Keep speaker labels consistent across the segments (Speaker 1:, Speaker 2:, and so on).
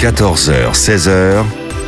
Speaker 1: 14h, 16h,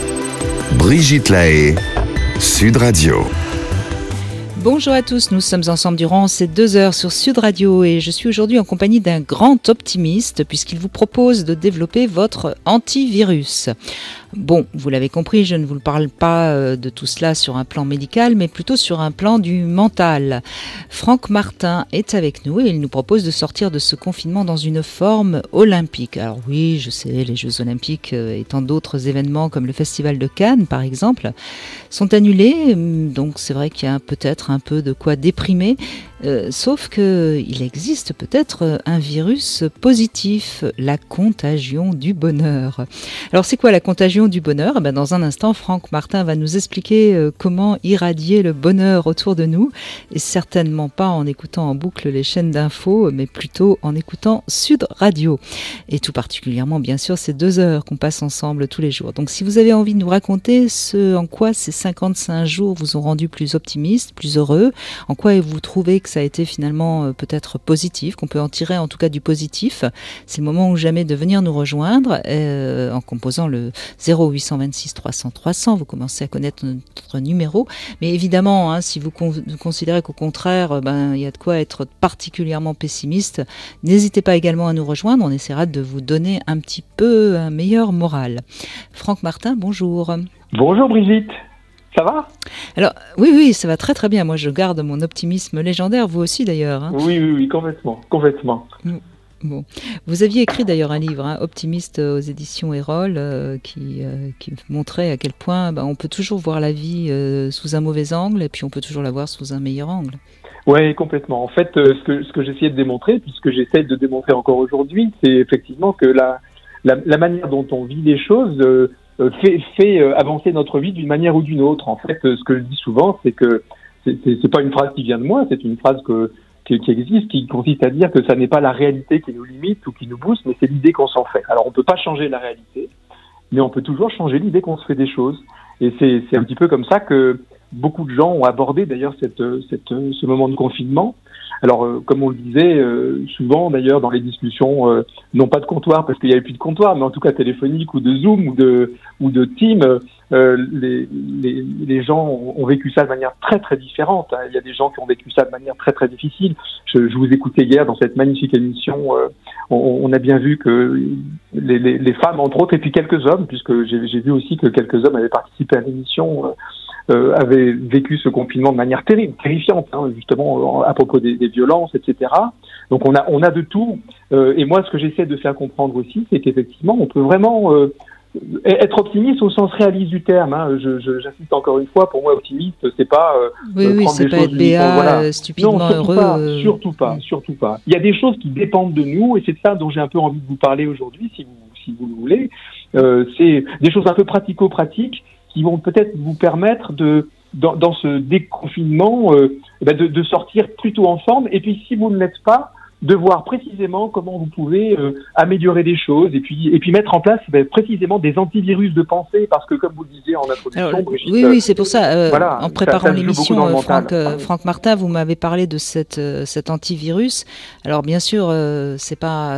Speaker 1: Brigitte Lahaie, Sud Radio.
Speaker 2: Bonjour à tous, nous sommes ensemble durant ces 2 heures sur Sud Radio et je suis aujourd'hui en compagnie d'un grand optimiste puisqu'il vous propose de développer votre antivirus. Bon, vous l'avez compris, je ne vous parle pas de tout cela sur un plan médical, mais plutôt sur un plan du mental. Franck Martin est avec nous et il nous propose de sortir de ce confinement dans une forme olympique. Alors oui, je sais, les Jeux Olympiques et tant d'autres événements comme le Festival de Cannes, par exemple, sont annulés. Donc c'est vrai qu'il y a peut-être un peu de quoi déprimer. Sauf qu'il existe peut-être un virus positif, la contagion du bonheur. Alors c'est quoi la contagion du bonheur ? Dans un instant, Franck Martin va nous expliquer comment irradier le bonheur autour de nous, et certainement pas en écoutant en boucle les chaînes d'infos, mais plutôt en écoutant Sud Radio. Et tout particulièrement, bien sûr, ces 2 heures qu'on passe ensemble tous les jours. Donc si vous avez envie de nous raconter ce en quoi ces 55 jours vous ont rendu plus optimiste, plus heureux, en quoi vous trouvez que ça a été finalement peut-être positif, qu'on peut en tirer en tout cas du positif, c'est le moment ou jamais de venir nous rejoindre en composant le 0826 300 300. Vous commencez à connaître notre numéro, mais évidemment, si vous considérez qu'au contraire, il y a de quoi être particulièrement pessimiste, n'hésitez pas également à nous rejoindre. On essaiera de vous donner un petit peu un meilleur moral. Franck Martin, bonjour.
Speaker 3: Bonjour Brigitte. Ça va ?
Speaker 2: Alors, oui, ça va très très bien. Moi, je garde mon optimisme légendaire, vous aussi d'ailleurs.
Speaker 3: Oui, complètement.
Speaker 2: Bon. Vous aviez écrit d'ailleurs un livre, Optimiste aux éditions Erol, qui montrait à quel point on peut toujours voir la vie sous un mauvais angle et puis on peut toujours la voir sous un meilleur angle.
Speaker 3: Oui, complètement. En fait, ce que j'essayais de démontrer, puis ce que j'essaie de démontrer encore aujourd'hui, c'est effectivement que la manière dont on vit les choses fait avancer notre vie d'une manière ou d'une autre. En fait, ce que je dis souvent, c'est que c'est pas une phrase qui vient de moi, c'est une phrase qui existe, qui consiste à dire que ça n'est pas la réalité qui nous limite ou qui nous booste, mais c'est l'idée qu'on s'en fait. Alors on peut pas changer la réalité, mais on peut toujours changer l'idée qu'on se fait des choses. Et c'est un petit peu comme ça que beaucoup de gens ont abordé d'ailleurs ce moment de confinement. Alors, comme on le disait, souvent d'ailleurs dans les discussions, non pas de comptoir parce qu'il n'y avait plus de comptoir, mais en tout cas téléphonique ou de Zoom ou de Team, les gens ont vécu ça de manière très très différente. Il y a des gens qui ont vécu ça de manière très très difficile. Je vous écoutais hier dans cette magnifique émission. On a bien vu que les femmes entre autres et puis quelques hommes, puisque j'ai vu aussi que quelques hommes avaient participé à l'émission. Avaient vécu ce confinement de manière terrifiante, justement à propos des violences, etc. Donc on a de tout. Et moi, ce que j'essaie de faire comprendre aussi, c'est qu'effectivement, on peut vraiment être optimiste au sens réaliste du terme. J'insiste encore une fois, pour moi, optimiste, c'est pas
Speaker 2: oui,
Speaker 3: prendre
Speaker 2: c'est
Speaker 3: des
Speaker 2: pas
Speaker 3: choses
Speaker 2: être béat,
Speaker 3: voilà.
Speaker 2: stupidement
Speaker 3: non, surtout
Speaker 2: heureux.
Speaker 3: Surtout pas. Il y a des choses qui dépendent de nous, et c'est de ça dont j'ai un peu envie de vous parler aujourd'hui, si vous le voulez. C'est des choses un peu pratico-pratiques qui vont peut-être vous permettre dans ce déconfinement, de sortir plutôt en forme. Et puis, si vous ne l'êtes pas, de voir précisément comment vous pouvez améliorer des choses et puis mettre en place précisément des antivirus de pensée, parce que comme vous le disiez en introduction,
Speaker 2: Alors,
Speaker 3: Brigitte,
Speaker 2: oui, c'est pour ça. En préparant
Speaker 3: ça joue beaucoup dans le
Speaker 2: l'émission,
Speaker 3: mental.
Speaker 2: Franck Martin, vous m'avez parlé de cet antivirus. Alors bien sûr, c'est pas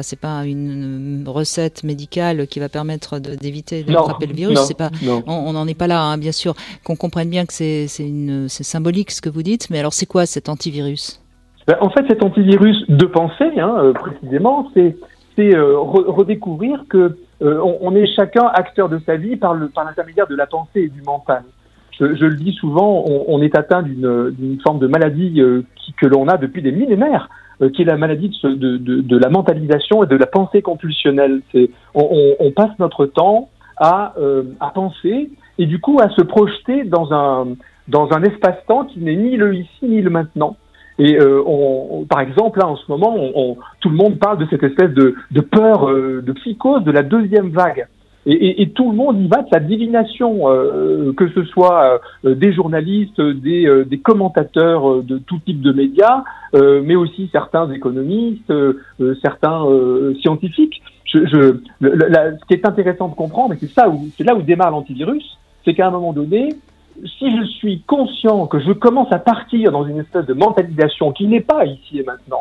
Speaker 2: une recette médicale qui va permettre d'éviter d'attraper le virus. On n'en est pas là, bien sûr. Qu'on comprenne bien que c'est symbolique ce que vous dites. Mais alors, c'est quoi cet antivirus ?
Speaker 3: En fait, cet antivirus de pensée, précisément, c'est redécouvrir que on est chacun acteur de sa vie par l'intermédiaire de la pensée et du mental. Je le dis souvent, on est atteint d'une forme de maladie que l'on a depuis des millénaires, qui est la maladie de la mentalisation et de la pensée compulsionnelle. On passe notre temps à penser et du coup à se projeter dans un espace-temps qui n'est ni le ici ni le maintenant. Et par exemple, là en ce moment, tout le monde parle de cette espèce de peur, de psychose de la deuxième vague. Et tout le monde y va de sa divination, que ce soit des journalistes, des commentateurs de tout type de médias, mais aussi certains économistes, certains scientifiques. Ce qui est intéressant de comprendre, et c'est là où démarre l'antivirus, c'est qu'à un moment donné, si je suis conscient que je commence à partir dans une espèce de mentalisation qui n'est pas ici et maintenant,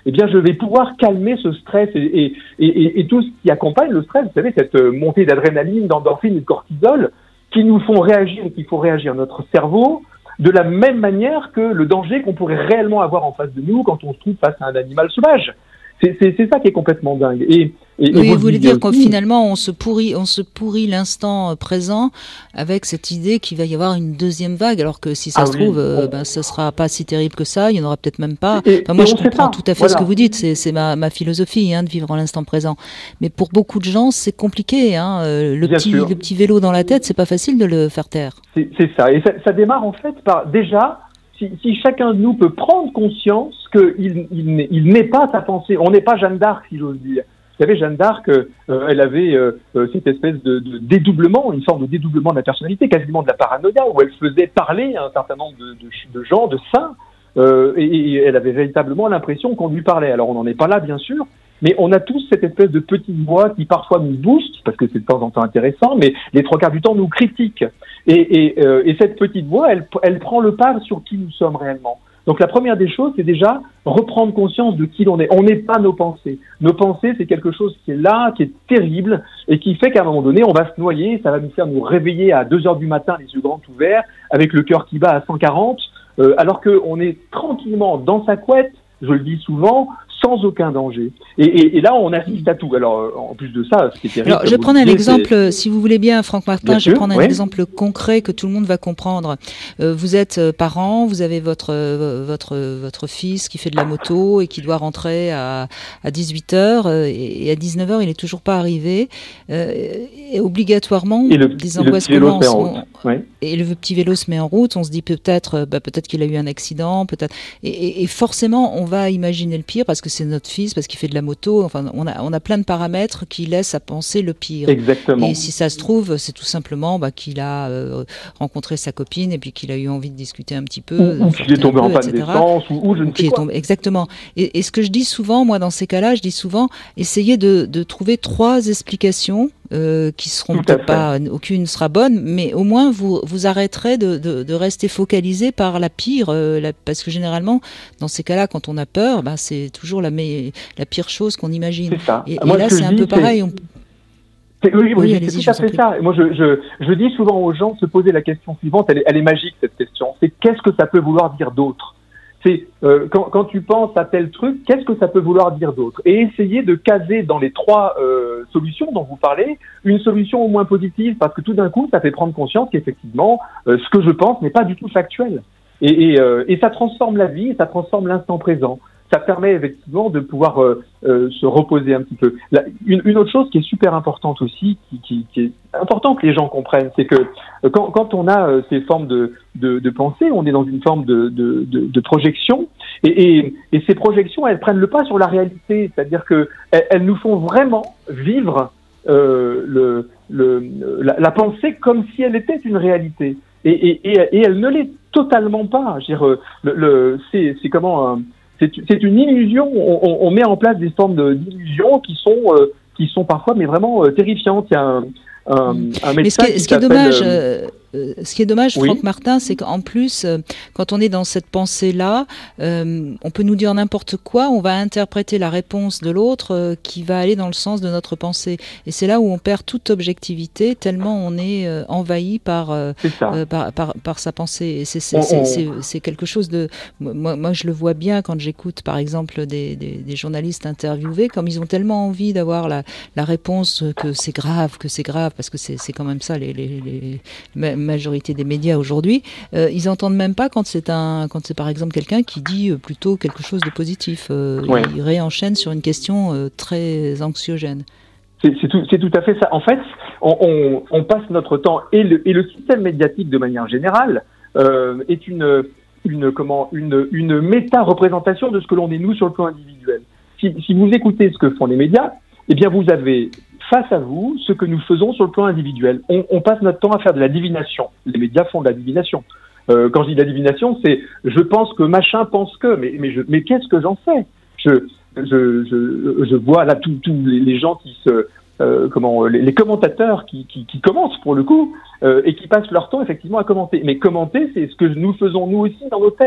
Speaker 3: eh bien, je vais pouvoir calmer ce stress et tout ce qui accompagne le stress. Vous savez, cette montée d'adrénaline, d'endorphine et de cortisol qui nous font réagir et qui font réagir notre cerveau de la même manière que le danger qu'on pourrait réellement avoir en face de nous quand on se trouve face à un animal sauvage. C'est ça qui est complètement dingue.
Speaker 2: Oui, vous voulez dire que finalement on se pourrit l'instant présent avec cette idée qu'il va y avoir une deuxième vague, alors que si ça se trouve, ça sera pas si terrible que ça, il y en aura peut-être même pas. Moi, je comprends tout à fait ce que vous dites, c'est ma philosophie de vivre l'instant présent. Mais pour beaucoup de gens, c'est compliqué. Le petit vélo dans la tête, c'est pas facile de le faire taire.
Speaker 3: C'est ça. Et ça démarre en fait par déjà. Si chacun de nous peut prendre conscience qu'il n'est pas sa pensée, on n'est pas Jeanne d'Arc, si j'ose dire. Vous savez, Jeanne d'Arc, elle avait cette espèce de dédoublement, une sorte de dédoublement de la personnalité, quasiment de la paranoïa, où elle faisait parler un certain nombre de gens, de saints, et elle avait véritablement l'impression qu'on lui parlait. Alors on n'en est pas là, bien sûr, mais on a tous cette espèce de petite voix qui parfois nous booste, parce que c'est de temps en temps intéressant, mais les 3/4 du temps nous critique. Et cette petite voix, elle prend le pas sur qui nous sommes réellement. Donc la première des choses, c'est déjà reprendre conscience de qui l'on est. On n'est pas nos pensées. Nos pensées, c'est quelque chose qui est là, qui est terrible, et qui fait qu'à un moment donné, on va se noyer, ça va nous faire nous réveiller à 2h du matin, les yeux grands ouverts, avec le cœur qui bat à 140, alors qu'on est tranquillement dans sa couette, je le dis souvent, sans aucun danger. Et là, on assiste à tout. Alors, en plus de ça, ce qui est terrible...
Speaker 2: Alors, je vais prendre un exemple, si vous voulez bien, Franck Martin, je vais prendre un exemple concret que tout le monde va comprendre. Vous êtes parent, vous avez votre fils qui fait de la moto et qui doit rentrer à 18h, et à 19h, il n'est toujours pas arrivé. Et obligatoirement, des angoisses commencent. Et le petit vélo se met en route, on se dit peut-être qu'il a eu un accident, peut-être... Et forcément, on va imaginer le pire, parce que c'est notre fils, parce qu'il fait de la moto. Enfin, on a plein de paramètres qui laissent à penser le pire.
Speaker 3: Exactement.
Speaker 2: Et si ça se trouve, c'est tout simplement qu'il a rencontré sa copine et puis qu'il a eu envie de discuter un petit peu.
Speaker 3: Ou qu'il est tombé en panne d'essence, ou je ne sais quoi.
Speaker 2: Exactement. Et ce que je dis souvent, moi, dans ces cas-là, essayez de trouver 3 explications qui seront peut-être pas, aucune sera bonne, mais au moins vous arrêterez de rester focalisé par la pire, parce que généralement, dans ces cas-là, quand on a peur, c'est toujours la pire chose qu'on imagine.
Speaker 3: C'est ça.
Speaker 2: Et là, c'est un peu pareil.
Speaker 3: Oui, c'est tout à fait ça. Moi, je dis souvent aux gens de se poser la question suivante, elle est magique, cette question. C'est qu'est-ce que ça peut vouloir dire d'autre ? C'est quand tu penses à tel truc, qu'est-ce que ça peut vouloir dire d'autre ? Et essayer de caser dans les 3 solutions dont vous parlez, une solution au moins positive, parce que tout d'un coup, ça fait prendre conscience qu'effectivement, ce que je pense n'est pas du tout factuel. Et ça transforme la vie, ça transforme l'instant présent. Ça permet effectivement de pouvoir se reposer un petit peu. Une autre chose qui est super importante aussi, qui est important que les gens comprennent, c'est que quand on a ces formes de pensée, on est dans une forme de projection, et ces projections, elles prennent le pas sur la réalité, c'est-à-dire que elles nous font vraiment vivre la pensée comme si elle était une réalité, et elle ne l'est totalement pas. Je veux dire, c'est comment c'est une illusion. On met en place des formes d'illusions qui sont parfois, mais vraiment terrifiantes. Il y a un médecin
Speaker 2: ce qui est dommage, Franck Martin, c'est qu'en plus, quand on est dans cette pensée-là, on peut nous dire n'importe quoi, on va interpréter la réponse de l'autre qui va aller dans le sens de notre pensée. Et c'est là où on perd toute objectivité, tellement on est envahi par sa pensée. Et c'est quelque chose de... Moi, je le vois bien quand j'écoute, par exemple, des journalistes interviewés, comme ils ont tellement envie d'avoir la réponse que c'est grave, parce que c'est quand même ça, la majorité des médias aujourd'hui, ils entendent même pas quand c'est par exemple quelqu'un qui dit plutôt quelque chose de positif. Il réenchaîne sur une question très anxiogène.
Speaker 3: C'est tout à fait ça. En fait, on passe notre temps, et le système médiatique de manière générale est une méta-représentation de ce que l'on est nous sur le plan individuel. Si vous écoutez ce que font les médias, eh bien vous avez face à vous ce que nous faisons sur le plan individuel. On passe notre temps à faire de la divination. Les médias font de la divination. Quand je dis de la divination, c'est je pense que machin pense que, mais qu'est-ce que j'en sais ? Je vois là tous les gens qui les commentateurs qui commentent pour le coup et qui passent leur temps effectivement à commenter. Mais commenter, c'est ce que nous faisons nous aussi dans nos têtes.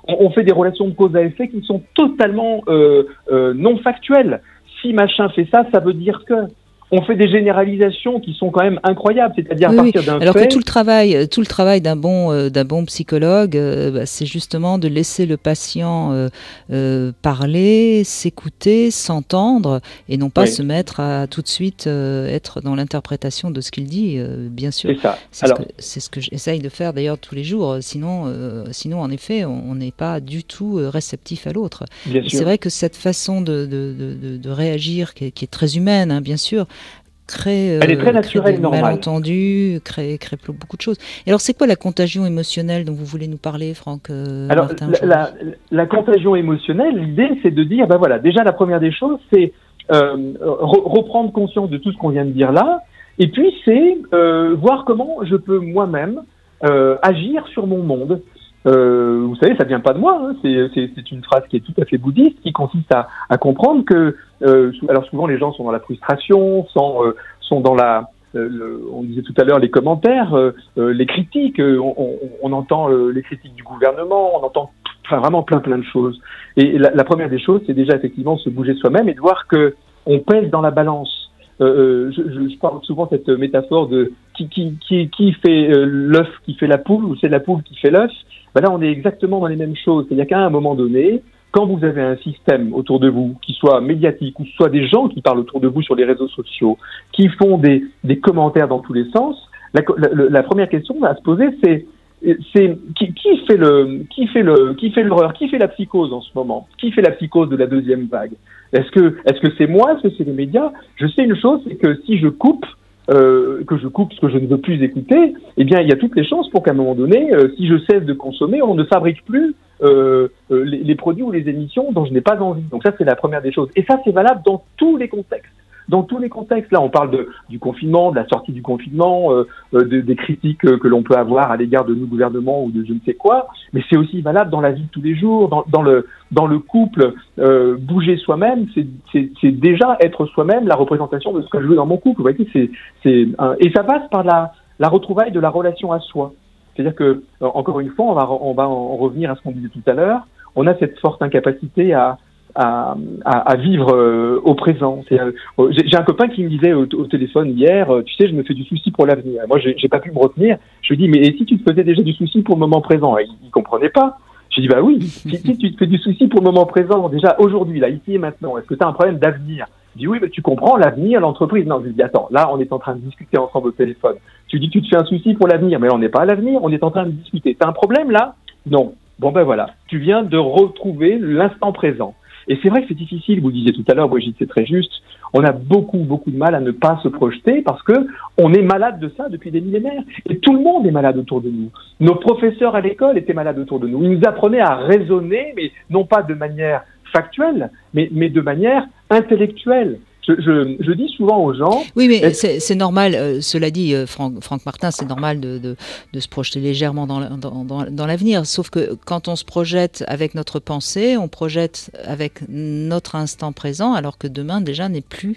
Speaker 3: On fait des relations de cause à effet qui sont totalement non factuelles. Si machin fait ça, ça veut dire que... On fait des généralisations qui sont quand même incroyables, c'est-à-dire à partir d'un fait...
Speaker 2: Alors que tout le travail d'un bon psychologue, c'est justement de laisser le patient parler, s'écouter, s'entendre, et non pas se mettre à tout de suite être dans l'interprétation de ce qu'il dit, bien sûr.
Speaker 3: C'est ça.
Speaker 2: C'est ce que j'essaye de faire d'ailleurs tous les jours. Sinon, en effet, on n'est pas du tout réceptif à l'autre. C'est vrai que cette façon de réagir, qui est très humaine, hein, bien sûr, elle
Speaker 3: est très naturelle,
Speaker 2: crée
Speaker 3: normale.
Speaker 2: Malentendus, crée beaucoup de choses. Et alors, c'est quoi la contagion émotionnelle dont vous voulez nous parler, Franck Martin?
Speaker 3: La contagion émotionnelle, l'idée, c'est de dire, déjà, la première des choses, c'est reprendre conscience de tout ce qu'on vient de dire là, et puis c'est voir comment je peux moi-même agir sur mon monde. Vous savez, ça vient pas de moi, hein. C'est une phrase qui est tout à fait bouddhiste, qui consiste à comprendre que, alors souvent les gens sont dans la frustration, sont dans on disait tout à l'heure les commentaires, les critiques, on entend les critiques du gouvernement, on entend vraiment plein de choses. Et la première des choses, c'est déjà effectivement se bouger soi-même et de voir que on pèse dans la balance. Je parle souvent de cette métaphore de qui fait l'œuf qui fait la poule, ou c'est la poule qui fait l'œuf. Là, on est exactement dans les mêmes choses. C'est-à-dire qu'à un moment donné, quand vous avez un système autour de vous, qui soit médiatique, ou soit des gens qui parlent autour de vous sur les réseaux sociaux, qui font des commentaires dans tous les sens, la première question à se poser, c'est qui fait l'horreur, qui fait la psychose en ce moment, qui fait la psychose de la deuxième vague? Est-ce que c'est moi, est-ce que c'est les médias? Je sais une chose, c'est que si je coupe ce que je ne veux plus écouter, eh bien, il y a toutes les chances pour qu'à un moment donné, si je cesse de consommer, on ne fabrique plus les produits ou les émissions dont je n'ai pas envie. Donc ça, c'est la première des choses. Et ça, c'est valable dans tous les contextes. Dans tous les contextes. Là, on parle du confinement, de la sortie du confinement, des critiques que l'on peut avoir à l'égard de nos gouvernements ou de je ne sais quoi. Mais c'est aussi valable dans la vie de tous les jours, dans le couple. Bouger soi-même, c'est déjà être soi-même la représentation de ce que je veux dans mon couple. Vous voyez, et ça passe par la retrouvaille de la relation à soi. C'est-à-dire que, encore une fois, on va en revenir à ce qu'on disait tout à l'heure. On a cette forte incapacité à vivre au présent. J'ai un copain qui me disait au téléphone hier, tu sais, je me fais du souci pour l'avenir. Moi, j'ai pas pu me retenir. Je lui dis, mais et si tu te faisais déjà du souci pour le moment présent? Il comprenait pas. J'ai dit, bah oui, si tu te fais du souci pour le moment présent, déjà aujourd'hui, là, ici et maintenant, est-ce que tu as un problème d'avenir? Il dit, oui, mais tu comprends l'avenir, l'entreprise. Non, je lui dis, attends, là, on est en train de discuter ensemble au téléphone. Tu dis, tu te fais un souci pour l'avenir, mais là, on n'est pas à l'avenir, on est en train de discuter. T'as un problème, là? Non. Bon, ben voilà. Tu viens de retrouver l'instant présent. Et c'est vrai que c'est difficile, vous le disiez tout à l'heure, Brigitte, c'est très juste. On a beaucoup de mal à ne pas se projeter parce que on est malade de ça depuis des millénaires. Et tout le monde est malade autour de nous. Nos professeurs à l'école étaient malades autour de nous. Ils nous apprenaient à raisonner, mais non pas de manière factuelle, mais de manière intellectuelle. Je dis souvent aux gens...
Speaker 2: Oui, mais c'est normal, cela dit, Franck Martin, c'est normal de se projeter légèrement dans l'avenir. Sauf que quand on se projette avec notre pensée, on projette avec notre instant présent, alors que demain, déjà, n'est plus...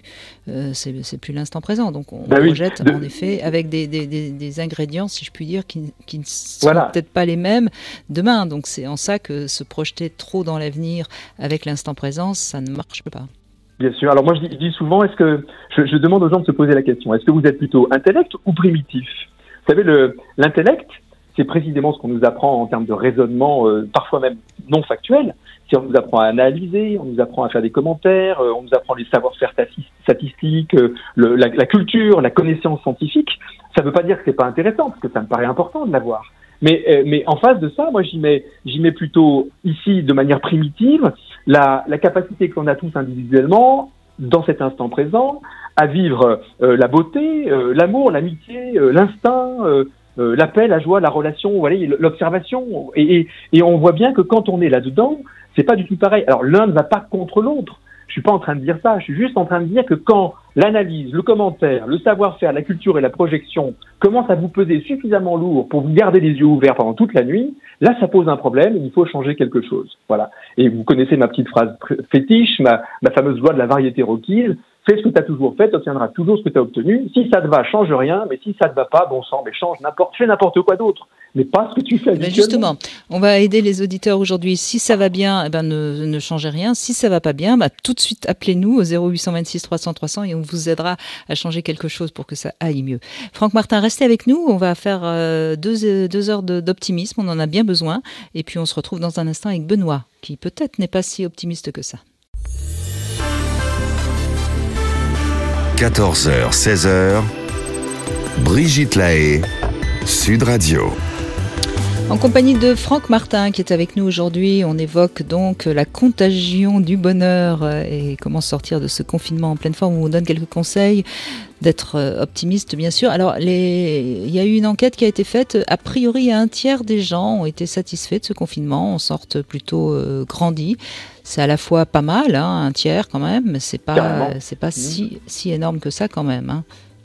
Speaker 2: c'est plus l'instant présent. Donc, on projette, en effet, avec des ingrédients, si je puis dire, qui ne sont peut-être pas les mêmes demain. Donc, c'est en ça que se projeter trop dans l'avenir avec l'instant présent, ça ne marche pas.
Speaker 3: Bien sûr. Alors moi, je dis souvent, est-ce que je demande aux gens de se poser la question, est-ce que vous êtes plutôt intellect ou primitif? Vous savez, l'intellect, c'est précisément ce qu'on nous apprend en termes de raisonnement, parfois même non factuel. On nous apprend à analyser, on nous apprend à faire des commentaires, on nous apprend les savoir-faire statistiques, la culture, la connaissance scientifique. Ça ne veut pas dire que c'est pas intéressant, parce que ça me paraît important de l'avoir. Mais en face de ça, moi, j'y mets plutôt ici, de manière primitive, la capacité que l'on a tous individuellement, dans cet instant présent, à vivre la beauté, l'amour, l'amitié, l'instinct, l'appel, la joie, la relation, voilà, l'observation. Et on voit bien que quand on est là-dedans, c'est pas du tout pareil. Alors, l'un ne va pas contre l'autre. Je suis pas en train de dire ça. Je suis juste en train de dire que quand l'analyse, le commentaire, le savoir-faire, la culture et la projection commencent à vous peser suffisamment lourd pour vous garder les yeux ouverts pendant toute la nuit, là, ça pose un problème et il faut changer quelque chose. Voilà. Et vous connaissez ma petite phrase fétiche, ma fameuse loi de la variété requise. fais ce que tu as toujours fait, tu obtiendras toujours ce que tu as obtenu. Si ça te va, change rien, mais si ça te va pas, bon sang, mais fais n'importe quoi d'autre, mais pas ce que tu fais habituellement.
Speaker 2: Justement, on va aider les auditeurs aujourd'hui. Si ça va bien, ne changez rien. Si ça va pas bien, tout de suite appelez-nous au 0826 300 300 et on vous aidera à changer quelque chose pour que ça aille mieux. Franck Martin, restez avec nous. On va faire 2 heures d'optimisme. On en a bien besoin. Et puis on se retrouve dans un instant avec Benoît, qui peut-être n'est pas si optimiste que ça.
Speaker 1: 14h, 16h, Brigitte Lahaie, Sud Radio.
Speaker 2: En compagnie de Franck Martin qui est avec nous aujourd'hui, on évoque donc la contagion du bonheur et comment sortir de ce confinement en pleine forme. On vous donne quelques conseils, d'être optimiste bien sûr. Alors il y a eu une enquête qui a été faite. A priori, un tiers des gens ont été satisfaits de ce confinement, en sorte plutôt grandi. C'est à la fois pas mal, un tiers quand même, mais c'est pas si énorme que ça quand même.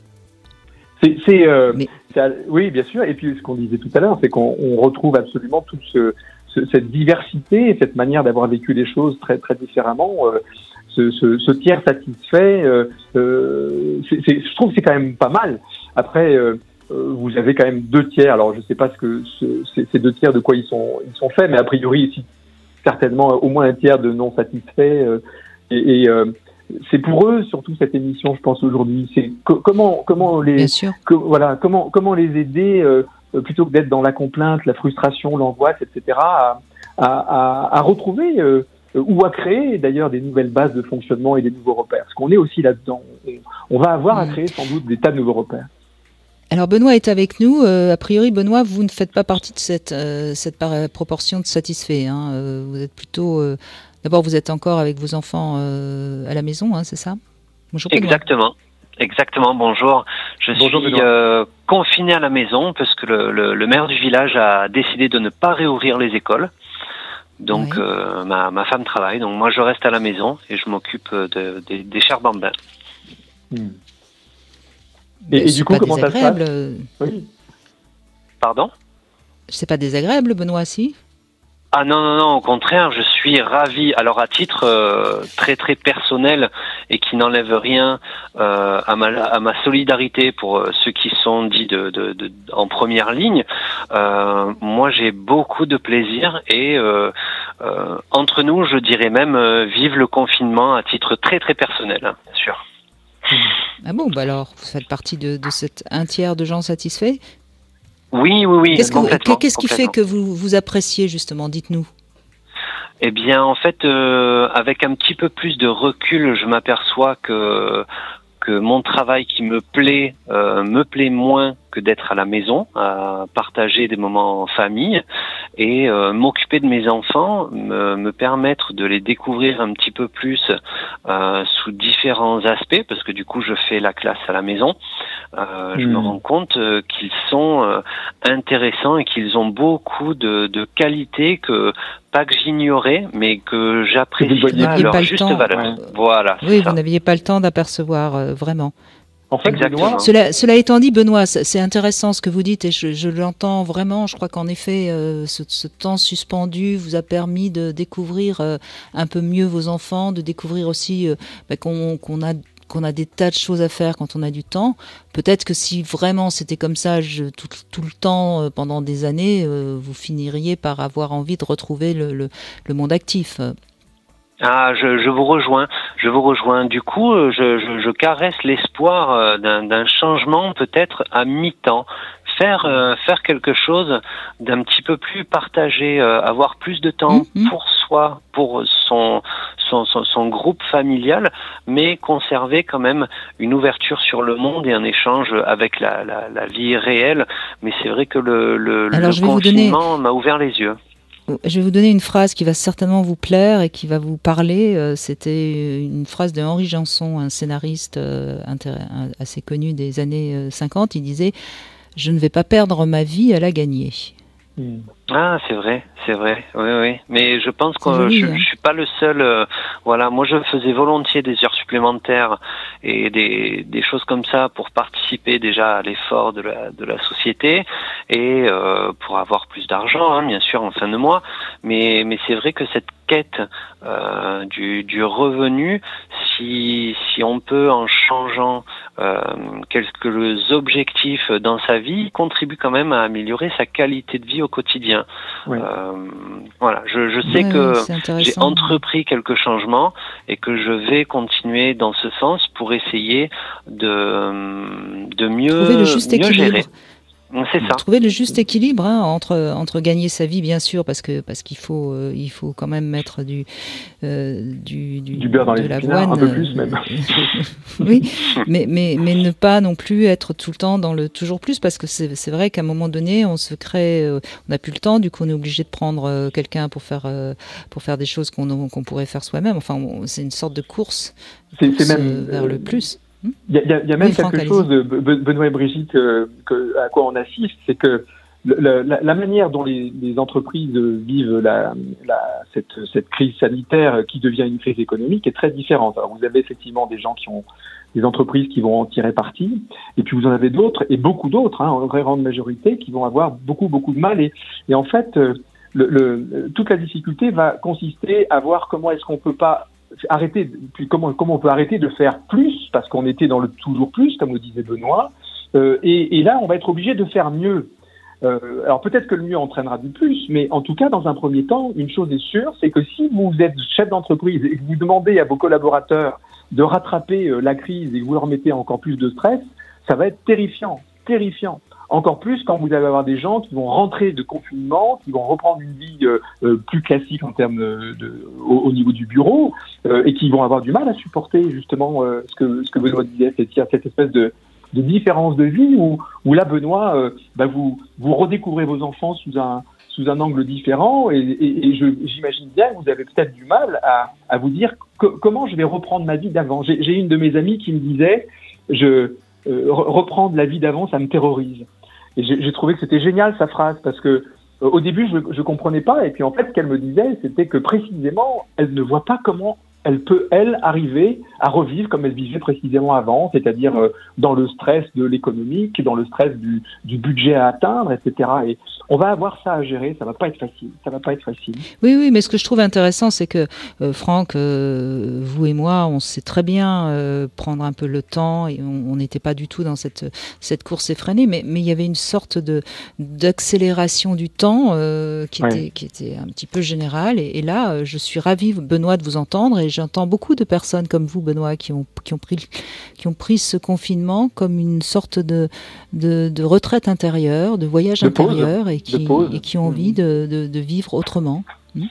Speaker 3: Oui, bien sûr. Et puis, ce qu'on disait tout à l'heure, c'est qu'on retrouve absolument toute cette diversité, cette manière d'avoir vécu les choses très, très différemment. Ce tiers satisfait, je trouve que c'est quand même pas mal. Après, vous avez quand même 2 tiers. Alors, je ne sais pas ces 2 tiers de quoi ils sont faits, mais a priori, ici, certainement au moins un tiers de non satisfaits. C'est pour eux surtout cette émission, je pense aujourd'hui. C'est comment les aider plutôt que d'être dans la complainte, la frustration, l'angoisse, etc. à retrouver ou à créer d'ailleurs des nouvelles bases de fonctionnement et des nouveaux repères. Parce qu'on est aussi là-dedans. On va avoir à créer sans doute des tas de nouveaux repères.
Speaker 2: Alors Benoît est avec nous. A priori, Benoît, vous ne faites pas partie de cette proportion de satisfaits. Vous êtes plutôt... D'abord, vous êtes encore avec vos enfants à la maison, c'est ça? Bonjour Benoît.
Speaker 4: Exactement, bonjour. Je suis confiné à la maison parce que le maire du village a décidé de ne pas réouvrir les écoles. Donc ma femme travaille, donc moi je reste à la maison et je m'occupe des chers bambins.
Speaker 3: Et du coup, comment ça se passe?
Speaker 4: Oui. Pardon?
Speaker 2: C'est pas désagréable, Benoît, si?
Speaker 4: Ah non, au contraire, je suis ravi. Alors à titre très très personnel et qui n'enlève rien à ma solidarité pour ceux qui sont dits en première ligne, moi j'ai beaucoup de plaisir et entre nous, je dirais même vive le confinement à titre très très personnel, bien sûr.
Speaker 2: Ah bon, alors vous faites partie de cet un tiers de gens satisfaits?
Speaker 4: Oui.
Speaker 2: Qu'est-ce qui fait que vous appréciez justement? Dites-nous.
Speaker 4: Eh bien, en fait, avec un petit peu plus de recul, je m'aperçois que mon travail qui me plaît moins que d'être à la maison, à partager des moments en famille et m'occuper de mes enfants, me permettre de les découvrir un petit peu plus sous différents aspects, parce que du coup je fais la classe à la maison. Je me rends compte qu'ils sont intéressants et qu'ils ont beaucoup de qualités pas que j'ignorais, mais que j'apprécie à leur juste valeur. Ouais. Voilà.
Speaker 2: Oui, vous n'aviez pas le temps d'apercevoir vraiment.
Speaker 3: En fait,
Speaker 4: Benoît,
Speaker 2: cela étant dit, Benoît, c'est intéressant ce que vous dites et je l'entends vraiment. Je crois qu'en effet, ce temps suspendu vous a permis de découvrir un peu mieux vos enfants, de découvrir aussi qu'on a des tas de choses à faire quand on a du temps. Peut-être que si vraiment c'était comme ça tout le temps pendant des années, vous finiriez par avoir envie de retrouver le monde actif.
Speaker 4: Ah, je vous rejoins. Du coup, je caresse l'espoir d'un changement peut-être à mi-temps. Faire quelque chose d'un petit peu plus partagé, avoir plus de temps pour soi, pour son groupe familial, mais conserver quand même une ouverture sur le monde et un échange avec la vie réelle. Mais c'est vrai que le confinement m'a ouvert les yeux.
Speaker 2: Je vais vous donner une phrase qui va certainement vous plaire et qui va vous parler. C'était une phrase de Henri Janson, un scénariste assez connu des années 50. Il disait « Je ne vais pas perdre ma vie à la gagner ».
Speaker 4: Ah, c'est vrai, oui. Mais je pense que je suis pas le seul. Voilà, moi je faisais volontiers des heures supplémentaires et des choses comme ça pour participer déjà à l'effort de la société et pour avoir plus d'argent, bien sûr, en fin de mois. Mais c'est vrai que cette quête du revenu, si on peut, en changeant quelques objectifs dans sa vie, il contribue quand même à améliorer sa qualité de vie au quotidien.
Speaker 3: Oui.
Speaker 4: Voilà, je sais que j'ai entrepris quelques changements et que je vais continuer dans ce sens pour essayer de mieux gérer. C'est ça.
Speaker 2: Trouver le juste équilibre entre gagner sa vie, bien sûr, parce qu'il faut quand même mettre du
Speaker 3: beurre dans les épinards, un peu plus même.
Speaker 2: Oui, mais ne pas non plus être tout le temps dans le toujours plus, parce que c'est vrai qu'à un moment donné, on se crée, on n'a plus le temps, du coup on est obligé de prendre quelqu'un pour faire des choses qu'on pourrait faire soi-même. Enfin, c'est une sorte de course
Speaker 3: c'est même
Speaker 2: vers le plus.
Speaker 3: Il y a même quelque chose, Benoît et Brigitte, à quoi on assiste, c'est que la manière dont les entreprises vivent cette crise sanitaire qui devient une crise économique est très différente. Alors vous avez effectivement des gens qui ont des entreprises qui vont en tirer parti, et puis vous en avez d'autres, et beaucoup d'autres, en très grande majorité, qui vont avoir beaucoup de mal. Et en fait, toute la difficulté va consister à voir comment est-ce qu'on peut pas arrêter, puis comment on peut arrêter de faire plus, parce qu'on était dans le toujours plus, comme le disait Benoît, et là on va être obligé de faire mieux. Alors peut-être que le mieux entraînera du plus, mais en tout cas dans un premier temps, une chose est sûre, c'est que si vous êtes chef d'entreprise et que vous demandez à vos collaborateurs de rattraper la crise et que vous leur mettez encore plus de stress, ça va être terrifiant. Encore plus quand vous allez avoir des gens qui vont rentrer de confinement, qui vont reprendre une vie plus classique en termes au niveau du bureau, et qui vont avoir du mal à supporter justement ce que Benoît disait, c'est-à-dire cette espèce de différence de vie où là, Benoît, vous redécouvrez vos enfants sous un angle différent, et j'imagine bien que vous avez peut-être du mal à vous dire comment je vais reprendre ma vie d'avant. J'ai une de mes amies qui me disait reprendre la vie d'avant, ça me terrorise. Et j'ai trouvé que c'était génial sa phrase, parce que au début je comprenais pas, et puis en fait ce qu'elle me disait, c'était que précisément elle ne voit pas comment elle peut arriver à revivre comme elle vivait précisément avant, c'est-à-dire dans le stress de l'économique, dans le stress du budget à atteindre, etc. Et on va avoir ça à gérer, ça va pas être facile.
Speaker 2: Oui, mais ce que je trouve intéressant, c'est que Franck, vous et moi, on sait très bien prendre un peu le temps, et on n'était pas du tout dans cette course effrénée, mais il y avait une sorte d'accélération du temps qui était un petit peu générale, et là, je suis ravie, Benoît, de vous entendre, et j'entends beaucoup de personnes comme vous, Benoît, qui ont pris ce confinement comme une sorte de retraite intérieure, de voyage intérieur, et qui ont envie de vivre autrement.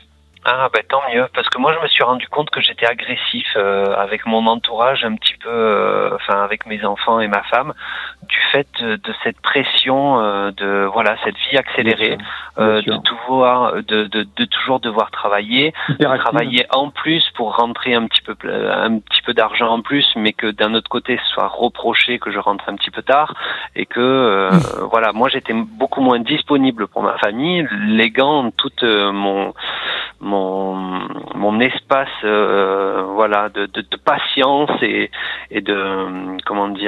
Speaker 4: Ah tant mieux, parce que moi je me suis rendu compte que j'étais agressif avec mon entourage un petit peu, avec mes enfants et ma femme, du fait de cette pression de cette vie accélérée, de toujours devoir travailler, en plus pour rentrer un petit peu d'argent en plus, mais que d'un autre côté ce soit reproché que je rentre un petit peu tard, et que moi j'étais beaucoup moins disponible pour ma famille, léguant toute mon espace de patience et de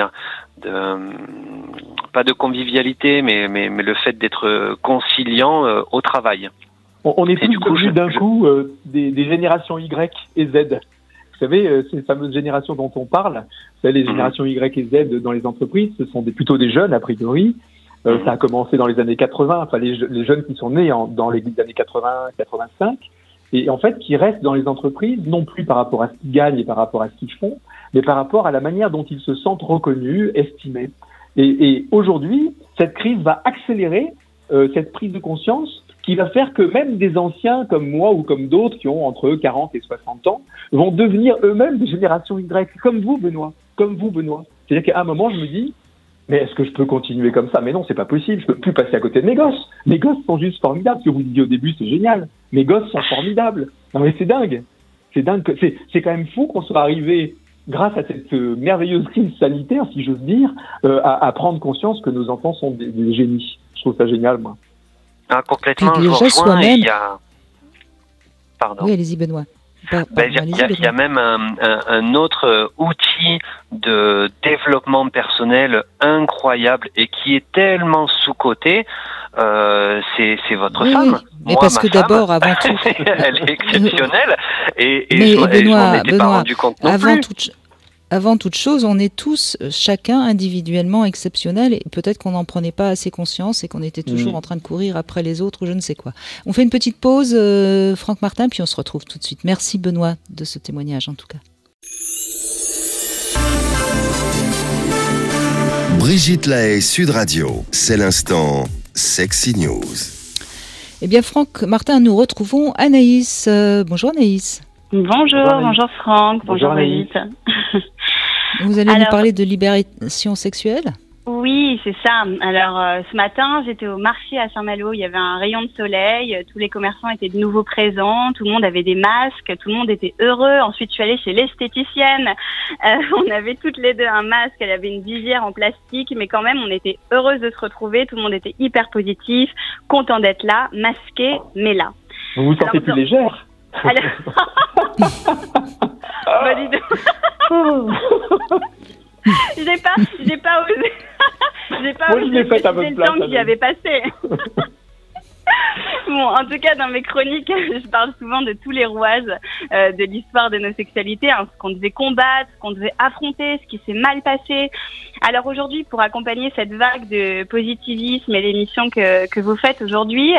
Speaker 4: pas de convivialité, mais le fait d'être conciliant au travail.
Speaker 3: On est tous devenus d'un coup des générations Y et Z. Vous savez, ces fameuses générations dont on parle, les générations Y et Z dans les entreprises, ce sont plutôt des jeunes a priori. Ça a commencé dans les années 80, les jeunes qui sont nés dans les années 80, 85. Et en fait, qui restent dans les entreprises, non plus par rapport à ce qu'ils gagnent et par rapport à ce qu'ils font, mais par rapport à la manière dont ils se sentent reconnus, estimés. Et aujourd'hui, cette crise va accélérer cette prise de conscience qui va faire que même des anciens comme moi ou comme d'autres qui ont entre 40 et 60 ans vont devenir eux-mêmes des générations Y, comme vous, Benoît. C'est-à-dire qu'à un moment, je me dis, mais est-ce que je peux continuer comme ça? Mais non, c'est pas possible. Je peux plus passer à côté de mes gosses. Mes gosses sont juste formidables. Ce que vous disiez au début, c'est génial. Mes gosses sont formidables. Non, mais c'est dingue. C'est quand même fou qu'on soit arrivé, grâce à cette merveilleuse crise sanitaire, si j'ose dire, à prendre conscience que nos enfants sont des génies. Je trouve ça génial, moi.
Speaker 4: Ah, complètement. Je rejoins. Il y a... Pardon.
Speaker 2: Oui, allez-y, Benoît.
Speaker 4: Il y a même un autre outil de développement personnel incroyable et qui est tellement sous-coté, c'est votre
Speaker 2: Oui,
Speaker 4: femme.
Speaker 2: oui. Mais
Speaker 4: Moi,
Speaker 2: parce
Speaker 4: ma
Speaker 2: que
Speaker 4: femme,
Speaker 2: d'abord, avant tout,
Speaker 4: elle est exceptionnelle et
Speaker 2: mais
Speaker 4: je m'en étais pas rendu compte non plus.
Speaker 2: Avant toute chose, on est tous, chacun individuellement exceptionnels et peut-être qu'on n'en prenait pas assez conscience et qu'on était toujours en train de courir après les autres ou je ne sais quoi. On fait une petite pause, Franck Martin, puis on se retrouve tout de suite. Merci Benoît de ce témoignage en tout cas.
Speaker 1: Brigitte Lahaie, Sud Radio, c'est l'instant Sexy News.
Speaker 2: Eh bien Franck Martin, nous retrouvons Anaïs. Bonjour Anaïs.
Speaker 5: Bonjour Franck, bonjour
Speaker 3: Anaïs.
Speaker 5: Brigitte.
Speaker 2: Vous allez nous parler de libération sexuelle ?
Speaker 5: Oui, c'est ça. Alors, ce matin, j'étais au marché à Saint-Malo. Il y avait un rayon de soleil. Tous les commerçants étaient de nouveau présents. Tout le monde avait des masques. Tout le monde était heureux. Ensuite, je suis allée chez l'esthéticienne. On avait toutes les deux un masque. Elle avait une visière en plastique. Mais quand même, on était heureuses de se retrouver. Tout le monde était hyper positif, content d'être là, masqué, mais là.
Speaker 3: Vous vous sentez plus légère?
Speaker 5: Bah, dis donc. J'ai pas osé. J'ai pas osé préciser le temps que j'y avais passé. Bon, en tout cas, dans mes chroniques, je parle souvent de tous les rouages de l'histoire de nos sexualités, hein, ce qu'on devait combattre, ce qu'on devait affronter, ce qui s'est mal passé. Alors aujourd'hui, pour accompagner cette vague de positivisme et l'émission que vous faites aujourd'hui,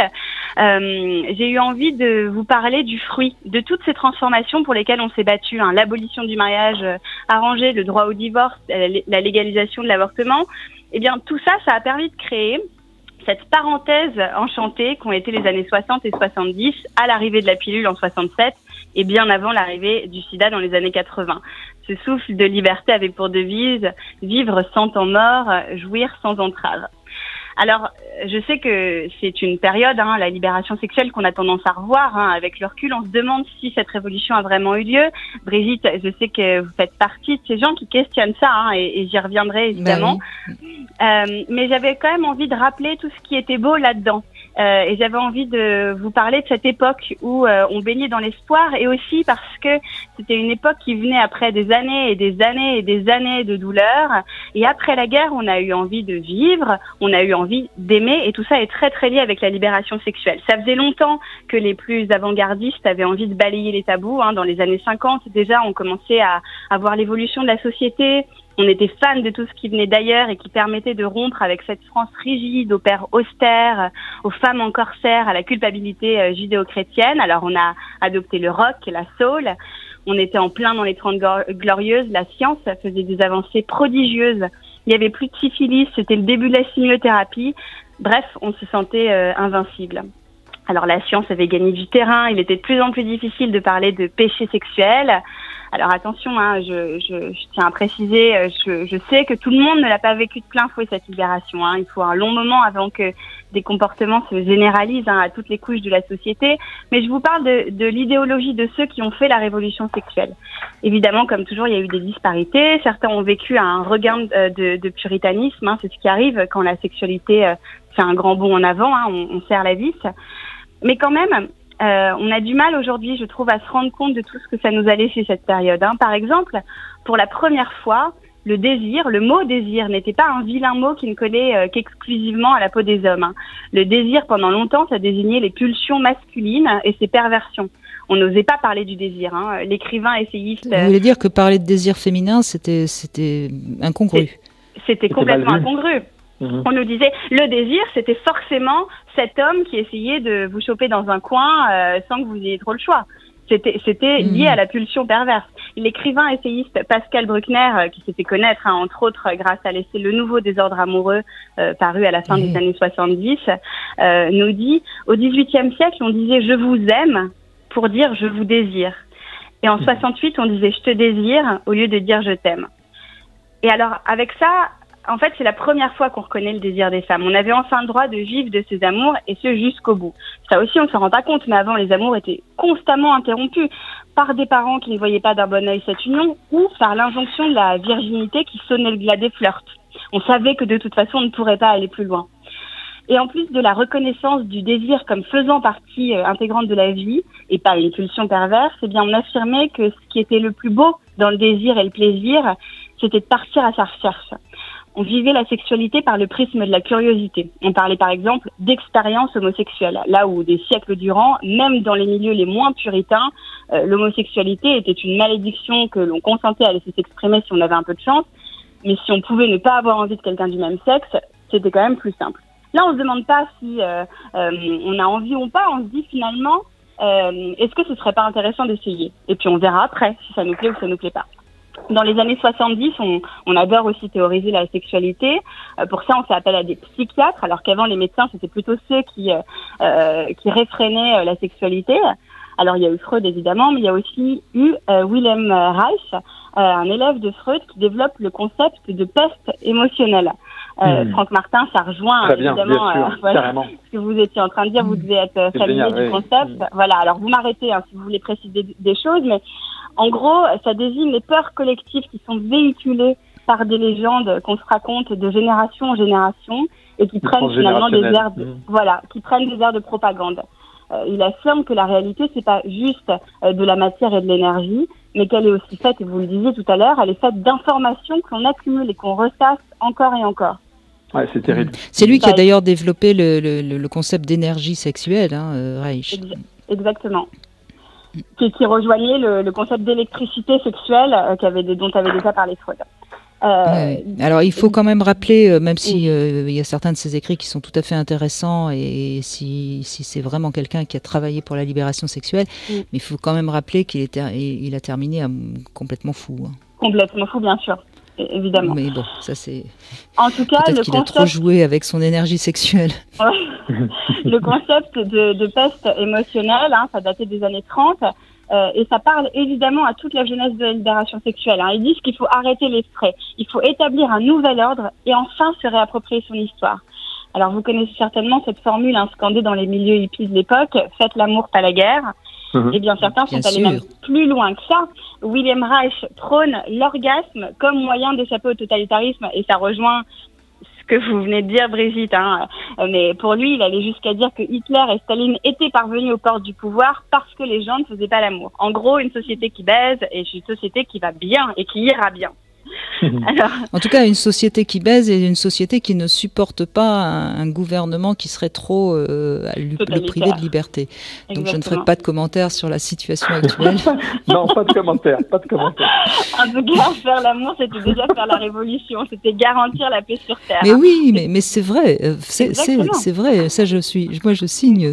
Speaker 5: j'ai eu envie de vous parler du fruit de toutes ces transformations pour lesquelles on s'est battu, hein, l'abolition du mariage arrangé, le droit au divorce, la légalisation de l'avortement. Eh bien, tout ça, ça a permis de créer cette parenthèse enchantée qu'ont été les années 60 et 70 à l'arrivée de la pilule en 67 et bien avant l'arrivée du sida dans les années 80. Ce souffle de liberté avait pour devise « Vivre sans temps mort, jouir sans entrave ». Alors, je sais que c'est une période, hein, la libération sexuelle, qu'on a tendance à revoir. Hein, avec le recul, on se demande si cette révolution a vraiment eu lieu. Brigitte, je sais que vous faites partie de ces gens qui questionnent ça, hein, et j'y reviendrai évidemment. Mais j'avais quand même envie de rappeler tout ce qui était beau là-dedans. Et j'avais envie de vous parler de cette époque où on baignait dans l'espoir, et aussi parce que c'était une époque qui venait après des années et des années et des années de douleur. Et après la guerre, on a eu envie de vivre, on a eu envie d'aimer, et tout ça est très très lié avec la libération sexuelle. Ça faisait longtemps que les plus avant-gardistes avaient envie de balayer les tabous. Hein. Dans les années 50, déjà, on commençait à voir l'évolution de la société. On était fans de tout ce qui venait d'ailleurs et qui permettait de rompre avec cette France rigide, aux pères austères, aux femmes en corsaire, à la culpabilité judéo-chrétienne. Alors on a adopté le rock, la soul. On était en plein dans les 30 glorieuses. La science faisait des avancées prodigieuses. Il y avait plus de syphilis, c'était le début de la simiothérapie. Bref, on se sentait invincible. Alors la science avait gagné du terrain. Il était de plus en plus difficile de parler de péché sexuel. Alors attention, hein, je tiens à préciser, je sais que tout le monde ne l'a pas vécu de plein fouet cette libération. Hein. Il faut un long moment avant que des comportements se généralisent, hein, à toutes les couches de la société. Mais je vous parle de l'idéologie de ceux qui ont fait la révolution sexuelle. Évidemment, comme toujours, il y a eu des disparités. Certains ont vécu un regain de puritanisme. Hein. C'est ce qui arrive quand la sexualité fait un grand bond en avant. Hein. On serre la vis. Mais quand même, on a du mal aujourd'hui, je trouve, à se rendre compte de tout ce que ça nous a laissé cette période. Hein. Par exemple, pour la première fois, le désir, le mot désir n'était pas un vilain mot qui ne collait qu'exclusivement à la peau des hommes. Hein. Le désir, pendant longtemps, ça désignait les pulsions masculines et ses perversions. On n'osait pas parler du désir. Hein. L'écrivain essayiste...
Speaker 2: Vous voulez dire que parler de désir féminin, c'était incongru?
Speaker 5: C'était complètement incongru. On nous disait, le désir, c'était forcément cet homme qui essayait de vous choper dans un coin sans que vous ayez trop le choix. C'était lié à la pulsion perverse. L'écrivain essayiste Pascal Bruckner, qui s'est fait connaître, hein, entre autres, grâce à l'essai Le Nouveau désordre amoureux, paru à la fin des années 70, nous dit, au XVIIIe siècle, on disait « je vous aime » pour dire « je vous désire ». Et en 68, on disait « je te désire » au lieu de dire « je t'aime ». Et alors, avec ça... En fait, c'est la première fois qu'on reconnaît le désir des femmes. On avait enfin le droit de vivre de ces amours, et ce jusqu'au bout. Ça aussi, on ne s'en rend pas compte, mais avant, les amours étaient constamment interrompus par des parents qui ne voyaient pas d'un bon œil cette union, ou par l'injonction de la virginité qui sonnait le glas des flirts. On savait que de toute façon, on ne pourrait pas aller plus loin. Et en plus de la reconnaissance du désir comme faisant partie intégrante de la vie, et pas une pulsion perverse, eh bien, on affirmait que ce qui était le plus beau dans le désir et le plaisir, c'était de partir à sa recherche. on vivait la sexualité par le prisme de la curiosité. On parlait par exemple d'expérience homosexuelle, là où des siècles durant, même dans les milieux les moins puritains, l'homosexualité était une malédiction que l'on consentait à laisser s'exprimer si on avait un peu de chance, mais si on pouvait ne pas avoir envie de quelqu'un du même sexe, c'était quand même plus simple. Là, on se demande pas si on a envie ou pas, on se dit finalement, est-ce que ce serait pas intéressant d'essayer ? Et puis on verra après si ça nous plaît ou ça nous plaît pas. Dans les années 70, on adore aussi théoriser la sexualité. Pour ça, on fait appel à des psychiatres, alors qu'avant, les médecins, c'était plutôt ceux qui réfrénaient la sexualité. Alors, il y a eu Freud, évidemment, mais il y a aussi eu Wilhelm Reich, un élève de Freud qui développe le concept de peste émotionnelle. Franck Martin, ça rejoint
Speaker 3: très bien,
Speaker 5: évidemment
Speaker 3: bien sûr,
Speaker 5: voilà, ce que vous étiez en train de dire. Vous devez être familier du concept. Voilà, alors vous m'arrêtez si vous voulez préciser des choses, mais en gros, ça désigne les peurs collectives qui sont véhiculées par des légendes qu'on se raconte de génération en génération et qui prennent finalement des airs de propagande. Il affirme que la réalité, c'est pas juste de la matière et de l'énergie, mais qu'elle est aussi faite, et vous le disiez tout à l'heure, elle est faite d'informations qu'on accumule et qu'on ressasse encore et encore.
Speaker 3: Ouais, c'est terrible.
Speaker 2: C'est lui qui a d'ailleurs développé le concept d'énergie sexuelle, Reich.
Speaker 5: Exactement. Qui rejoignait le concept d'électricité sexuelle dont avait déjà parlé Freud.
Speaker 2: Alors il faut quand même rappeler, même si il y a certains de ses écrits qui sont tout à fait intéressants et si c'est vraiment quelqu'un qui a travaillé pour la libération sexuelle, mais il faut quand même rappeler qu'il a terminé complètement fou.
Speaker 5: Complètement fou, bien sûr. Évidemment.
Speaker 2: Mais bon, ça c'est...
Speaker 5: En tout cas,
Speaker 2: peut-être qu'il a trop joué avec son énergie sexuelle.
Speaker 5: Le concept de peste émotionnelle, ça datait des années 30, et ça parle évidemment à toute la jeunesse de la libération sexuelle. Ils disent qu'il faut arrêter les frais, il faut établir un nouvel ordre et enfin se réapproprier son histoire. Alors vous connaissez certainement cette formule scandée dans les milieux hippies de l'époque, « Faites l'amour, pas la guerre ». Eh bien, certains sont allés même plus loin que ça. Wilhelm Reich prône l'orgasme comme moyen d'échapper au totalitarisme, et ça rejoint ce que vous venez de dire, Brigitte. Mais pour lui, il allait jusqu'à dire que Hitler et Staline étaient parvenus aux portes du pouvoir parce que les gens ne faisaient pas l'amour. En gros, une société qui baise est une société qui va bien et qui ira bien. Alors...
Speaker 2: En tout cas, une société qui baise et une société qui ne supporte pas un gouvernement qui serait trop le privé de liberté.
Speaker 5: Exactement.
Speaker 2: Donc je ne ferai pas de commentaires sur la situation actuelle.
Speaker 3: Non, pas de commentaires.
Speaker 5: En tout cas, faire l'amour, c'était déjà faire la révolution, c'était garantir la paix sur Terre.
Speaker 2: Mais oui, mais c'est vrai, c'est vrai. Ça, je signe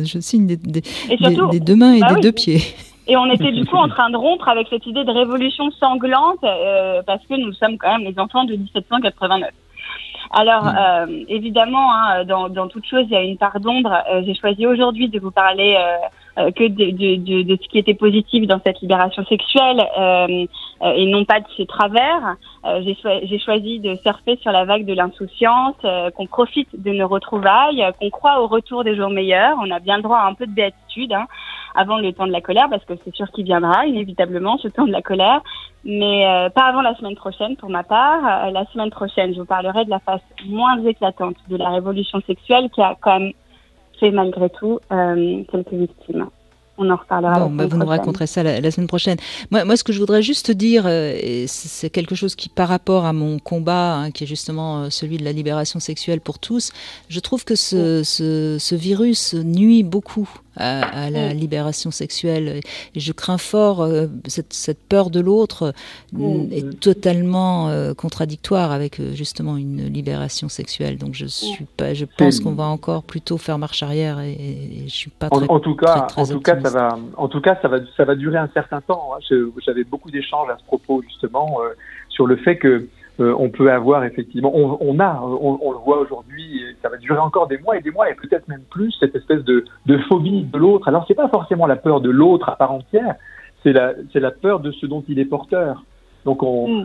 Speaker 2: des deux mains et des deux pieds.
Speaker 5: Et on était du coup en train de rompre avec cette idée de révolution sanglante parce que nous sommes quand même les enfants de 1789. Alors, évidemment, dans toute chose, il y a une part d'ombre. J'ai choisi aujourd'hui de vous parler que de ce qui était positif dans cette libération sexuelle et non pas de ses travers. J'ai choisi de surfer sur la vague de l'insouciance, qu'on profite de nos retrouvailles, qu'on croit au retour des jours meilleurs. On a bien le droit à un peu de béatitude avant le temps de la colère, parce que c'est sûr qu'il viendra inévitablement ce temps de la colère, mais pas avant la semaine prochaine pour ma part. La semaine prochaine, je vous parlerai de la face moins éclatante de la révolution sexuelle qui a quand même fait malgré tout quelques victimes. On en reparlera.
Speaker 2: Bon, vous nous raconterez ça la semaine prochaine. Moi, ce que je voudrais juste dire, c'est quelque chose qui, par rapport à mon combat, qui est justement celui de la libération sexuelle pour tous, je trouve que ce virus nuit beaucoup à la libération sexuelle. Et je crains fort cette peur de l'autre est totalement contradictoire avec justement une libération sexuelle. Donc je pense qu'on va encore plutôt faire marche arrière et je suis pas très
Speaker 3: En tout cas, ça va durer un certain temps. J'avais beaucoup d'échanges à ce propos justement sur le fait que on peut avoir effectivement, on le voit aujourd'hui, et ça va durer encore des mois et peut-être même plus, cette espèce de phobie de l'autre. Alors c'est pas forcément la peur de l'autre à part entière, c'est la peur de ce dont il est porteur. Donc on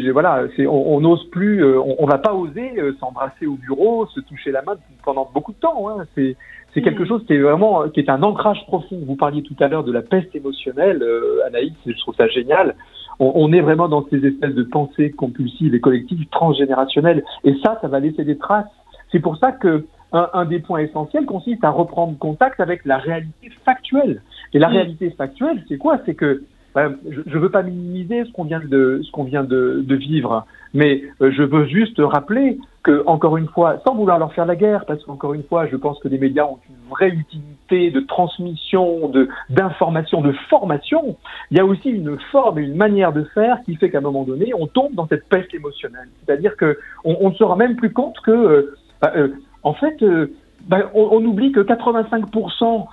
Speaker 3: n'ose plus, on va pas oser s'embrasser au bureau, se toucher la main pendant beaucoup de temps. C'est quelque chose qui est un ancrage profond. Vous parliez tout à l'heure de la peste émotionnelle, Anaïs, je trouve ça génial. On est vraiment dans ces espèces de pensées compulsives et collectives transgénérationnelles. Et ça va laisser des traces. C'est pour ça que un des points essentiels consiste à reprendre contact avec la réalité factuelle. Et la réalité factuelle, c'est quoi ? C'est que je veux pas minimiser ce qu'on vient de vivre, mais je veux juste rappeler que, encore une fois, sans vouloir leur faire la guerre, parce qu'encore une fois, je pense que les médias ont une vraie utilité de transmission, d'information, de formation. Il y a aussi une forme et une manière de faire qui fait qu'à un moment donné, on tombe dans cette peste émotionnelle. C'est-à-dire que on ne se rend même plus compte que, en fait, on oublie que 85%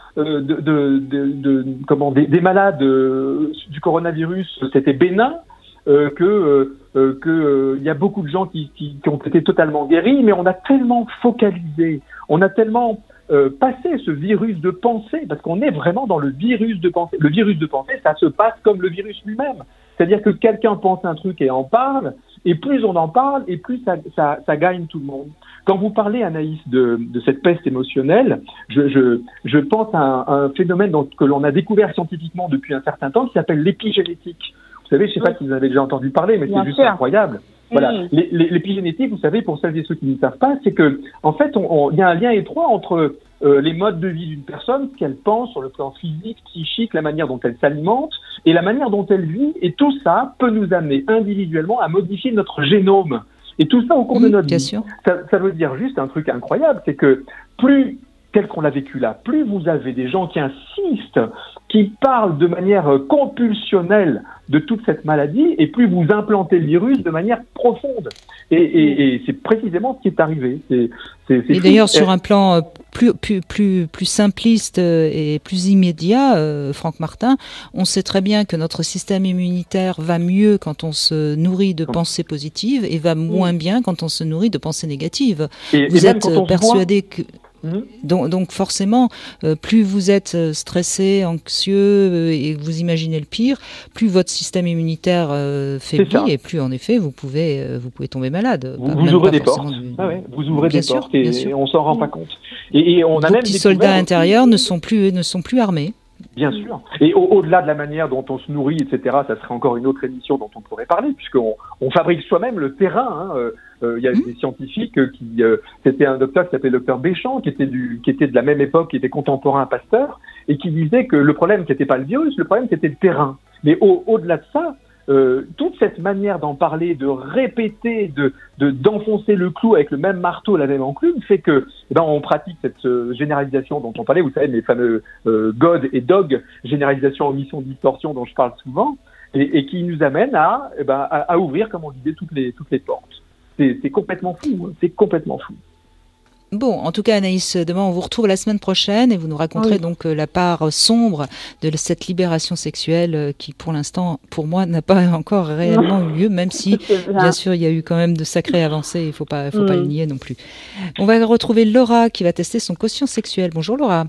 Speaker 3: des malades du coronavirus, c'était bénin, que il y a beaucoup de gens qui ont été totalement guéris, mais on a tellement focalisé, on a tellement passé ce virus de pensée, parce qu'on est vraiment dans le virus de pensée. Le virus de pensée, ça se passe comme le virus lui-même. C'est-à-dire que quelqu'un pense un truc et en parle, et plus on en parle, et plus ça gagne tout le monde. Quand vous parlez, Anaïs, de cette peste émotionnelle, je pense à un phénomène que l'on a découvert scientifiquement depuis un certain temps, qui s'appelle l'épigénétique. Vous savez, je ne sais pas si vous en avez déjà entendu parler, mais c'est juste incroyable. Voilà. L'épigénétique, vous savez, pour celles et ceux qui ne savent pas, c'est que, en fait, il y a un lien étroit entre les modes de vie d'une personne, ce qu'elle pense sur le plan physique, psychique, la manière dont elle s'alimente et la manière dont elle vit. Et tout ça peut nous amener individuellement à modifier notre génome. Et tout ça au cours de notre vie. Ça veut dire juste un truc incroyable, c'est que plus, tel qu'on l'a vécu là, plus vous avez des gens qui insistent, qui parlent de manière compulsionnelle de toute cette maladie, et plus vous implantez le virus de manière profonde. Et c'est précisément ce qui est arrivé.
Speaker 2: Et d'ailleurs, sur un plan plus simpliste et plus immédiat, Franck Martin, on sait très bien que notre système immunitaire va mieux quand on se nourrit de pensées positives et va moins bien quand on se nourrit de pensées négatives. Vous êtes persuadé que... Donc forcément, plus vous êtes stressé, anxieux et vous imaginez le pire, plus votre système immunitaire faiblit et plus en effet vous pouvez tomber malade.
Speaker 3: Vous ouvrez des portes. Vous ouvrez des portes et on s'en rend pas compte. Et on a même
Speaker 2: petits soldats intérieurs ne sont plus armés.
Speaker 3: Bien sûr. Et au-delà de la manière dont on se nourrit, etc., ça serait encore une autre émission dont on pourrait parler, puisqu'on fabrique soi-même le terrain. Il y a des scientifiques c'était un docteur qui s'appelait docteur Béchamp, qui était de la même époque, qui était contemporain à Pasteur, et qui disait que le problème, c'était pas le virus, le problème, c'était le terrain. Mais au-delà de ça, toute cette manière d'en parler, de répéter, d'enfoncer le clou avec le même marteau, la même enclume, fait que on pratique cette généralisation dont on parlait, vous savez, les fameux God et Dog, généralisation, omission, distorsion, dont je parle souvent, et qui nous amène à ouvrir, comme on disait, toutes les portes. C'est complètement fou, hein. C'est complètement fou.
Speaker 2: Bon, en tout cas, Anaïs, demain, on vous retrouve la semaine prochaine et vous nous raconterez donc la part sombre de cette libération sexuelle qui, pour l'instant, pour moi, n'a pas encore réellement eu lieu, même si, bien sûr, il y a eu quand même de sacrées avancées, il faut pas le nier non plus. On va retrouver Laura qui va tester son quotient sexuel. Bonjour Laura.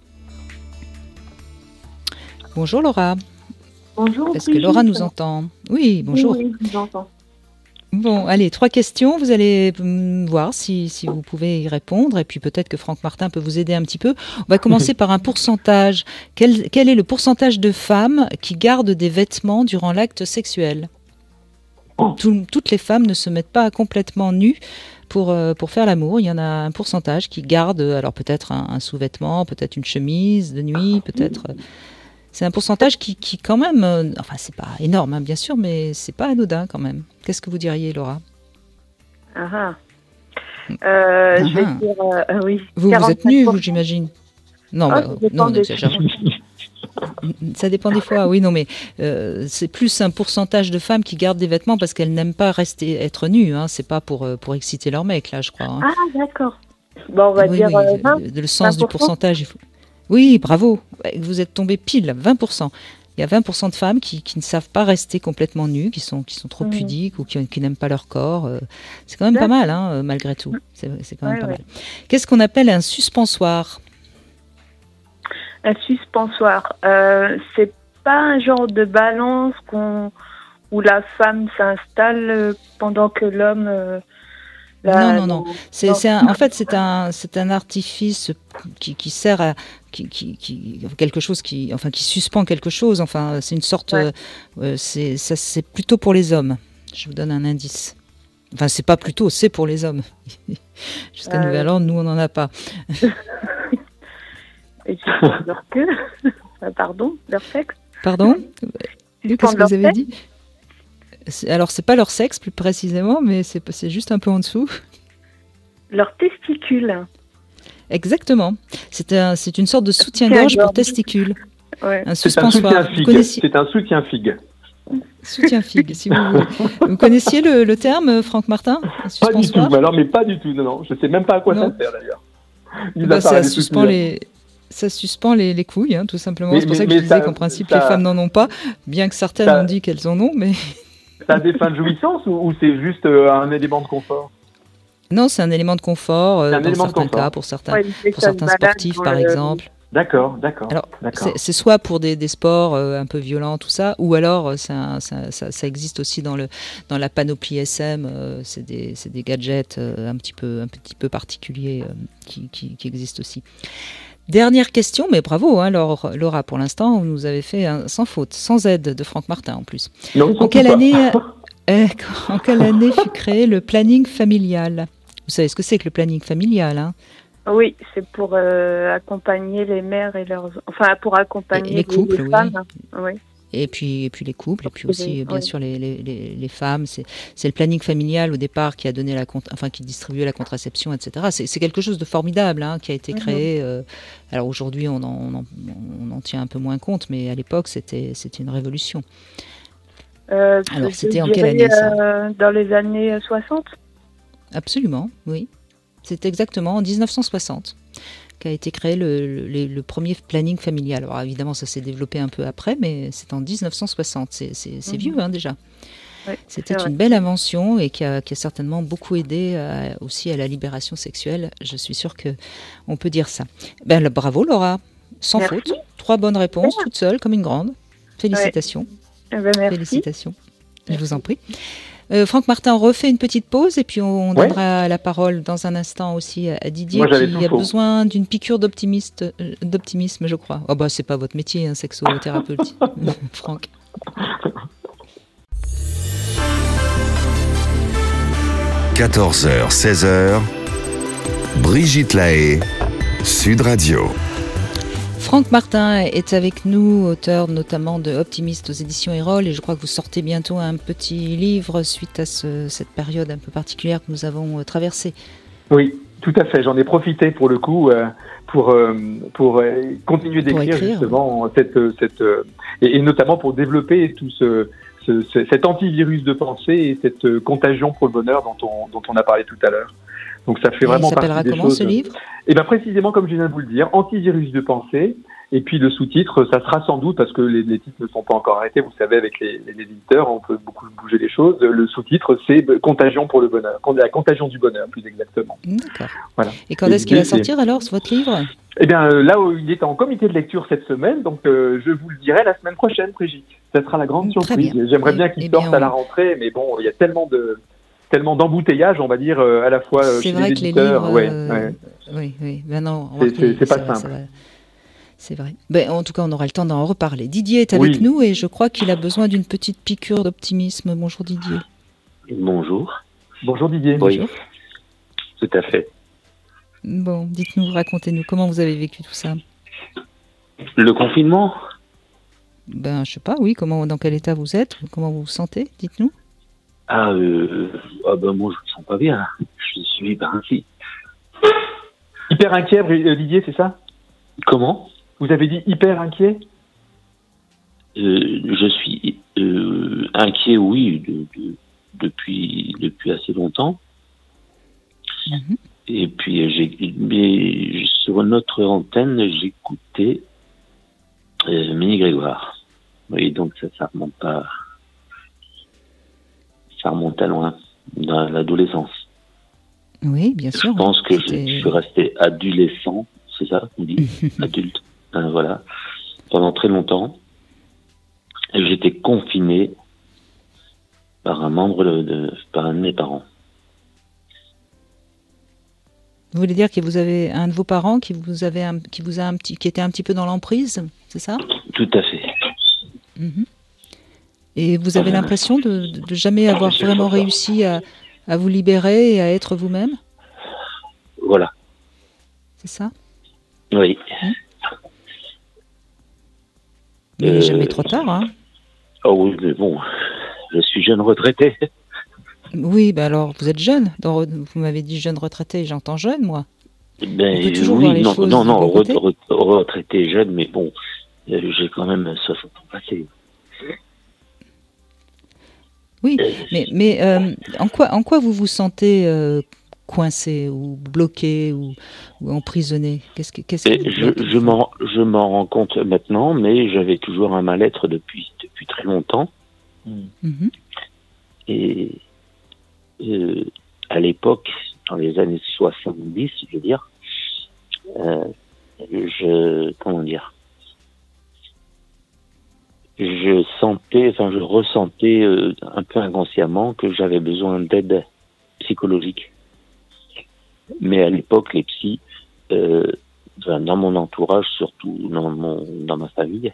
Speaker 2: Bonjour Laura.
Speaker 6: Bonjour.
Speaker 2: Est-ce que Laura nous entend ? Oui, bonjour.
Speaker 6: Oui, je vous entends.
Speaker 2: Bon, allez, 3 questions. Vous allez voir si vous pouvez y répondre. Et puis peut-être que Franck Martin peut vous aider un petit peu. On va commencer par un pourcentage. Quel est le pourcentage de femmes qui gardent des vêtements durant l'acte sexuel ? Toutes les femmes ne se mettent pas complètement nues pour faire l'amour. Il y en a un pourcentage qui gardent, alors peut-être un sous-vêtement, peut-être une chemise de nuit, peut-être... C'est un pourcentage qui quand même, enfin c'est pas énorme bien sûr, mais c'est pas anodin quand même. Qu'est-ce que vous diriez, Laura ?
Speaker 6: Je vais dire oui.
Speaker 2: Vous êtes nue, vous, j'imagine ? Non, non, n'exagérez pas. Ça dépend des fois, oui, non, mais c'est plus un pourcentage de femmes qui gardent des vêtements parce qu'elles n'aiment pas être nues. Hein, c'est pas pour exciter leur mec, là, je crois. Hein.
Speaker 6: Ah, d'accord. Bon, on va dire 20,
Speaker 2: le sens
Speaker 6: 20%.
Speaker 2: du pourcentage, il faut... Oui, bravo, vous êtes tombé pile, 20%. Il y a 20% de femmes qui ne savent pas rester complètement nues, qui sont trop pudiques ou qui n'aiment pas leur corps. C'est quand même pas mal, hein, malgré tout. C'est quand même pas mal. Qu'est-ce qu'on appelle un suspensoire ?
Speaker 6: Un suspensoire, c'est pas un genre de balance où la femme s'installe pendant que l'homme...
Speaker 2: Non. En fait, c'est un artifice qui sert à quelque chose qui suspend quelque chose. Enfin, c'est une sorte. C'est plutôt pour les hommes. Je vous donne un indice. Enfin, c'est pas plutôt, c'est pour les hommes. Jusqu'à nouvel ordre, nous on n'en a pas.
Speaker 6: Et leur queue. Pardon, leur sexe.
Speaker 2: Pardon ? Oui, qu'est-ce que vous avez dit? Alors, c'est pas leur sexe plus précisément, mais c'est juste un peu en dessous.
Speaker 6: Leurs testicules.
Speaker 2: Exactement. C'est une sorte de soutien-gorge pour testicules.
Speaker 6: Ouais.
Speaker 2: Un
Speaker 3: C'est un
Speaker 2: suspensoire.
Speaker 3: soutien figue. C'est un soutien figue.
Speaker 2: Soutien figue, si vous voulez. Vous connaissiez le terme, Franck Martin? Un
Speaker 3: Pas du tout.
Speaker 2: suspensoire?
Speaker 3: Alors, mais pas du tout. Non. Je sais même pas à quoi ça sert d'ailleurs.
Speaker 2: Ça suspend les couilles, hein, tout simplement. C'est pour ça que
Speaker 3: mais
Speaker 2: je disais qu'en principe, les femmes n'en ont pas, bien que certaines ont dit qu'elles en ont, mais...
Speaker 3: Ça a des fins de jouissance ou c'est juste un élément de confort?
Speaker 2: Non, c'est un élément de confort,
Speaker 3: C'est un
Speaker 2: dans
Speaker 3: élément de
Speaker 2: certains
Speaker 3: confort.
Speaker 2: cas, pour certains sportifs, par exemple.
Speaker 3: D'accord.
Speaker 2: Alors, c'est soit pour des sports un peu violents, tout ça, ou alors ça existe aussi dans la panoplie SM. C'est des gadgets un petit peu particuliers qui existent aussi. Dernière question, mais bravo, hein, Laura, pour l'instant, vous nous avez fait sans faute, sans aide de Franck Martin en plus.
Speaker 3: Non,
Speaker 2: en quelle année fut créé le planning familial? Vous savez ce que c'est que le planning familial, hein?
Speaker 6: Oui, c'est pour accompagner les mères et leurs... Enfin, pour accompagner
Speaker 2: les couples,
Speaker 6: les femmes. Oui.
Speaker 2: Et puis les couples, et puis aussi, bien sûr, les femmes. C'est le planning familial, au départ, qui a donné qui distribuait la contraception, etc. C'est quelque chose de formidable, hein, qui a été créé. Alors aujourd'hui, on en tient un peu moins compte, mais à l'époque, c'était une révolution. Alors, c'était en quelle année, ça?
Speaker 6: Dans les années 60.
Speaker 2: Absolument, oui. C'est exactement en 1960 qu'a été créé le premier planning familial. Alors évidemment, ça s'est développé un peu après, mais c'est en 1960. C'est vieux, hein, déjà.
Speaker 6: Ouais,
Speaker 2: c'était une belle invention et qui a certainement beaucoup aidé aussi à la libération sexuelle. Je suis sûre qu'on peut dire ça. Bravo, Laura. Sans faute. 3 bonnes réponses, toute seule, comme une grande. Félicitations.
Speaker 6: Merci.
Speaker 2: Félicitations. Je vous en prie. Franck Martin, on refait une petite pause et puis on donnera la parole dans un instant aussi à Didier qui a besoin d'une piqûre d'optimisme, je crois. Oh bah c'est pas votre métier, hein, sexothérapeute, Franck.
Speaker 1: – 14h, 16h, Brigitte Lahaie, Sud Radio.
Speaker 2: Franck Martin est avec nous, auteur notamment de Optimiste aux éditions Erol, et je crois que vous sortez bientôt un petit livre suite à cette période un peu particulière que nous avons traversée.
Speaker 3: Oui, tout à fait. J'en ai profité pour le coup pour continuer d'écrire justement et notamment pour développer tout cet antivirus de pensée et cette contagion pour le bonheur dont on a parlé tout à l'heure. Donc ça fait vraiment partie des choses. Il s'appellera comment ce livre ? Eh bien précisément comme je viens de vous le dire, antivirus de pensée. Et puis le sous-titre, ça sera sans doute, parce que les titres ne sont pas encore arrêtés, vous savez, avec les éditeurs, on peut beaucoup bouger les choses. Le sous-titre, c'est Contagion pour le bonheur, la contagion du bonheur, plus exactement.
Speaker 2: D'accord.
Speaker 3: Voilà.
Speaker 2: Et quand est-ce qu'il va sortir alors, votre livre ?
Speaker 3: Eh bien là, il est en comité de lecture cette semaine, donc je vous le dirai la semaine prochaine, Brigitte. Ça sera la grande surprise. J'aimerais bien qu'il sorte à la rentrée, mais bon, il y a tellement d'embouteillages, on va dire, à la fois chez les éditeurs.
Speaker 2: C'est vrai que les livres... Oui. Ben non,
Speaker 3: c'est pas simple.
Speaker 2: C'est vrai. En tout cas, on aura le temps d'en reparler. Didier est avec nous et je crois qu'il a besoin d'une petite piqûre d'optimisme. Bonjour Didier.
Speaker 7: Bonjour.
Speaker 3: Bonjour Didier.
Speaker 7: Oui, bonjour. Tout à fait.
Speaker 2: Bon, dites-nous, racontez-nous, comment vous avez vécu tout ça ?
Speaker 7: Le confinement ?
Speaker 2: Je sais pas, oui. Dans quel état vous êtes ? Comment vous vous sentez ? Dites-nous.
Speaker 7: Moi, je ne me sens pas bien. Je suis hyper inquiet.
Speaker 3: Hyper inquiet, Didier, c'est ça ?
Speaker 7: Comment ?
Speaker 3: Vous avez dit hyper inquiet ?
Speaker 7: Je suis inquiet, oui, depuis assez longtemps.
Speaker 2: Mm-hmm.
Speaker 7: Et puis, sur notre antenne, j'écoutais Mini Grégoire. Oui, donc ça remonte pas. Ça remonte à loin, dans l'adolescence.
Speaker 2: Oui, bien sûr.
Speaker 7: Je pense que je suis resté adolescent, c'est ça qu'on dit, adulte. Voilà, pendant très longtemps. Et j'étais confiné par un de mes parents.
Speaker 2: Vous voulez dire que vous avez un de vos parents qui était un petit peu dans l'emprise, c'est ça ?
Speaker 7: Tout à fait.
Speaker 2: Mm-hmm. Et vous avez l'impression de jamais avoir vraiment réussi à vous libérer et à être vous-même ?
Speaker 7: Voilà.
Speaker 2: C'est ça ?
Speaker 7: Oui.
Speaker 2: Mais il n'est jamais trop tard, hein ?
Speaker 7: Oh oui, mais bon, je suis jeune retraité.
Speaker 2: Oui, alors vous êtes jeune. Vous m'avez dit jeune retraité, j'entends jeune, moi.
Speaker 7: Ben,
Speaker 2: On peut toujours voir les choses
Speaker 7: non,
Speaker 2: du bon côté.
Speaker 7: retraité jeune, mais bon, j'ai quand même 60 ans passés.
Speaker 2: Oui, mais en quoi vous vous sentez coincé ou bloqué ou emprisonné? Qu'est-ce qui vous bloque?
Speaker 7: Je m'en rends compte maintenant, mais j'avais toujours un mal-être depuis très longtemps.
Speaker 2: Mhm.
Speaker 7: Et à l'époque, dans les années 70, je veux dire, je ressentais un peu inconsciemment que j'avais besoin d'aide psychologique. Mais à l'époque, les psys, dans mon entourage, surtout dans ma famille,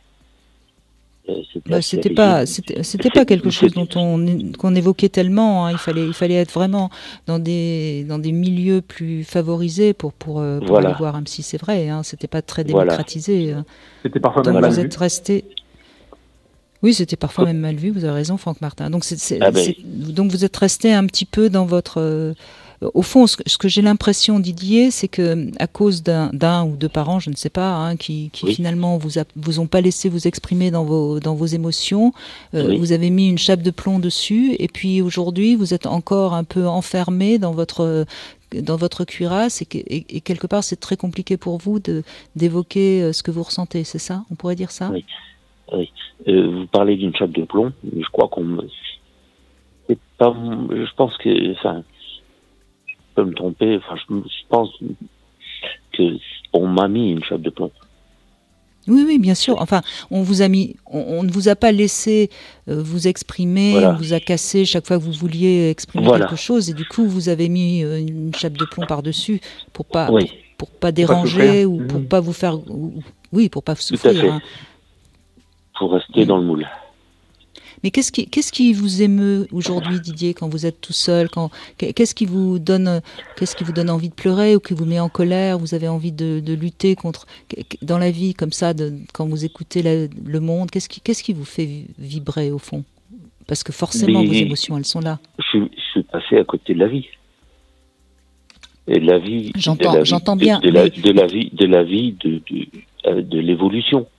Speaker 2: c'était pas quelque chose qu'on évoquait tellement, hein. Il fallait être vraiment dans des milieux plus favorisés pour
Speaker 7: voilà.
Speaker 2: aller voir un psy, c'est vrai, hein. C'était pas très démocratisé.
Speaker 3: Voilà. C'était parfois
Speaker 2: donc
Speaker 3: même mal
Speaker 2: vous
Speaker 3: vu.
Speaker 2: êtes resté. Oui, c'était parfois même mal vu. Vous avez raison, Franck Martin. Donc donc vous êtes resté un petit peu dans votre. Au fond, ce que j'ai l'impression, Didier, c'est que à cause d'un ou deux parents, je ne sais pas, hein, qui
Speaker 7: oui.
Speaker 2: finalement vous ont pas laissé vous exprimer dans vos émotions,
Speaker 7: oui.
Speaker 2: vous avez mis une chape de plomb dessus, et puis aujourd'hui vous êtes encore un peu enfermé dans votre cuirasse, et quelque part c'est très compliqué pour vous d'évoquer ce que vous ressentez, c'est ça? On pourrait dire ça?
Speaker 7: Oui. Oui. Vous parlez d'une chape de plomb, mais je crois c'est pas. Je pense que, enfin, je peux me tromper. Enfin, je pense que on m'a mis une chape de plomb.
Speaker 2: Oui, bien sûr. Enfin, on ne vous a pas laissé vous exprimer,
Speaker 7: voilà.
Speaker 2: On vous a cassé chaque fois que vous vouliez exprimer quelque chose, et du coup, vous avez mis une chape de plomb par-dessus pour pas déranger ou pour pas vous faire, pour pas souffrir.
Speaker 7: Tout à fait. Hein. Pour rester dans le moule.
Speaker 2: Mais qu'est-ce qui vous émeut aujourd'hui, Didier, quand vous êtes tout seul? Qu'est-ce qui vous donne envie de pleurer ou qui vous met en colère? Vous avez envie de lutter contre, dans la vie comme ça, quand vous écoutez le monde? Qu'est-ce qui vous fait vibrer au fond? Parce que forcément, vos émotions, elles sont là.
Speaker 7: Je suis passé à côté de la vie. Et de la vie.
Speaker 2: J'entends bien.
Speaker 7: De la vie, de l'évolution,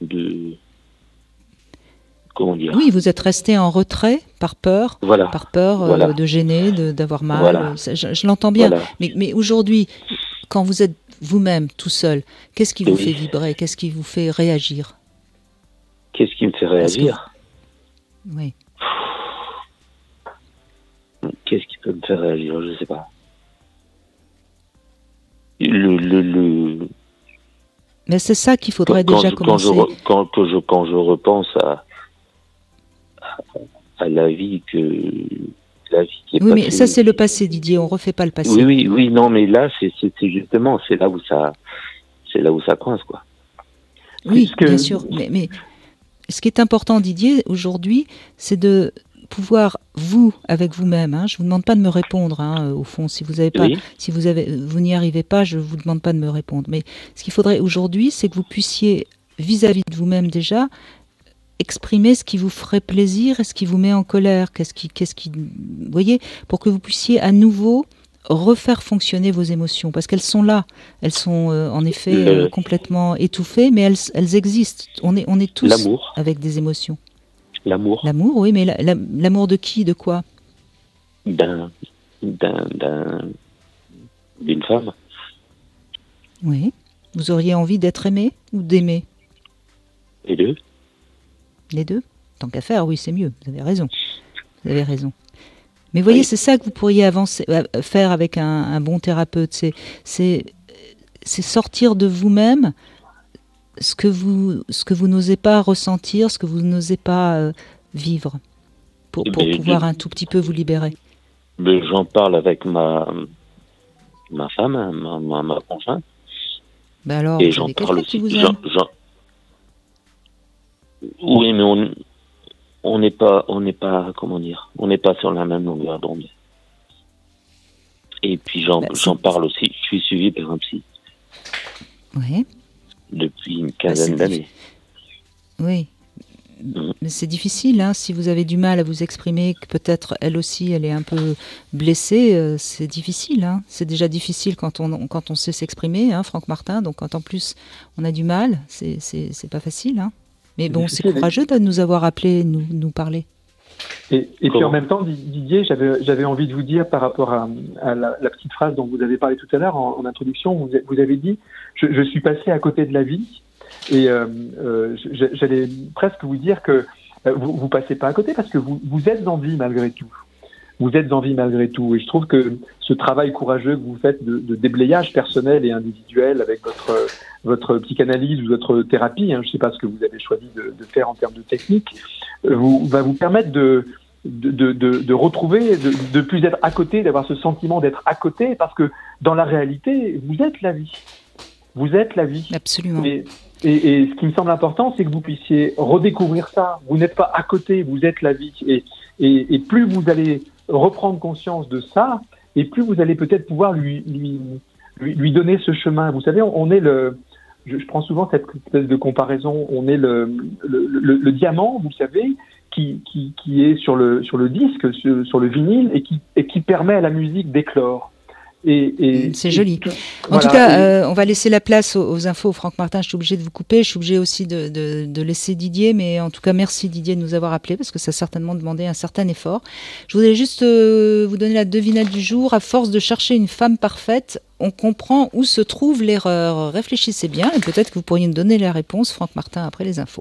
Speaker 7: comment dire.
Speaker 2: Oui, vous êtes resté en retrait par peur, de gêner, d'avoir mal.
Speaker 7: Voilà.
Speaker 2: Je l'entends bien.
Speaker 7: Voilà.
Speaker 2: Mais aujourd'hui, quand vous êtes vous-même tout seul, qu'est-ce qui vous fait vibrer? Qu'est-ce qui vous fait réagir?
Speaker 7: Qu'est-ce qui me fait réagir?
Speaker 2: Oui.
Speaker 7: Qu'est-ce qui peut me faire réagir? Je ne sais pas.
Speaker 2: Mais c'est ça qu'il faudrait déjà commencer.
Speaker 7: Quand je repense à la vie qui est passée.
Speaker 2: Mais ça c'est le passé, Didier. On refait pas le passé.
Speaker 7: Oui, non, mais là c'est justement c'est là où ça coince, quoi.
Speaker 2: Oui, bien sûr. Mais ce qui est important, Didier, aujourd'hui, c'est de pouvoir, vous, avec vous-même, hein, je vous demande pas de me répondre, hein, au fond, si vous avez pas, vous n'y arrivez pas, je vous demande pas de me répondre. Mais ce qu'il faudrait aujourd'hui, c'est que vous puissiez, vis-à-vis de vous-même déjà, exprimer ce qui vous ferait plaisir et ce qui vous met en colère, qu'est-ce qui, vous voyez, pour que vous puissiez à nouveau refaire fonctionner vos émotions, parce qu'elles sont là, elles sont en effet complètement étouffées, mais elles existent. On est tous avec des émotions.
Speaker 7: L'amour.
Speaker 2: L'amour, oui, mais l'amour de qui, de quoi?
Speaker 7: D'une femme.
Speaker 2: Oui. Vous auriez envie d'être aimé ou d'aimer?
Speaker 7: Les deux.
Speaker 2: Les deux? Tant qu'à faire, oui, c'est mieux. Vous avez raison. Mais voyez, c'est ça que vous pourriez faire avec un bon thérapeute. C'est sortir de vous-même ce que vous n'osez pas ressentir, ce que vous n'osez pas vivre, pour pouvoir un tout petit peu vous libérer.
Speaker 7: J'en parle avec ma femme, ma conjointe.
Speaker 2: Alors,
Speaker 7: et j'en parle aussi. Oui, mais on n'est pas, comment dire, on n'est pas sur la même longueur d'onde. Et puis j'en parle aussi. Je suis suivi par un psy.
Speaker 2: Oui.
Speaker 7: Depuis une quinzaine d'années.
Speaker 2: Oui. Mais c'est difficile, hein, si vous avez du mal à vous exprimer, que peut-être elle aussi, elle est un peu blessée, c'est difficile. Hein. C'est déjà difficile quand on sait s'exprimer, hein, Franck Martin. Donc quand en plus on a du mal, c'est pas facile. Hein. Mais bon, c'est courageux de nous avoir appelés, nous parler.
Speaker 3: Et puis en même temps, Didier, j'avais envie de vous dire par rapport à la petite phrase dont vous avez parlé tout à l'heure en introduction, vous avez dit « je suis passé à côté de la vie ». Et j'allais presque vous dire que vous passez pas à côté parce que vous êtes en vie malgré tout. Vous êtes en vie malgré tout. Et je trouve que ce travail courageux que vous faites de déblayage personnel et individuel avec votre psychanalyse ou votre thérapie, hein, je ne sais pas ce que vous avez choisi de faire en termes de technique, va vous permettre de retrouver, de plus être à côté, d'avoir ce sentiment d'être à côté, parce que dans la réalité, vous êtes la vie. Vous êtes la vie.
Speaker 2: Absolument.
Speaker 3: Et ce qui me semble important, c'est que vous puissiez redécouvrir ça. Vous n'êtes pas à côté, vous êtes la vie. Et plus vous allez reprendre conscience de ça, et plus vous allez peut-être pouvoir lui donner ce chemin. Vous savez, on est je prends souvent cette espèce de comparaison, on est le diamant, vous savez, qui est sur le disque, sur le vinyle, et qui permet à la musique d'éclore.
Speaker 2: C'est joli. En tout cas, on va laisser la place aux infos. Franck Martin, je suis obligée de vous couper. Je suis obligée aussi de laisser Didier. Mais en tout cas, merci Didier de nous avoir appelés parce que ça a certainement demandé un certain effort. Je voudrais juste vous donner la devinette du jour. À force de chercher une femme parfaite, on comprend où se trouve l'erreur. Réfléchissez bien et peut-être que vous pourriez nous donner la réponse, Franck Martin, après les infos.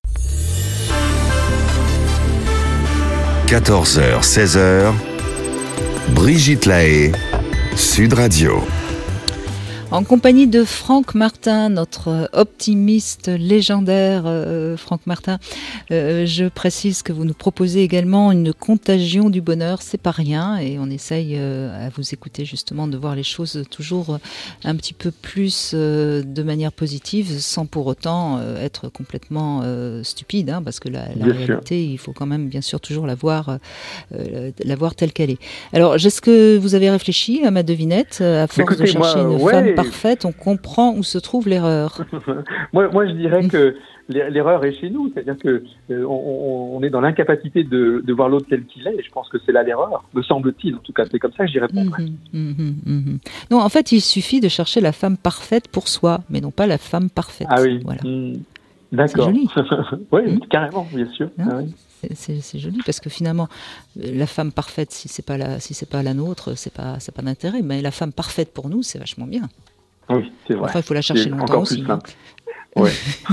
Speaker 1: 14h, 16h, Brigitte Lahaie, Sud Radio.
Speaker 2: En compagnie de Franck Martin, notre optimiste légendaire. Franck Martin, je précise que vous nous proposez également une contagion du bonheur, c'est pas rien, et on essaye à vous écouter justement de voir les choses toujours un petit peu plus de manière positive, sans pour autant être complètement stupide, hein, parce que la réalité, il faut quand même bien sûr toujours la voir telle qu'elle est. Alors, est-ce que vous avez réfléchi à ma devinette? À force de chercher une femme parfaite, on comprend où se trouve l'erreur.
Speaker 3: moi, je dirais que l'erreur est chez nous, c'est-à-dire que on est dans l'incapacité de voir l'autre tel qu'il est, et je pense que c'est là l'erreur, me semble-t-il. En tout cas, c'est comme ça que j'y répondrai.
Speaker 2: Non, en fait, il suffit de chercher la femme parfaite pour soi, mais non pas la femme parfaite.
Speaker 3: Ah oui.
Speaker 2: Voilà.
Speaker 3: D'accord.
Speaker 2: C'est joli.
Speaker 3: Oui, carrément, bien sûr. Ah oui.
Speaker 2: C'est joli parce que finalement, la femme parfaite, si c'est pas la nôtre, c'est pas d'intérêt. Mais la femme parfaite pour nous, c'est vachement bien.
Speaker 3: Oui, c'est vrai.
Speaker 2: Enfin, il faut la chercher longtemps
Speaker 3: encore
Speaker 2: aussi.
Speaker 3: Plus simple. Ouais.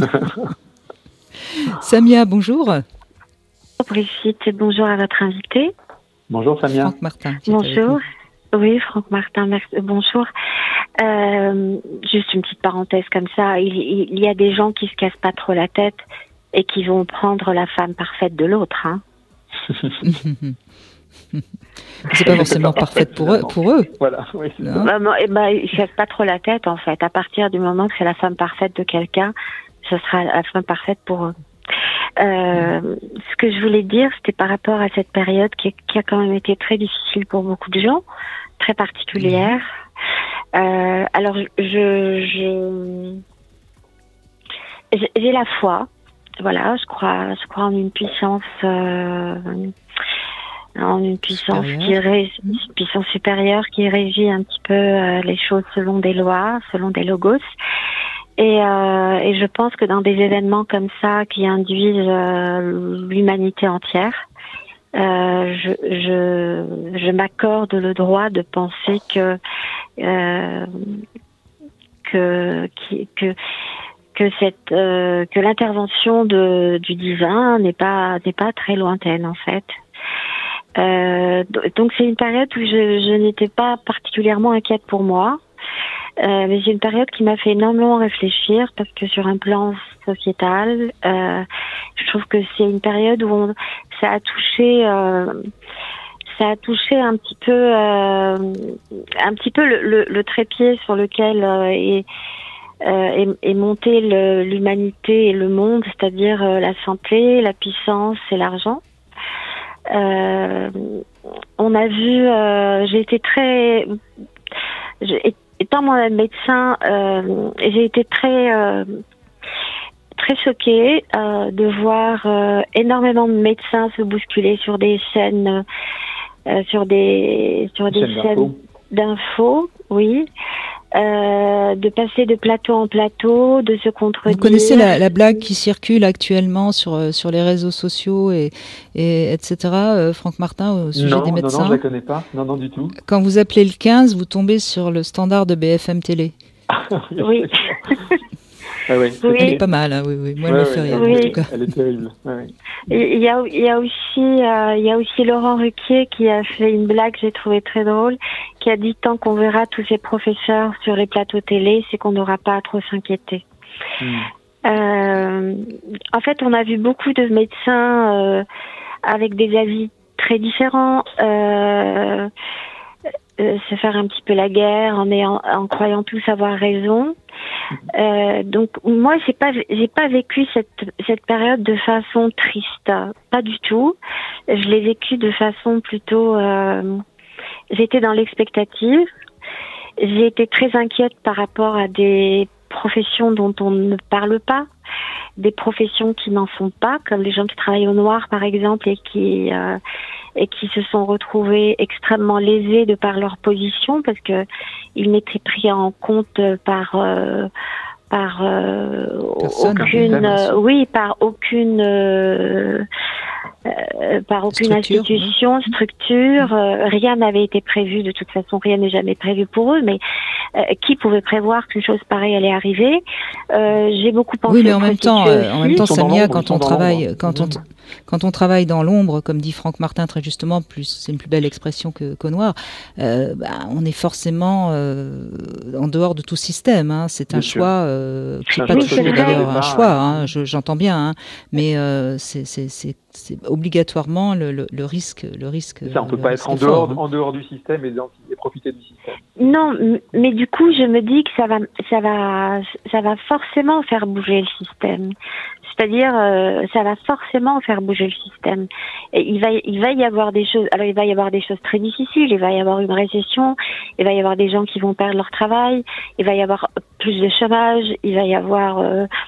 Speaker 2: Samia, bonjour.
Speaker 8: Brigitte, et bonjour à votre invité.
Speaker 3: Bonjour Samia.
Speaker 2: Franck Martin.
Speaker 8: Bonjour. Oui, Franck Martin, merci. Bonjour. Juste une petite parenthèse comme ça. Il y a des gens qui se cassent pas trop la tête et qui vont prendre la femme parfaite de l'autre. Hein.
Speaker 2: C'est pas forcément parfaite pour eux.
Speaker 3: Voilà, oui, c'est ça.
Speaker 8: Ils se cassent pas trop la tête en fait. À partir du moment que c'est la femme parfaite de quelqu'un, ce sera la femme parfaite pour eux. Ce que je voulais dire, c'était par rapport à cette période qui a quand même été très difficile pour beaucoup de gens, très particulière. Alors, j'ai la foi. Voilà, je crois en une puissance, puissance supérieure qui régit un petit peu les choses selon des lois, selon des logos. Et je pense que dans des événements comme ça qui induisent l'humanité entière, je m'accorde le droit de penser que l'intervention du divin n'est pas très lointaine en fait. Donc c'est une période où je n'étais pas particulièrement inquiète pour moi, mais c'est une période qui m'a fait énormément réfléchir parce que sur un plan sociétal, je trouve que c'est une période où ça a touché un petit peu le trépied sur lequel est montée l'humanité et le monde, c'est-à-dire la santé, la puissance et l'argent. On a vu, étant moi médecin, j'ai été très très choquée de voir énormément de médecins se bousculer sur des chaînes, sur des chaînes d'infos, oui. De passer de plateau en plateau, de se contredire.
Speaker 2: Vous connaissez la blague qui circule actuellement sur les réseaux sociaux et etc. Franck Martin, au sujet des médecins?
Speaker 3: Non, je la connais pas. Non, du tout.
Speaker 2: Quand vous appelez le 15, vous tombez sur le standard de BFM Télé.
Speaker 8: Oui.
Speaker 3: Ah oui.
Speaker 2: Elle est pas mal, hein, oui. Moi, elle me fait rire.
Speaker 8: Oui.
Speaker 2: En tout cas.
Speaker 3: Elle est terrible. Ouais.
Speaker 8: Il y a aussi Laurent Ruquier qui a fait une blague, j'ai trouvé très drôle, qui a dit tant qu'on verra tous ces professeurs sur les plateaux télé, c'est qu'on n'aura pas à trop s'inquiéter. En fait, on a vu beaucoup de médecins avec des avis très différents. Se faire un petit peu la guerre en croyant tous avoir raison. Donc moi j'ai pas vécu cette période de façon triste, pas du tout. Je l'ai vécu de façon plutôt j'étais dans l'expectative. J'ai été très inquiète par rapport à des professions dont on ne parle pas, des professions qui n'en sont pas, comme les gens qui travaillent au noir par exemple et qui se sont retrouvés extrêmement lésés de par leur position parce que ils n'étaient pris en compte par aucune institution, structure. Rien n'avait été prévu. De toute façon, rien n'est jamais prévu pour eux. Mais qui pouvait prévoir qu'une chose pareille allait arriver? J'ai beaucoup pensé.
Speaker 2: Oui, mais en même temps, Samia, quand on travaille dans l'ombre, comme dit Franck Martin très justement, c'est une plus belle expression qu'au noir. On est forcément en dehors de tout système. Hein. C'est un choix qui n'est pas toujours d'ailleurs un choix. Hein. J'entends bien, hein. Mais c'est obligatoirement le risque.
Speaker 3: Ça, on peut pas être en dehors du système et profiter du système.
Speaker 8: Non, mais du coup, je me dis que ça va forcément faire bouger le système. C'est-à-dire, ça va forcément faire bouger le système. Et il va y avoir des choses. Alors, il va y avoir des choses très difficiles. Il va y avoir une récession. Il va y avoir des gens qui vont perdre leur travail. Il va y avoir plus de chômage. Il va y avoir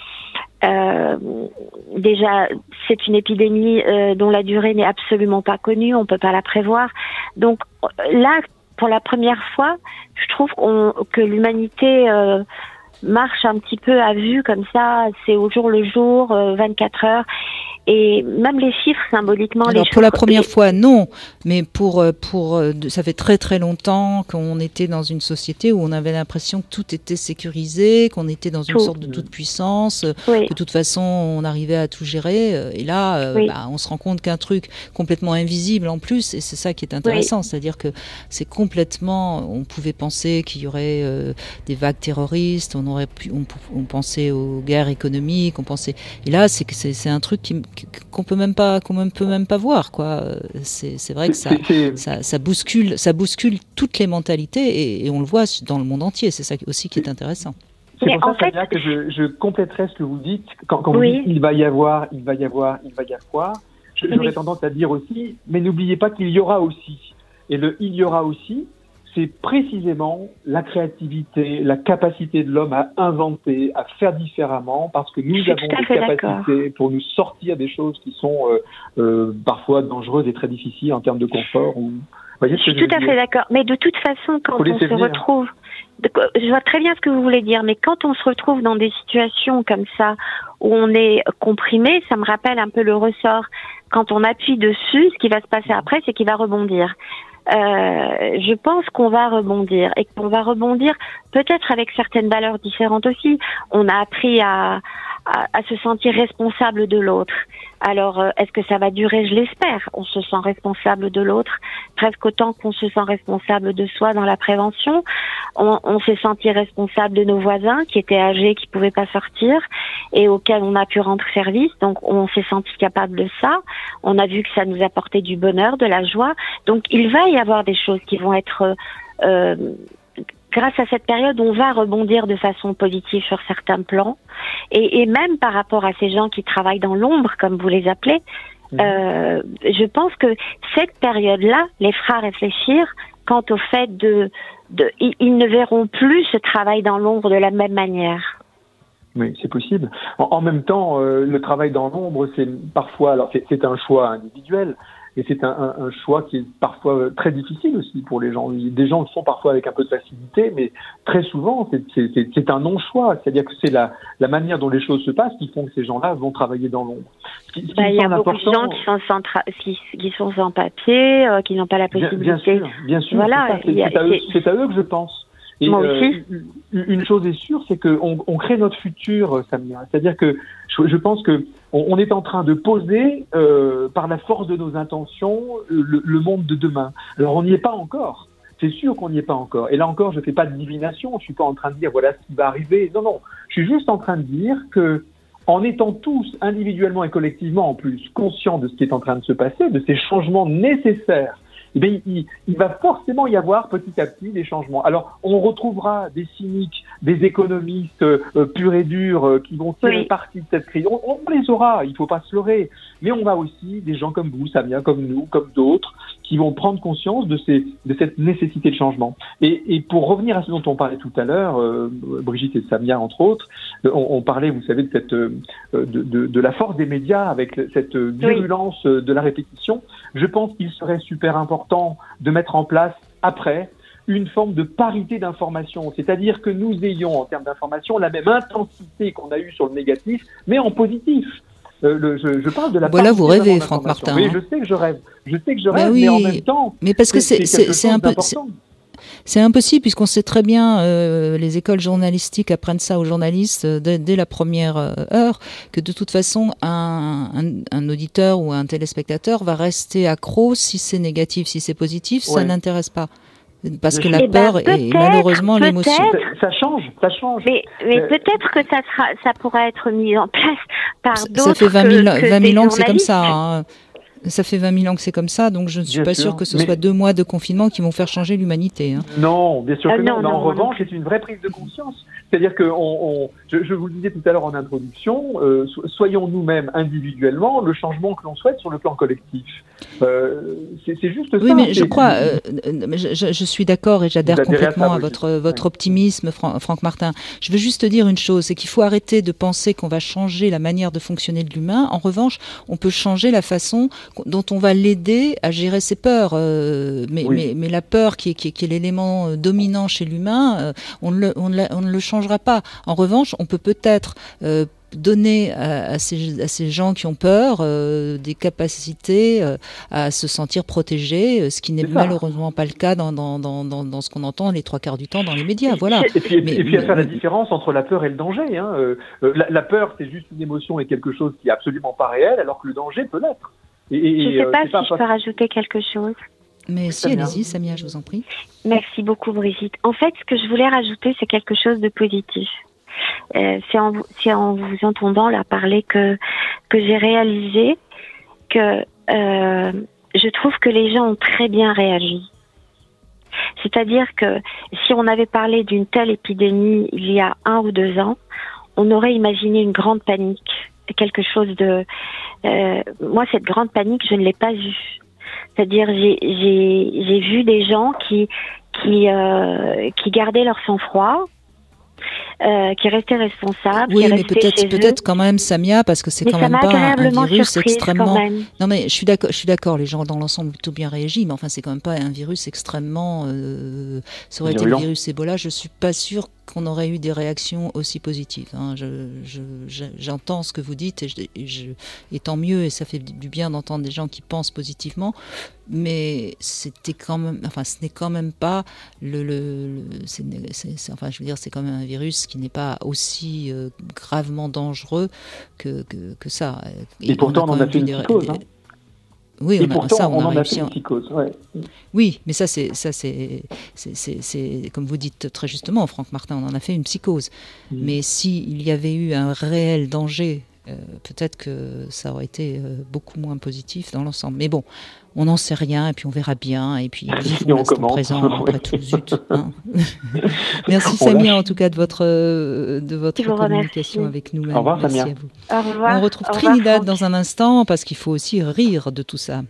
Speaker 8: déjà, c'est une épidémie dont la durée n'est absolument pas connue. On peut pas la prévoir. Donc là, pour la première fois, je trouve que l'humanité marche un petit peu à vue comme ça, c'est au jour le jour, 24 heures. Et même les chiffres symboliquement.
Speaker 2: Alors pour la première fois, non, mais ça fait très très longtemps qu'on était dans une société où on avait l'impression que tout était sécurisé, qu'on était dans une sorte de toute puissance, que de toute façon on arrivait à tout gérer. Et là, on se rend compte qu'un truc complètement invisible en plus, et c'est ça qui est intéressant, c'est-à-dire que c'est complètement. On pouvait penser qu'il y aurait des vagues terroristes, on pensait aux guerres économiques, et là c'est un truc qu'on peut même pas voir, quoi. C'est vrai que ça bouscule toutes les mentalités et on le voit dans le monde entier. C'est ça aussi qui est intéressant.
Speaker 3: C'est pour ça, Samia, que je compléterai ce que vous dites quand vous dites il va y avoir. J'aurais tendance à dire aussi, mais n'oubliez pas qu'il y aura aussi. Et il y aura aussi, c'est précisément la créativité, la capacité de l'homme à inventer, à faire différemment, parce que nous avons des capacités pour nous sortir des choses qui sont parfois dangereuses et très difficiles en termes de confort.
Speaker 8: Je suis tout à fait d'accord. Mais de toute façon, quand on se retrouve... Je vois très bien ce que vous voulez dire, mais quand on se retrouve dans des situations comme ça, où on est comprimé, ça me rappelle un peu le ressort. Quand on appuie dessus, ce qui va se passer après, c'est qu'il va rebondir. Je pense qu'on va rebondir et qu'on va rebondir peut-être avec certaines valeurs différentes aussi. On a appris à se sentir responsable de l'autre. Alors, est-ce que ça va durer? Je l'espère. On se sent responsable de l'autre presque autant qu'on se sent responsable de soi dans la prévention. On s'est senti responsable de nos voisins qui étaient âgés, qui pouvaient pas sortir et auxquels on a pu rendre service. Donc, on s'est senti capable de ça. On a vu que ça nous apportait du bonheur, de la joie. Donc, il va y avoir des choses qui vont être... grâce à cette période, on va rebondir de façon positive sur certains plans. Et même par rapport à ces gens qui travaillent dans l'ombre, comme vous les appelez, je pense que cette période-là les fera réfléchir quant au fait ils ne verront plus ce travail dans l'ombre de la même manière.
Speaker 3: Oui, c'est possible. En même temps, le travail dans l'ombre, c'est parfois, alors c'est un choix individuel, et c'est un choix qui est parfois très difficile aussi pour les gens. Des gens le font parfois avec un peu de facilité, mais très souvent, c'est un non-choix. C'est-à-dire que c'est la manière dont les choses se passent qui font que ces gens-là vont travailler dans l'ombre.
Speaker 8: Il y a beaucoup de gens qui sont sans papier, qui n'ont pas la possibilité.
Speaker 3: Bien sûr.
Speaker 8: Voilà,
Speaker 3: c'est à eux que je pense. Et
Speaker 8: moi aussi.
Speaker 3: Une chose est sûre, c'est qu'on crée notre futur, Samia. C'est-à-dire que je pense que on est en train de poser, par la force de nos intentions, le monde de demain. Alors on n'y est pas encore. C'est sûr qu'on n'y est pas encore. Et là encore, je fais pas de divination. Je suis pas en train de dire voilà ce qui va arriver. Non. Je suis juste en train de dire que, en étant tous individuellement et collectivement en plus conscients de ce qui est en train de se passer, de ces changements nécessaires, eh bien, il va forcément y avoir petit à petit des changements. Alors, on retrouvera des cyniques, des économistes purs et durs qui vont tirer parti de cette crise. On les aura, il ne faut pas se leurrer. Mais on a aussi des gens comme vous, Samia, comme nous, comme d'autres, qui vont prendre conscience de cette nécessité de changement. Et pour revenir à ce dont on parlait tout à l'heure, Brigitte et Samia entre autres, on parlait, vous savez, de la force des médias avec cette virulence de la répétition. Je pense qu'il serait super important de mettre en place après une forme de parité d'information, c'est-à-dire que nous ayons en termes d'information la même intensité qu'on a eue sur le négatif, mais en positif. Je parle de la
Speaker 2: voilà, vous rêvez, Franck Martin.
Speaker 3: Oui, je sais que je rêve. Mais en même temps,
Speaker 2: mais parce que c'est un peu... C'est impossible puisqu'on sait très bien, les écoles journalistiques apprennent ça aux journalistes dès la première heure, que de toute façon un auditeur ou un téléspectateur va rester accro si c'est négatif, si c'est positif, ça n'intéresse pas. Parce que la peur est malheureusement l'émotion.
Speaker 3: Ça change.
Speaker 8: Mais peut-être que ça pourra être mis en place par d'autres.
Speaker 2: Ça fait 20 000 ans que c'est comme ça. Hein. Ça fait 20 000 ans que c'est comme ça, donc je ne suis pas sûre que ce soit 2 mois de confinement qui vont faire changer l'humanité. Hein.
Speaker 3: Non, bien sûr que non. Mais en revanche, c'est une vraie prise de conscience. C'est-à-dire que, je vous le disais tout à l'heure en introduction, soyons nous-mêmes individuellement le changement que l'on souhaite sur le plan collectif. C'est juste ça.
Speaker 2: Oui, mais je crois, je suis d'accord et j'adhère complètement à votre optimisme, Franck Martin. Je veux juste dire une chose, c'est qu'il faut arrêter de penser qu'on va changer la manière de fonctionner de l'humain. En revanche, on peut changer la façon dont on va l'aider à gérer ses peurs. Mais la peur qui est l'élément dominant chez l'humain, on ne le changera pas. En revanche, on peut peut-être donner à ces gens qui ont peur des capacités à se sentir protégés, ce qui n'est malheureusement pas le cas dans ce qu'on entend les 3/4 du temps dans les médias. Voilà.
Speaker 3: Et puis à faire la différence entre la peur et le danger. Hein. La peur, c'est juste une émotion et quelque chose qui est absolument pas réel, alors que le danger peut l'être.
Speaker 8: Je ne sais pas si je peux rajouter quelque chose.
Speaker 2: Mais si, allez-y, Samia, je vous en prie.
Speaker 8: Merci beaucoup, Brigitte. En fait, ce que je voulais rajouter, c'est quelque chose de positif. C'est en vous entendant là parler que j'ai réalisé que je trouve que les gens ont très bien réagi. C'est-à-dire que si on avait parlé d'une telle épidémie il y a 1 ou 2 ans, on aurait imaginé une grande panique, quelque chose de... moi, cette grande panique, je ne l'ai pas vue. C'est-à-dire, j'ai vu des gens qui gardaient leur sang-froid, qui restaient responsables.
Speaker 2: Oui, mais peut-être quand même, Samia, parce que c'est quand même pas un virus extrêmement... Non, mais je suis d'accord, les gens dans l'ensemble ont plutôt bien réagi, mais enfin, c'est quand même pas un virus extrêmement... ça aurait été le virus Ebola, je suis pas sûre qu'on aurait eu des réactions aussi positives. Hein. J'entends ce que vous dites et tant mieux, et ça fait du bien d'entendre des gens qui pensent positivement, mais c'était quand même, enfin, ce n'est quand même pas enfin, je veux dire, c'est quand même un virus qui n'est pas aussi gravement dangereux que ça.
Speaker 3: Et pourtant, on en a fait une psychose.
Speaker 2: Oui, on a réussi.
Speaker 3: Une psychose,
Speaker 2: Oui, mais ça c'est comme vous dites très justement, Franck Martin, on en a fait une psychose. Mais s'il y avait eu un réel danger, peut-être que ça aurait été beaucoup moins positif dans l'ensemble. Mais bon, on n'en sait rien, et puis on verra bien, et puis vivons l'instant présent après tout, zut. Hein. Merci Samia, en tout cas, de votre communication avec nous.
Speaker 3: Au revoir,
Speaker 2: merci
Speaker 3: Samia.
Speaker 2: À vous. Au revoir. On retrouve Trinidad dans un instant, parce qu'il faut aussi rire de tout ça.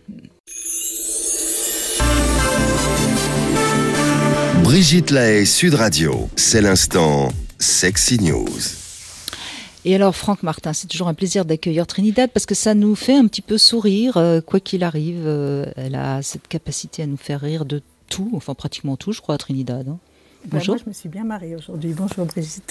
Speaker 1: Brigitte Lahaie, Sud Radio, c'est l'instant Sexy News.
Speaker 2: Et alors, Franck Martin, c'est toujours un plaisir d'accueillir Trinidad parce que ça nous fait un petit peu sourire, quoi qu'il arrive. Elle a cette capacité à nous faire rire de tout, enfin pratiquement tout, je crois, à Trinidad. Hein. Bonjour.
Speaker 9: Moi, je me suis bien marrée aujourd'hui. Bonjour Brigitte.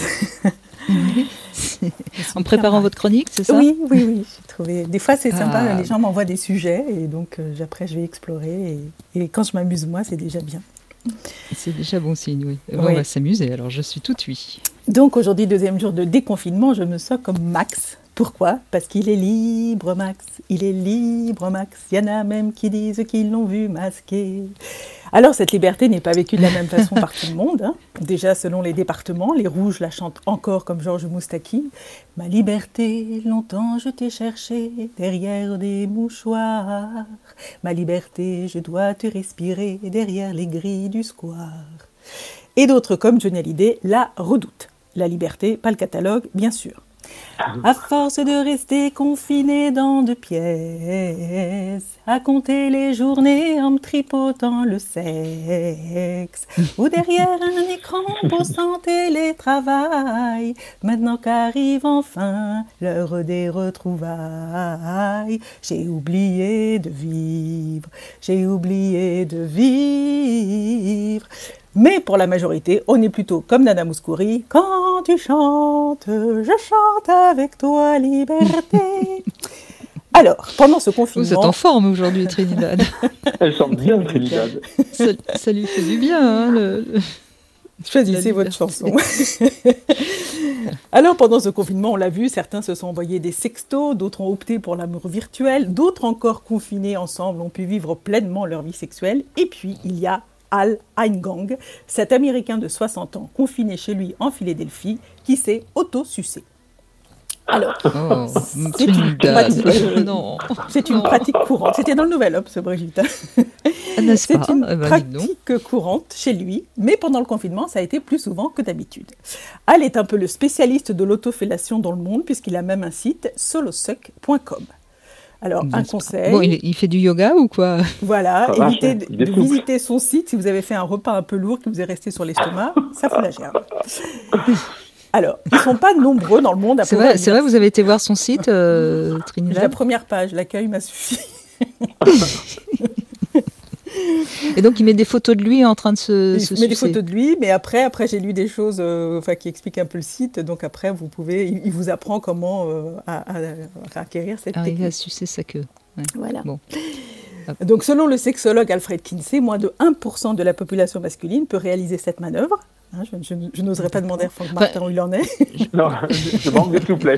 Speaker 2: En préparant votre chronique, c'est ça?
Speaker 9: Oui. J'ai trouvé. Des fois, c'est sympa. Les gens m'envoient des sujets et donc après, je vais explorer. Et quand je m'amuse, moi, c'est déjà bien.
Speaker 2: C'est déjà bon signe, oui. On va s'amuser, alors je suis toute oui.
Speaker 9: Donc aujourd'hui, deuxième jour de déconfinement, je me sens comme Max. Pourquoi ? Parce qu'il est libre, Max. Il est libre, Max. Il y en a même qui disent qu'ils l'ont vu masqué. Alors cette liberté n'est pas vécue de la même façon par tout le monde. Hein. Déjà, selon les départements, les Rouges la chantent encore comme Georges Moustaki. Ma liberté, longtemps je t'ai cherché derrière des mouchoirs. Ma liberté, je dois te respirer derrière les grilles du square. Et d'autres comme Johnny Hallyday la redoutent. La liberté, pas le catalogue, bien sûr. À force de rester confiné dans 2 pièces, à compter les journées en me tripotant le sexe, ou derrière un écran pour sans télétravail, maintenant qu'arrive enfin l'heure des retrouvailles, j'ai oublié de vivre, j'ai oublié de vivre. Mais pour la majorité, on est plutôt comme Nana Mouskouri. Quand tu chantes, je chante avec toi, liberté. Alors, pendant ce confinement...
Speaker 2: Vous êtes en forme aujourd'hui, Trinidad.
Speaker 3: Elle chante bien, Trinidad.
Speaker 2: Ça lui fait du bien, hein,
Speaker 9: Choisissez votre chanson. Alors, pendant ce confinement, on l'a vu, certains se sont envoyés des sextos, d'autres ont opté pour l'amour virtuel, d'autres encore confinés ensemble ont pu vivre pleinement leur vie sexuelle. Et puis, il y a Al Eingang, cet Américain de 60 ans, confiné chez lui en Philadelphie, qui s'est auto-sucé. Alors, c'est une pratique courante. C'était dans le Nouvel Obs, Brigitte. C'est une pratique courante chez lui, mais pendant le confinement, ça a été plus souvent que d'habitude. Al est un peu le spécialiste de l'autofellation dans le monde, puisqu'il a même un site, solosuck.com. Alors, un conseil...
Speaker 2: Bon, il fait du yoga ou quoi ?
Speaker 9: Voilà, évitez de visiter son site si vous avez fait un repas un peu lourd qui vous est resté sur l'estomac, ça fout la gerbe. Alors, ils ne sont pas nombreux dans le monde à pouvoir...
Speaker 2: C'est vrai, vous avez été voir son site, Trinidad ?
Speaker 9: La première page, l'accueil m'a suffi.
Speaker 2: Et donc, il met des photos de lui en train de se
Speaker 9: Il met des photos de lui, mais après j'ai lu des choses qui expliquent un peu le site. Donc après, il vous apprend comment à acquérir cette technique.
Speaker 2: Arriver à sucer sa queue. Ouais.
Speaker 9: Voilà.
Speaker 2: Bon.
Speaker 9: Donc, selon le sexologue Alfred Kinsey, moins de 1% de la population masculine peut réaliser cette manœuvre. Hein, je n'oserais pas demander à Franck Martin où il en est.
Speaker 3: Non, je manque de souplesse.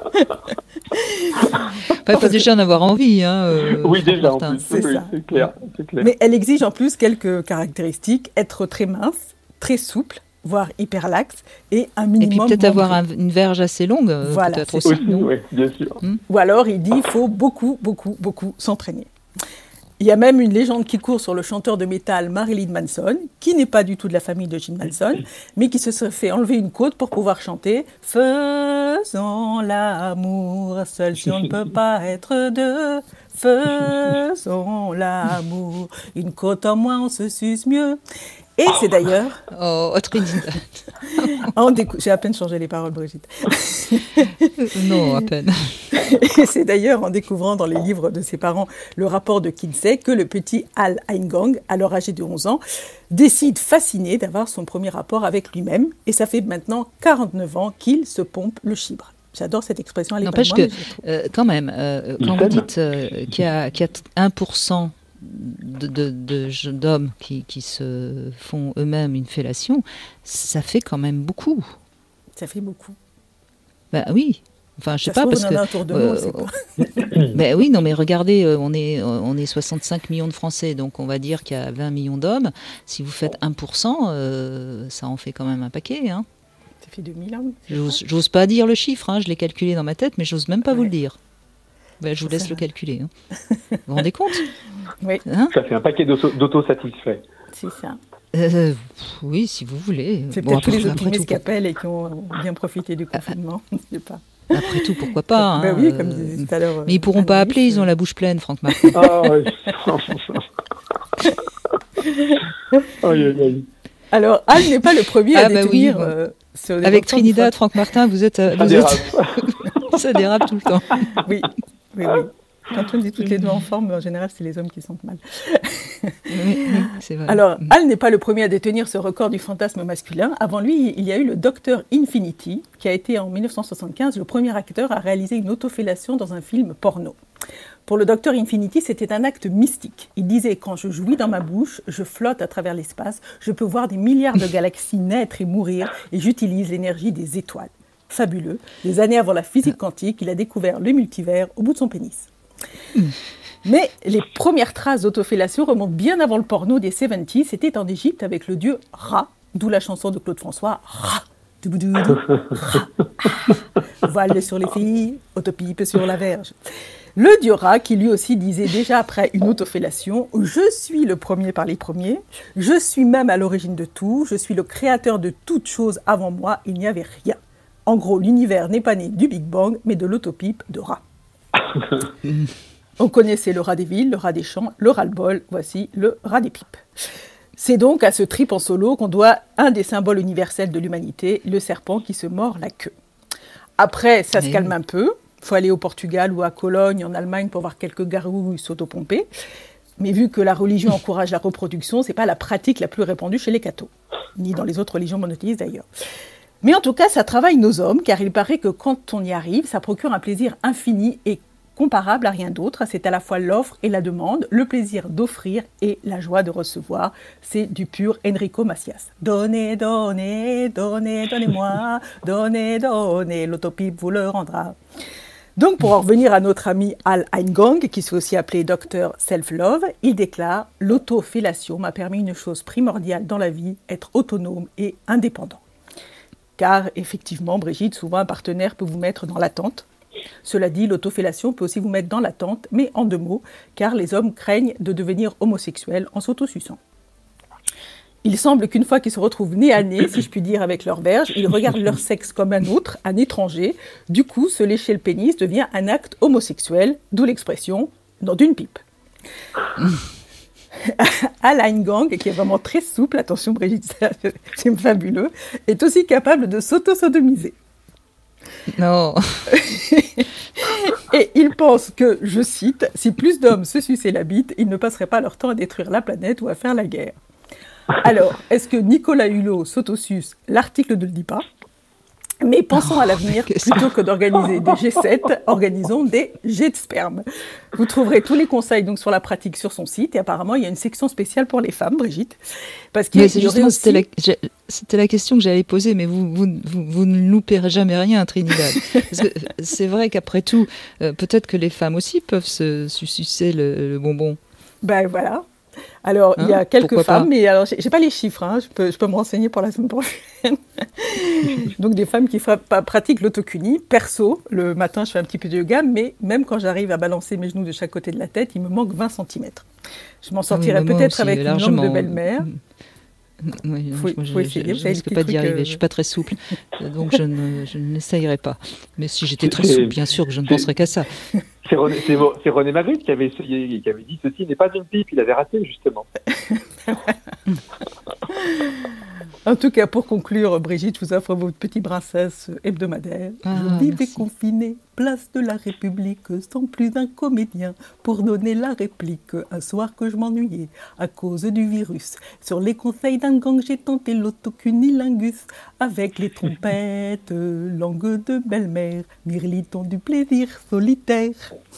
Speaker 2: Il faut déjà en avoir envie.
Speaker 3: Oui, déjà, en plus.
Speaker 9: C'est ça.
Speaker 3: C'est clair.
Speaker 9: Mais elle exige en plus quelques caractéristiques. Être très mince, très souple, voire hyper laxe, et un minimum...
Speaker 2: Et puis peut-être avoir une verge assez longue,
Speaker 9: voilà,
Speaker 2: peut-être aussi.
Speaker 3: Oui, bien sûr.
Speaker 9: Ou alors, il dit qu'il faut beaucoup s'entraîner. Il y a même une légende qui court sur le chanteur de métal Marilyn Manson, qui n'est pas du tout de la famille de Jim Manson, mais qui se serait fait enlever une côte pour pouvoir chanter « Faisons l'amour, seul si on ne peut pas être deux. Faisons l'amour, une côte en moins, on se suce mieux. » Et c'est d'ailleurs...
Speaker 2: Oh, Trinidad.
Speaker 9: J'ai à peine changé les paroles, Brigitte.
Speaker 2: Non, à peine.
Speaker 9: Et c'est d'ailleurs en découvrant dans les livres de ses parents le rapport de Kinsey que le petit Al Eingang, alors âgé de 11 ans, décide fasciné d'avoir son premier rapport avec lui-même. Et ça fait maintenant 49 ans qu'il se pompe le chibre. J'adore cette expression.
Speaker 2: N'empêche que, quand même, quand vous dites qu'il y a 1% d'hommes qui se font eux-mêmes une fellation, ça fait quand même beaucoup.
Speaker 9: Ça fait beaucoup.
Speaker 2: Ben oui. Enfin, je sais pas parce que.
Speaker 9: Un tour de mots, c'est pas...
Speaker 2: Ben oui, non, mais regardez, on est 65 millions de Français, donc on va dire qu'il y a 20 millions d'hommes. Si vous faites 1%, ça en fait quand même un paquet, hein.
Speaker 9: Ça fait 2000 ans.
Speaker 2: J'ose pas dire le chiffre, hein, je l'ai calculé dans ma tête, mais j'ose même pas vous le dire. Ben, je vous laisse le calculer. Hein. Vous vous rendez compte ?
Speaker 9: Oui.
Speaker 3: Hein ? Ça fait un paquet d'autosatisfaits.
Speaker 9: C'est ça.
Speaker 2: Oui, si vous voulez.
Speaker 9: C'est peut-être tous les optimistes qui appellent et qui ont bien profité du confinement. Je ne sais pas.
Speaker 2: Après tout, pourquoi pas, hein,
Speaker 9: oui, comme disait tout à l'heure.
Speaker 2: Mais ils ne pourront pas appeler, ils ont la bouche pleine, Franck Martin.
Speaker 3: Ah oui. Aïe, aïe, aïe.
Speaker 9: Alors, Al n'est pas le premier à détenir...
Speaker 2: Avec Trinidad, Franck Martin, vous êtes... Ça dérape tout le temps.
Speaker 9: Oui. Quand on dit toutes les deux en forme, en général, c'est les hommes qui sentent mal.
Speaker 2: Oui, c'est vrai.
Speaker 9: Alors, Al n'est pas le premier à détenir ce record du fantasme masculin. Avant lui, il y a eu le Dr Infinity, qui a été en 1975 le premier acteur à réaliser une autofellation dans un film porno. Pour le Dr Infinity, c'était un acte mystique. Il disait « Quand je jouis dans ma bouche, je flotte à travers l'espace, je peux voir des milliards de galaxies naître et mourir, et j'utilise l'énergie des étoiles. » Fabuleux. Des années avant la physique quantique, il a découvert le multivers au bout de son pénis. Mais les premières traces d'autofellation remontent bien avant le porno des 70s. C'était en Égypte avec le dieu Ra, d'où la chanson de Claude François, Ra. Voile sur les filles, autopipe sur la verge. Le dieu Ra, qui lui aussi disait déjà après une autofellation, « Je suis le premier par les premiers, je suis même à l'origine de tout, je suis le créateur de toutes choses avant moi, il n'y avait rien. En gros, l'univers n'est pas né du Big Bang, mais de l'autopipe de Ra. » On connaissait le rat des villes, le rat des champs, le ras-le-bol, voici le rat des pipes. C'est donc à ce trip en solo qu'on doit un des symboles universels de l'humanité, le serpent qui se mord la queue. Après, ça se calme un peu. Il faut aller au Portugal ou à Cologne, en Allemagne, pour voir quelques garous s'autopomper. Mais vu que la religion encourage la reproduction, ce n'est pas la pratique la plus répandue chez les cathos, ni dans les autres religions monothéistes d'ailleurs. Mais en tout cas, ça travaille nos hommes, car il paraît que quand on y arrive, ça procure un plaisir infini et comparable à rien d'autre. C'est à la fois l'offre et la demande, le plaisir d'offrir et la joie de recevoir. C'est du pur Enrico Macias. Donnez, donnez, donnez, donnez-moi, donnez, donnez, l'autopipe vous le rendra. Donc, pour en revenir à notre ami Al Eingang, qui s'est aussi appelé Dr Self-Love, il déclare « L'autofellation m'a permis une chose primordiale dans la vie, être autonome et indépendant. » Car, effectivement, Brigitte, souvent un partenaire peut vous mettre dans l'attente. Cela dit, l'autofellation peut aussi vous mettre dans l'attente, mais en 2 mots, car les hommes craignent de devenir homosexuels en s'autosuçant. Il semble qu'une fois qu'ils se retrouvent nez à nez, si je puis dire, avec leur verge, ils regardent leur sexe comme un autre, un étranger. Du coup, se lécher le pénis devient un acte homosexuel, d'où l'expression « dans d'une pipe ». Al Eingang, qui est vraiment très souple, attention Brigitte, c'est fabuleux, est aussi capable de s'auto-sodomiser.
Speaker 2: Non.
Speaker 9: Et il pense que, je cite, « Si plus d'hommes se suçaient la bite, ils ne passeraient pas leur temps à détruire la planète ou à faire la guerre. » Alors, est-ce que Nicolas Hulot s'autosuce ? L'article ne le dit pas. Mais pensons à l'avenir, plutôt que d'organiser des G7, organisons des jets de sperme. Vous trouverez tous les conseils donc, sur la pratique sur son site. Et apparemment, il y a une section spéciale pour les femmes, Brigitte. Parce qu'il y aurait aussi...
Speaker 2: C'était la question que j'allais poser, mais vous ne louperez jamais rien, Trinidad. Parce que c'est vrai qu'après tout, peut-être que les femmes aussi peuvent se sucer le bonbon.
Speaker 9: Ben voilà. Alors, il y a quelques femmes, mais alors, j'ai pas les chiffres, je peux me renseigner pour la semaine prochaine. Donc, des femmes qui pratiquent l'autocunie. Perso, le matin, je fais un petit peu de yoga, mais même quand j'arrive à balancer mes genoux de chaque côté de la tête, il me manque 20 cm. Je m'en sortirai peut-être aussi, avec une langue de belle-mère.
Speaker 2: Oui, je ne risque pas d'y arriver, je ne suis pas très souple, donc je n'essayerai pas. Mais si j'étais très souple, bien sûr que je ne penserais qu'à ça.
Speaker 3: C'est René Magritte qui avait dit « Ceci n'est pas une pipe », il avait raté justement.
Speaker 9: En tout cas, pour conclure, Brigitte, je vous offre votre petit princesse hebdomadaire. Je vivais confinée, place de la République, sans plus d'un comédien pour donner la réplique. Un soir que je m'ennuyais à cause du virus. Sur les conseils d'un gang, j'ai tenté l'autocunilingus avec les trompettes, langue de belle-mère, mirliton du plaisir solitaire.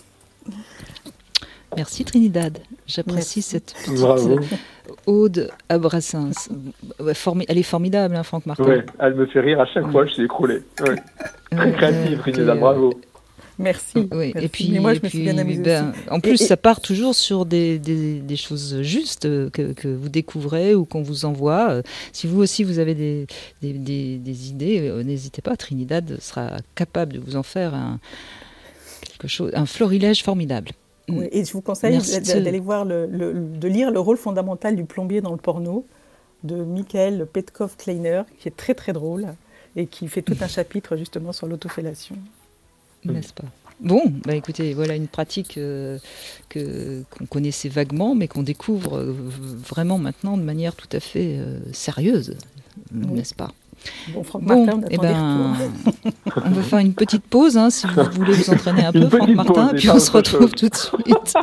Speaker 2: Merci Trinidad, j'apprécie cette petite ode à Brassens. Elle est formidable, Franck Martin.
Speaker 3: Ouais, elle me fait rire à chaque fois, je suis écroulé. Ouais. Très créative, Trinidad, bravo.
Speaker 9: Merci.
Speaker 2: Oui,
Speaker 9: merci.
Speaker 2: Et puis,
Speaker 9: mais moi, je me suis bien amusée aussi.
Speaker 2: En plus, ça part toujours sur des choses justes que vous découvrez ou qu'on vous envoie. Si vous aussi, vous avez des idées, n'hésitez pas, Trinidad sera capable de vous en faire un florilège formidable.
Speaker 9: Oui, et je vous conseille d'aller voir, de lire Le rôle fondamental du plombier dans le porno de Michael Petkov-Kleiner, qui est très très drôle et qui fait tout un chapitre justement sur l'autofellation.
Speaker 2: N'est-ce pas ? Bon, bah écoutez, voilà une pratique qu'on connaissait vaguement, mais qu'on découvre vraiment maintenant de manière tout à fait sérieuse, n'est-ce pas?
Speaker 9: Bon, Franck Martin, on attend des retours.
Speaker 2: On va faire une petite pause, si vous voulez vous entraîner un peu, Franck Martin, puis on se retrouve tout de suite.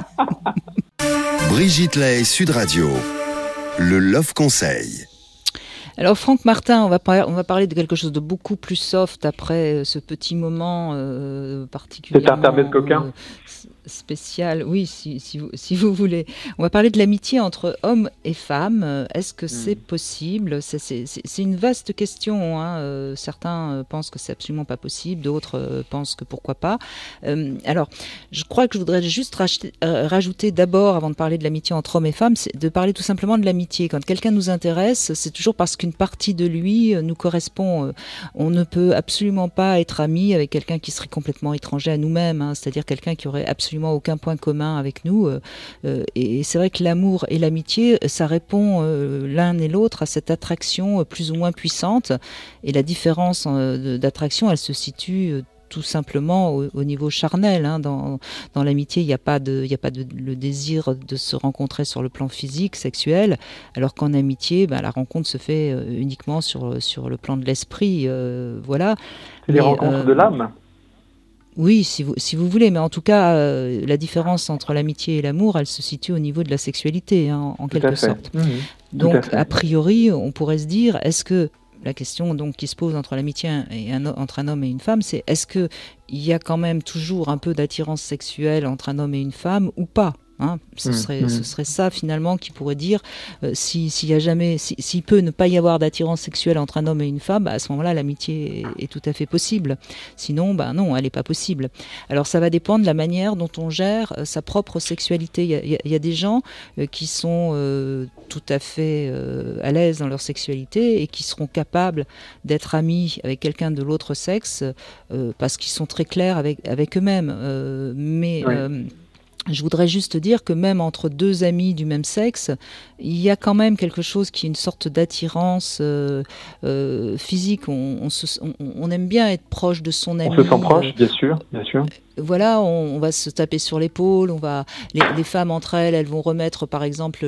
Speaker 1: Brigitte Lahaie, Sud Radio, le Love Conseil.
Speaker 2: Alors Franck Martin, on va parler de quelque chose de beaucoup plus soft après ce petit moment particulièrement...
Speaker 3: Cet intermède coquin
Speaker 2: spécial, oui, si vous voulez. On va parler de l'amitié entre hommes et femmes. Est-ce que c'est possible? C'est une vaste question. Certains pensent que c'est absolument pas possible, d'autres pensent que pourquoi pas. Alors, je crois que je voudrais juste rajouter d'abord, avant de parler de l'amitié entre hommes et femmes, c'est de parler tout simplement de l'amitié. Quand quelqu'un nous intéresse, c'est toujours parce qu'une partie de lui nous correspond. On ne peut absolument pas être ami avec quelqu'un qui serait complètement étranger à nous-mêmes, c'est-à-dire quelqu'un qui aurait absolument aucun point commun avec nous. Et c'est vrai que l'amour et l'amitié, ça répond l'un et l'autre à cette attraction plus ou moins puissante. Et la différence d'attraction, elle se situe tout simplement au niveau charnel. Dans l'amitié, il n'y a pas le désir de se rencontrer sur le plan physique, sexuel, alors qu'en amitié, la rencontre se fait uniquement sur le plan de l'esprit. Voilà.
Speaker 3: C'est les rencontres de l'âme.
Speaker 2: Oui, si vous voulez, mais en tout cas, la différence entre l'amitié et l'amour, elle se situe au niveau de la sexualité, en quelque sorte. Donc, a priori, on pourrait se dire, est-ce que la question donc qui se pose entre l'amitié entre un homme et une femme, c'est est-ce que il y a quand même toujours un peu d'attirance sexuelle entre un homme et une femme ou pas? Ce serait ça finalement qui pourrait dire s'il peut ne pas y avoir d'attirance sexuelle entre un homme et une femme, à ce moment-là l'amitié est tout à fait possible. Sinon, non, elle n'est pas possible. Alors ça va dépendre de la manière dont on gère sa propre sexualité. Il y a des gens qui sont tout à fait à l'aise dans leur sexualité et qui seront capables d'être amis avec quelqu'un de l'autre sexe parce qu'ils sont très clairs avec eux-mêmes. Je voudrais juste dire que même entre deux amis du même sexe, il y a quand même quelque chose qui est une sorte d'attirance physique. On aime bien être proche de son ami.
Speaker 3: On se sent proche, bien sûr.
Speaker 2: Voilà, on va se taper sur l'épaule. Les femmes entre elles vont remettre par exemple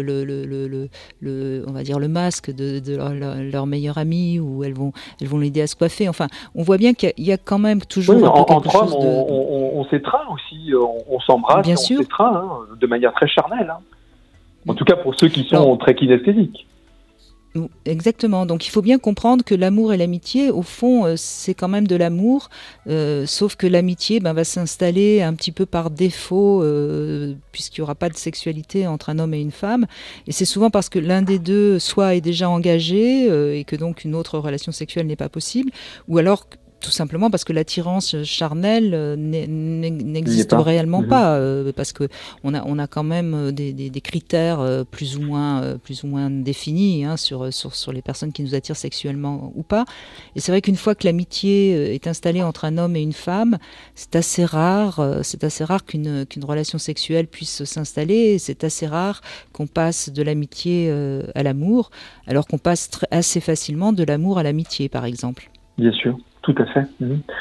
Speaker 2: on va dire le masque de leur meilleur ami, ou elles vont l'aider à se coiffer. Enfin, on voit bien qu'il y a quand même toujours
Speaker 3: entre hommes, on s'étreint aussi, on s'embrasse, bien sûr. On s'étreint de manière très charnelle. En tout cas pour ceux qui sont très kinesthésiques.
Speaker 2: Exactement. Donc il faut bien comprendre que l'amour et l'amitié, au fond, c'est quand même de l'amour, sauf que l'amitié va s'installer un petit peu par défaut, puisqu'il n'y aura pas de sexualité entre un homme et une femme. Et c'est souvent parce que l'un des deux soit est déjà engagé et que donc une autre relation sexuelle n'est pas possible, ou alors tout simplement parce que l'attirance charnelle n'existe réellement pas, parce que on a quand même des critères plus ou moins définis sur les personnes qui nous attirent sexuellement ou pas. Et c'est vrai qu'une fois que l'amitié est installée entre un homme et une femme, c'est assez rare qu'une relation sexuelle puisse s'installer. C'est assez rare qu'on passe de l'amitié à l'amour, alors qu'on passe assez facilement de l'amour à l'amitié, par exemple.
Speaker 3: Bien sûr. Tout à fait.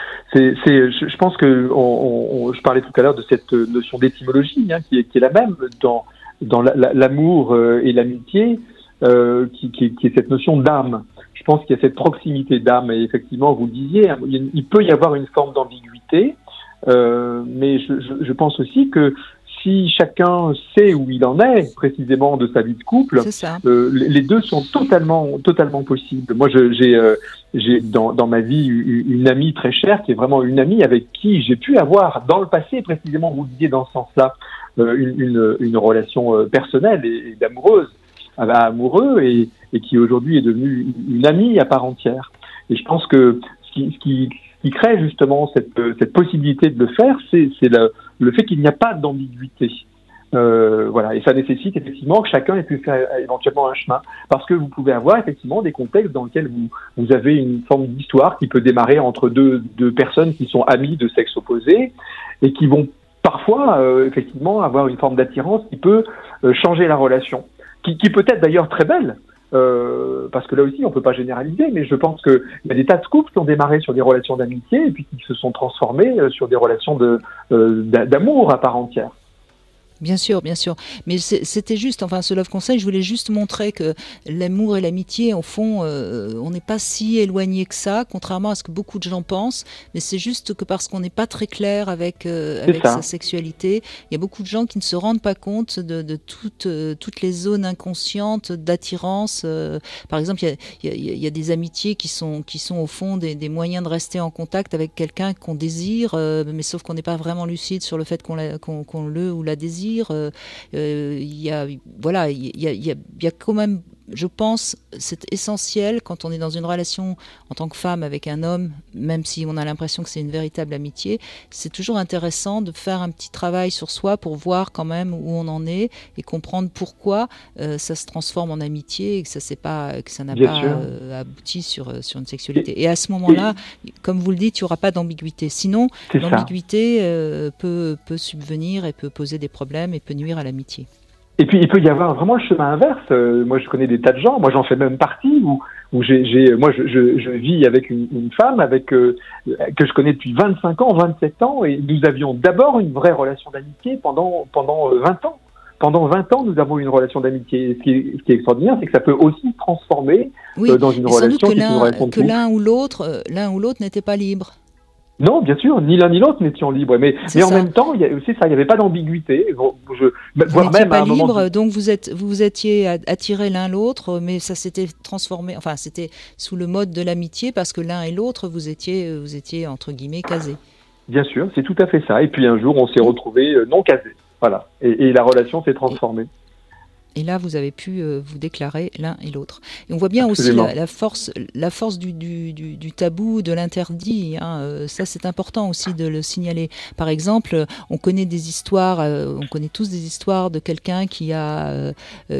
Speaker 3: Je pense que je parlais tout à l'heure de cette notion d'étymologie qui est la même dans l'amour et l'amitié, qui est cette notion d'âme. Je pense qu'il y a cette proximité d'âme, et effectivement, vous le disiez, il peut y avoir une forme d'ambiguïté, mais je pense aussi que si chacun sait où il en est précisément de sa vie de couple, les deux sont totalement possibles. Moi, j'ai dans ma vie une amie très chère qui est vraiment une amie avec qui j'ai pu avoir dans le passé, précisément, vous le disiez dans ce sens-là, une relation personnelle et amoureuse, amoureux, et qui aujourd'hui est devenue une amie à part entière. Et je pense que ce qui crée justement cette possibilité de le faire, c'est le fait qu'il n'y a pas d'ambiguïté. Voilà, et ça nécessite effectivement que chacun ait pu faire éventuellement un chemin, parce que vous pouvez avoir effectivement des contextes dans lesquels vous avez une forme d'histoire qui peut démarrer entre deux personnes qui sont amies de sexe opposé et qui vont parfois effectivement avoir une forme d'attirance qui peut changer la relation, qui peut être d'ailleurs très belle. parce que là aussi, on peut pas généraliser, mais je pense qu'il y a des tas de couples qui ont démarré sur des relations d'amitié et puis qui se sont transformés sur des relations d'amour à part entière.
Speaker 2: Bien sûr, bien sûr. Mais c'était juste, enfin, ce Love Conseil, je voulais juste montrer que l'amour et l'amitié, au fond, on n'est pas si éloignés que ça, contrairement à ce que beaucoup de gens pensent. Mais c'est juste que parce qu'on n'est pas très clair avec sa sexualité, il y a beaucoup de gens qui ne se rendent pas compte de toutes les zones inconscientes d'attirance. Par exemple, il y a des amitiés qui sont au fond des moyens de rester en contact avec quelqu'un qu'on désire, mais sauf qu'on n'est pas vraiment lucide sur le fait qu'on le ou la désire. Il y a quand même, je pense, c'est essentiel quand on est dans une relation en tant que femme avec un homme, même si on a l'impression que c'est une véritable amitié, c'est toujours intéressant de faire un petit travail sur soi pour voir quand même où on en est et comprendre pourquoi ça se transforme en amitié et que ça n'a pas abouti sur une sexualité. Et à ce moment-là, comme vous le dites, il n'y aura pas d'ambiguïté. Sinon, l'ambiguïté peut subvenir et peut poser des problèmes et peut nuire à l'amitié.
Speaker 3: Et puis il peut y avoir vraiment le chemin inverse. Moi, je connais des tas de gens. Moi, j'en fais même partie où je vis avec une femme que je connais depuis 25 ans, 27 ans, et nous avions d'abord une vraie relation d'amitié pendant 20 ans. Pendant 20 ans, nous avons une relation d'amitié. Et ce qui est extraordinaire, c'est que ça peut aussi se transformer dans une relation qui est une relation de couple.
Speaker 2: L'un ou l'autre n'était pas libre.
Speaker 3: Non, bien sûr, ni l'un ni l'autre n'étions libres, mais en même temps, il n'y avait pas d'ambiguïté.
Speaker 2: Vous n'étiez pas libre, donc vous étiez attirés l'un l'autre, mais ça s'était transformé, enfin c'était sous le mode de l'amitié, parce que l'un et l'autre, vous étiez entre guillemets casés.
Speaker 3: Bien sûr, c'est tout à fait ça. Et puis un jour, on s'est retrouvés non casés, voilà, et la relation s'est transformée.
Speaker 2: Et là, vous avez pu vous déclarer l'un et l'autre. Et on voit bien aussi la force du tabou, de l'interdit. Ça, c'est important aussi de le signaler. Par exemple, on connaît tous des histoires de quelqu'un qui a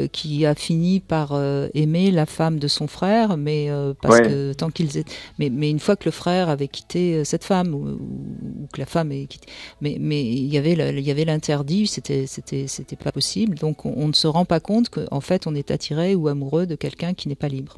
Speaker 2: fini par aimer la femme de son frère, mais parce que tant qu'ils étaient, mais une fois que le frère avait quitté cette femme ou que la femme est quittée, mais il y avait l'interdit, c'était pas possible. Donc on ne se rend pas compte qu'en fait on est attiré ou amoureux de quelqu'un qui n'est pas libre.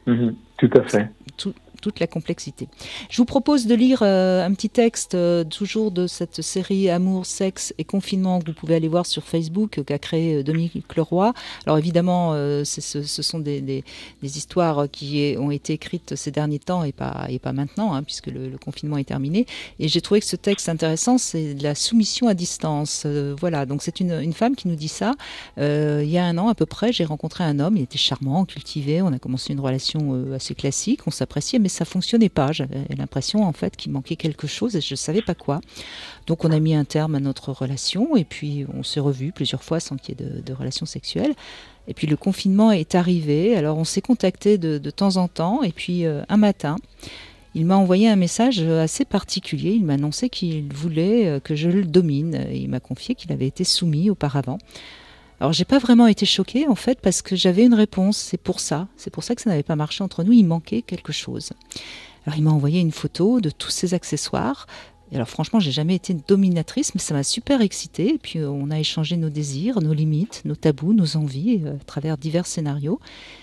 Speaker 3: Tout à fait.
Speaker 2: Toute la complexité. Je vous propose de lire un petit texte toujours de cette série Amour, sexe et confinement que vous pouvez aller voir sur Facebook, qu'a créé Dominique Leroy. Alors évidemment, ce sont des histoires qui ont été écrites ces derniers temps et pas maintenant, puisque le confinement est terminé. Et j'ai trouvé que ce texte intéressant, c'est de la soumission à distance. Voilà, donc c'est une femme qui nous dit ça. Il y a 1 an à peu près, j'ai rencontré un homme, il était charmant, cultivé, on a commencé une relation assez classique, on s'appréciait, mais ça fonctionnait pas. J'avais l'impression en fait qu'il manquait quelque chose et je savais pas quoi. Donc on a mis un terme à notre relation et puis on s'est revus plusieurs fois sans qu'il y ait de relations sexuelles. Et puis le confinement est arrivé, alors on s'est contacté de temps en temps et puis un matin, il m'a envoyé un message assez particulier. Il m'a annoncé qu'il voulait que je le domine et il m'a confié qu'il avait été soumis auparavant. Alors, j'ai pas vraiment été choquée, en fait, parce que j'avais une réponse. C'est pour ça que ça n'avait pas marché entre nous. Il manquait quelque chose. Alors, il m'a envoyé une photo de tous ses accessoires. Et alors, franchement, j'ai jamais été dominatrice, mais ça m'a super excitée. Et puis, on a échangé nos désirs, nos limites, nos tabous, nos envies, à travers divers scénarios.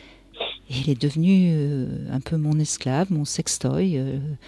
Speaker 2: Et il est devenu un peu mon esclave, mon sextoy.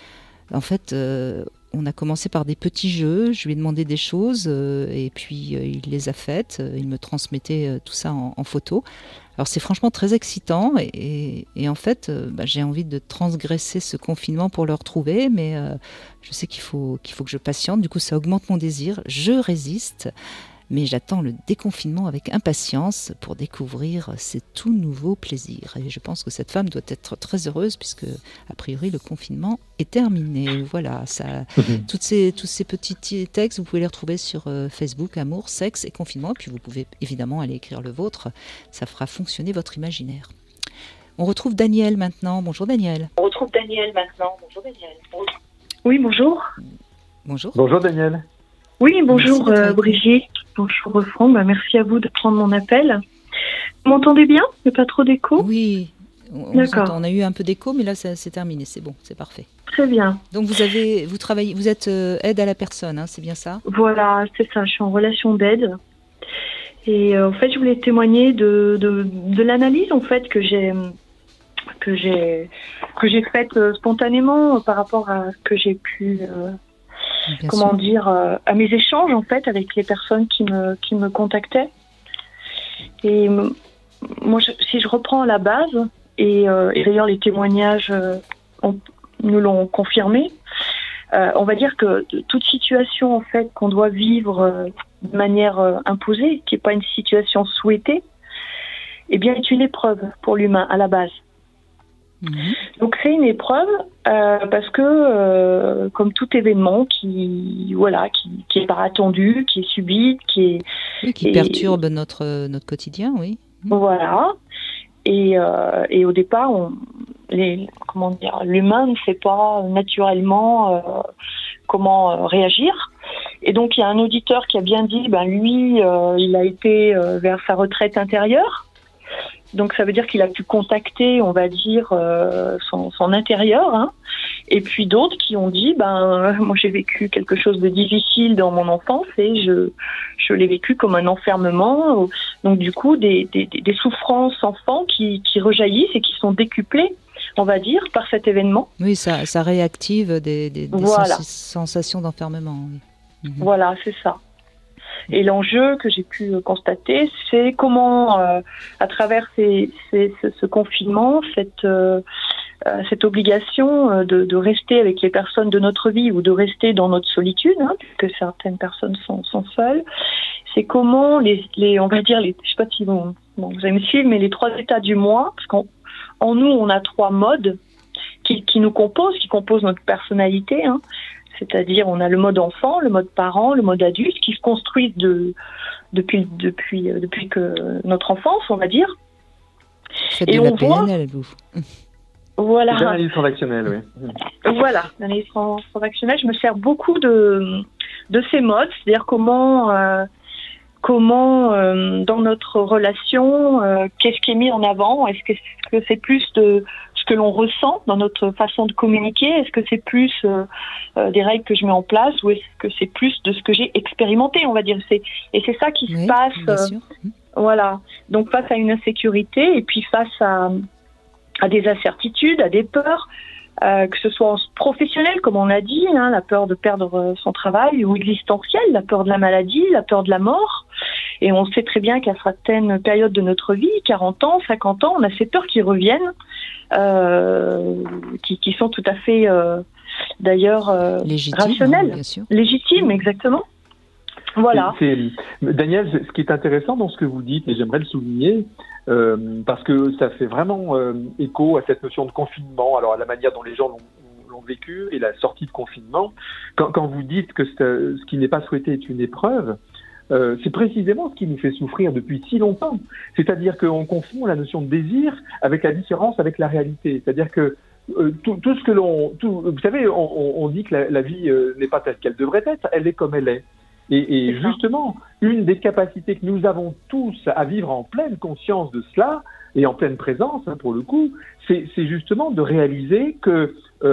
Speaker 2: En fait, on a commencé par des petits jeux, je lui ai demandé des choses et puis il les a faites, il me transmettait tout ça en photo. Alors c'est franchement très excitant et en fait j'ai envie de transgresser ce confinement pour le retrouver, mais je sais qu'il faut que je patiente, du coup ça augmente mon désir, je résiste. Mais j'attends le déconfinement avec impatience pour découvrir ces tout nouveaux plaisirs. Et je pense que cette femme doit être très heureuse puisque, a priori, le confinement est terminé. Voilà, tous ces petits textes, vous pouvez les retrouver sur Facebook, Amour, sexe et confinement. Et puis vous pouvez évidemment aller écrire le vôtre. Ça fera fonctionner votre imaginaire. On retrouve Daniel maintenant. Bonjour Daniel.
Speaker 10: Oui, bonjour.
Speaker 2: Bonjour.
Speaker 3: Bonjour Daniel.
Speaker 10: Oui, bonjour Brigitte, bonjour Franck, merci à vous de prendre mon appel. Vous m'entendez bien? Il n'y a pas trop d'écho?
Speaker 2: Oui, d'accord. On a eu un peu d'écho, mais là c'est terminé, c'est bon, c'est parfait.
Speaker 10: Très bien.
Speaker 2: Donc vous travaillez, vous êtes aide à la personne, c'est bien ça?
Speaker 10: Voilà, c'est ça, je suis en relation d'aide. Et en fait, je voulais témoigner de l'analyse en fait que j'ai faite spontanément par rapport à ce que j'ai pu à mes échanges en fait avec les personnes qui me contactaient. Et moi, si je reprends à la base, et d'ailleurs les témoignages nous l'ont confirmé, on va dire que toute situation en fait qu'on doit vivre de manière imposée, qui n'est pas une situation souhaitée, eh bien est une épreuve pour l'humain à la base. Donc c'est une épreuve parce que comme tout événement qui est pas attendu, qui est subit, qui
Speaker 2: perturbe notre quotidien, oui.
Speaker 10: Voilà. Et au départ, l'humain ne sait pas naturellement comment réagir. Et donc il y a un auditeur qui a bien dit, lui, il a été vers sa retraite intérieure. Donc ça veut dire qu'il a pu contacter, on va dire, son intérieur. Hein. Et puis d'autres qui ont dit, moi j'ai vécu quelque chose de difficile dans mon enfance et je l'ai vécu comme un enfermement. Donc du coup, des souffrances enfants qui rejaillissent et qui sont décuplées, on va dire, par cet événement.
Speaker 2: Oui, ça réactive des sensations d'enfermement. Oui.
Speaker 10: Voilà, c'est ça. Et l'enjeu que j'ai pu constater, c'est comment, à travers ce confinement, cette obligation de rester avec les personnes de notre vie ou de rester dans notre solitude, hein, puisque certaines personnes sont seules, c'est comment on va dire, je sais pas si vous allez me suivre, mais les 3 états du moi, parce qu'en nous, on a 3 modes qui nous composent, qui composent notre personnalité, hein. C'est-à-dire, on a le mode enfant, le mode parent, le mode adulte, qui se construisent depuis que notre enfance, on va dire.
Speaker 2: Faites de la PNL, vous.
Speaker 10: Voilà.
Speaker 3: L'analyse transactionnelle, oui.
Speaker 10: Voilà, l'analyse transactionnelle. Je me sers beaucoup de ces modes, c'est-à-dire comment dans notre relation, qu'est-ce qui est mis en avant? Est-ce que c'est plus de ce que l'on ressent dans notre façon de communiquer? Est-ce que c'est plus des règles que je mets en place, ou est-ce que c'est plus de ce que j'ai expérimenté, on va dire? Et c'est ça qui se passe. Voilà. Donc face à une insécurité et puis face à des incertitudes, à des peurs, que ce soit professionnel, comme on a dit, hein, la peur de perdre son travail, ou existentielle, la peur de la maladie, la peur de la mort. Et on sait très bien qu'à certaines périodes de notre vie, 40 ans, 50 ans, on a ces peurs qui reviennent, qui sont tout à fait, d'ailleurs, rationnelles.
Speaker 2: Bien sûr.
Speaker 10: Légitimes, exactement. Voilà.
Speaker 3: Daniel, ce qui est intéressant dans ce que vous dites, et j'aimerais le souligner, parce que ça fait vraiment écho à cette notion de confinement, alors à la manière dont les gens l'ont vécu et la sortie de confinement. Quand vous dites que ce qui n'est pas souhaité est une épreuve, c'est précisément ce qui nous fait souffrir depuis si longtemps. C'est-à-dire qu'on confond la notion de désir avec la différence avec la réalité. C'est-à-dire que tout ce que vous savez, on dit que la vie n'est pas telle qu'elle devrait être, elle est comme elle est. Et justement, une des capacités que nous avons tous à vivre en pleine conscience de cela, et en pleine présence, hein, pour le coup, c'est justement de réaliser que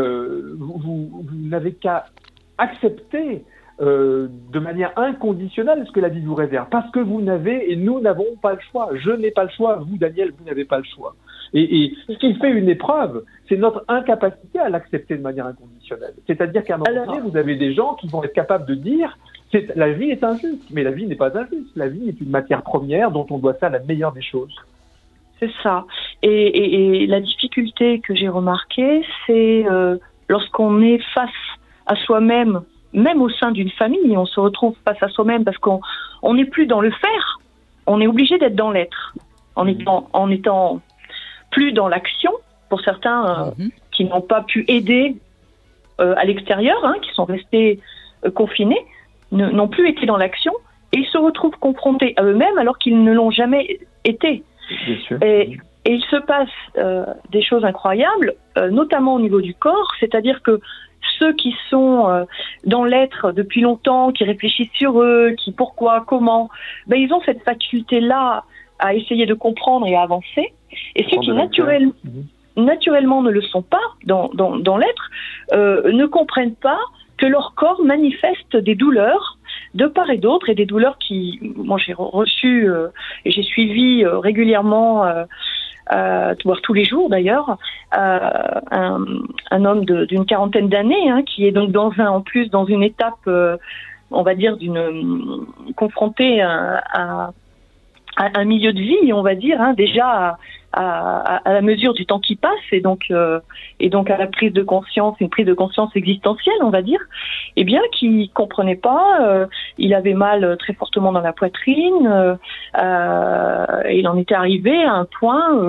Speaker 3: vous n'avez qu'à accepter de manière inconditionnelle ce que la vie vous réserve, parce que vous n'avez, et nous n'avons pas le choix. Je n'ai pas le choix, vous, Daniel, vous n'avez pas le choix. Et ce qui fait une épreuve, c'est notre incapacité à l'accepter de manière inconditionnelle. C'est-à-dire qu'à un moment donné, vous avez des gens qui vont être capables de dire la vie est injuste, mais la vie n'est pas injuste. La vie est une matière première dont on doit faire la meilleure des choses.
Speaker 10: C'est ça. Et la difficulté que j'ai remarquée, c'est lorsqu'on est face à soi-même, même au sein d'une famille, on se retrouve face à soi-même parce qu'on n'est plus dans le faire, on est obligé d'être dans l'être. En étant plus dans l'action, pour certains qui n'ont pas pu aider à l'extérieur, hein, qui sont restés confinés, n'ont plus été dans l'action, et ils se retrouvent confrontés à eux-mêmes alors qu'ils ne l'ont jamais été.
Speaker 3: Bien sûr.
Speaker 10: Et il se passe des choses incroyables, notamment au niveau du corps, c'est-à-dire que ceux qui sont dans l'être depuis longtemps, qui réfléchissent sur eux, qui pourquoi, comment, ils ont cette faculté-là à essayer de comprendre et à avancer. Et ceux qui naturellement ne le sont pas dans l'être, ne comprennent pas que leur corps manifeste des douleurs, de part et d'autre, et des douleurs qui, moi j'ai reçu et j'ai suivi régulièrement, voire tous les jours d'ailleurs, un homme d'une quarantaine d'années, hein, qui est donc en plus dans une étape, on va dire, confronté à un milieu de vie, on va dire, hein, déjà à la mesure du temps qui passe, et donc à la prise de conscience, une prise de conscience existentielle, on va dire, et bien qui comprenait pas, il avait mal très fortement dans la poitrine, et il en était arrivé à un point,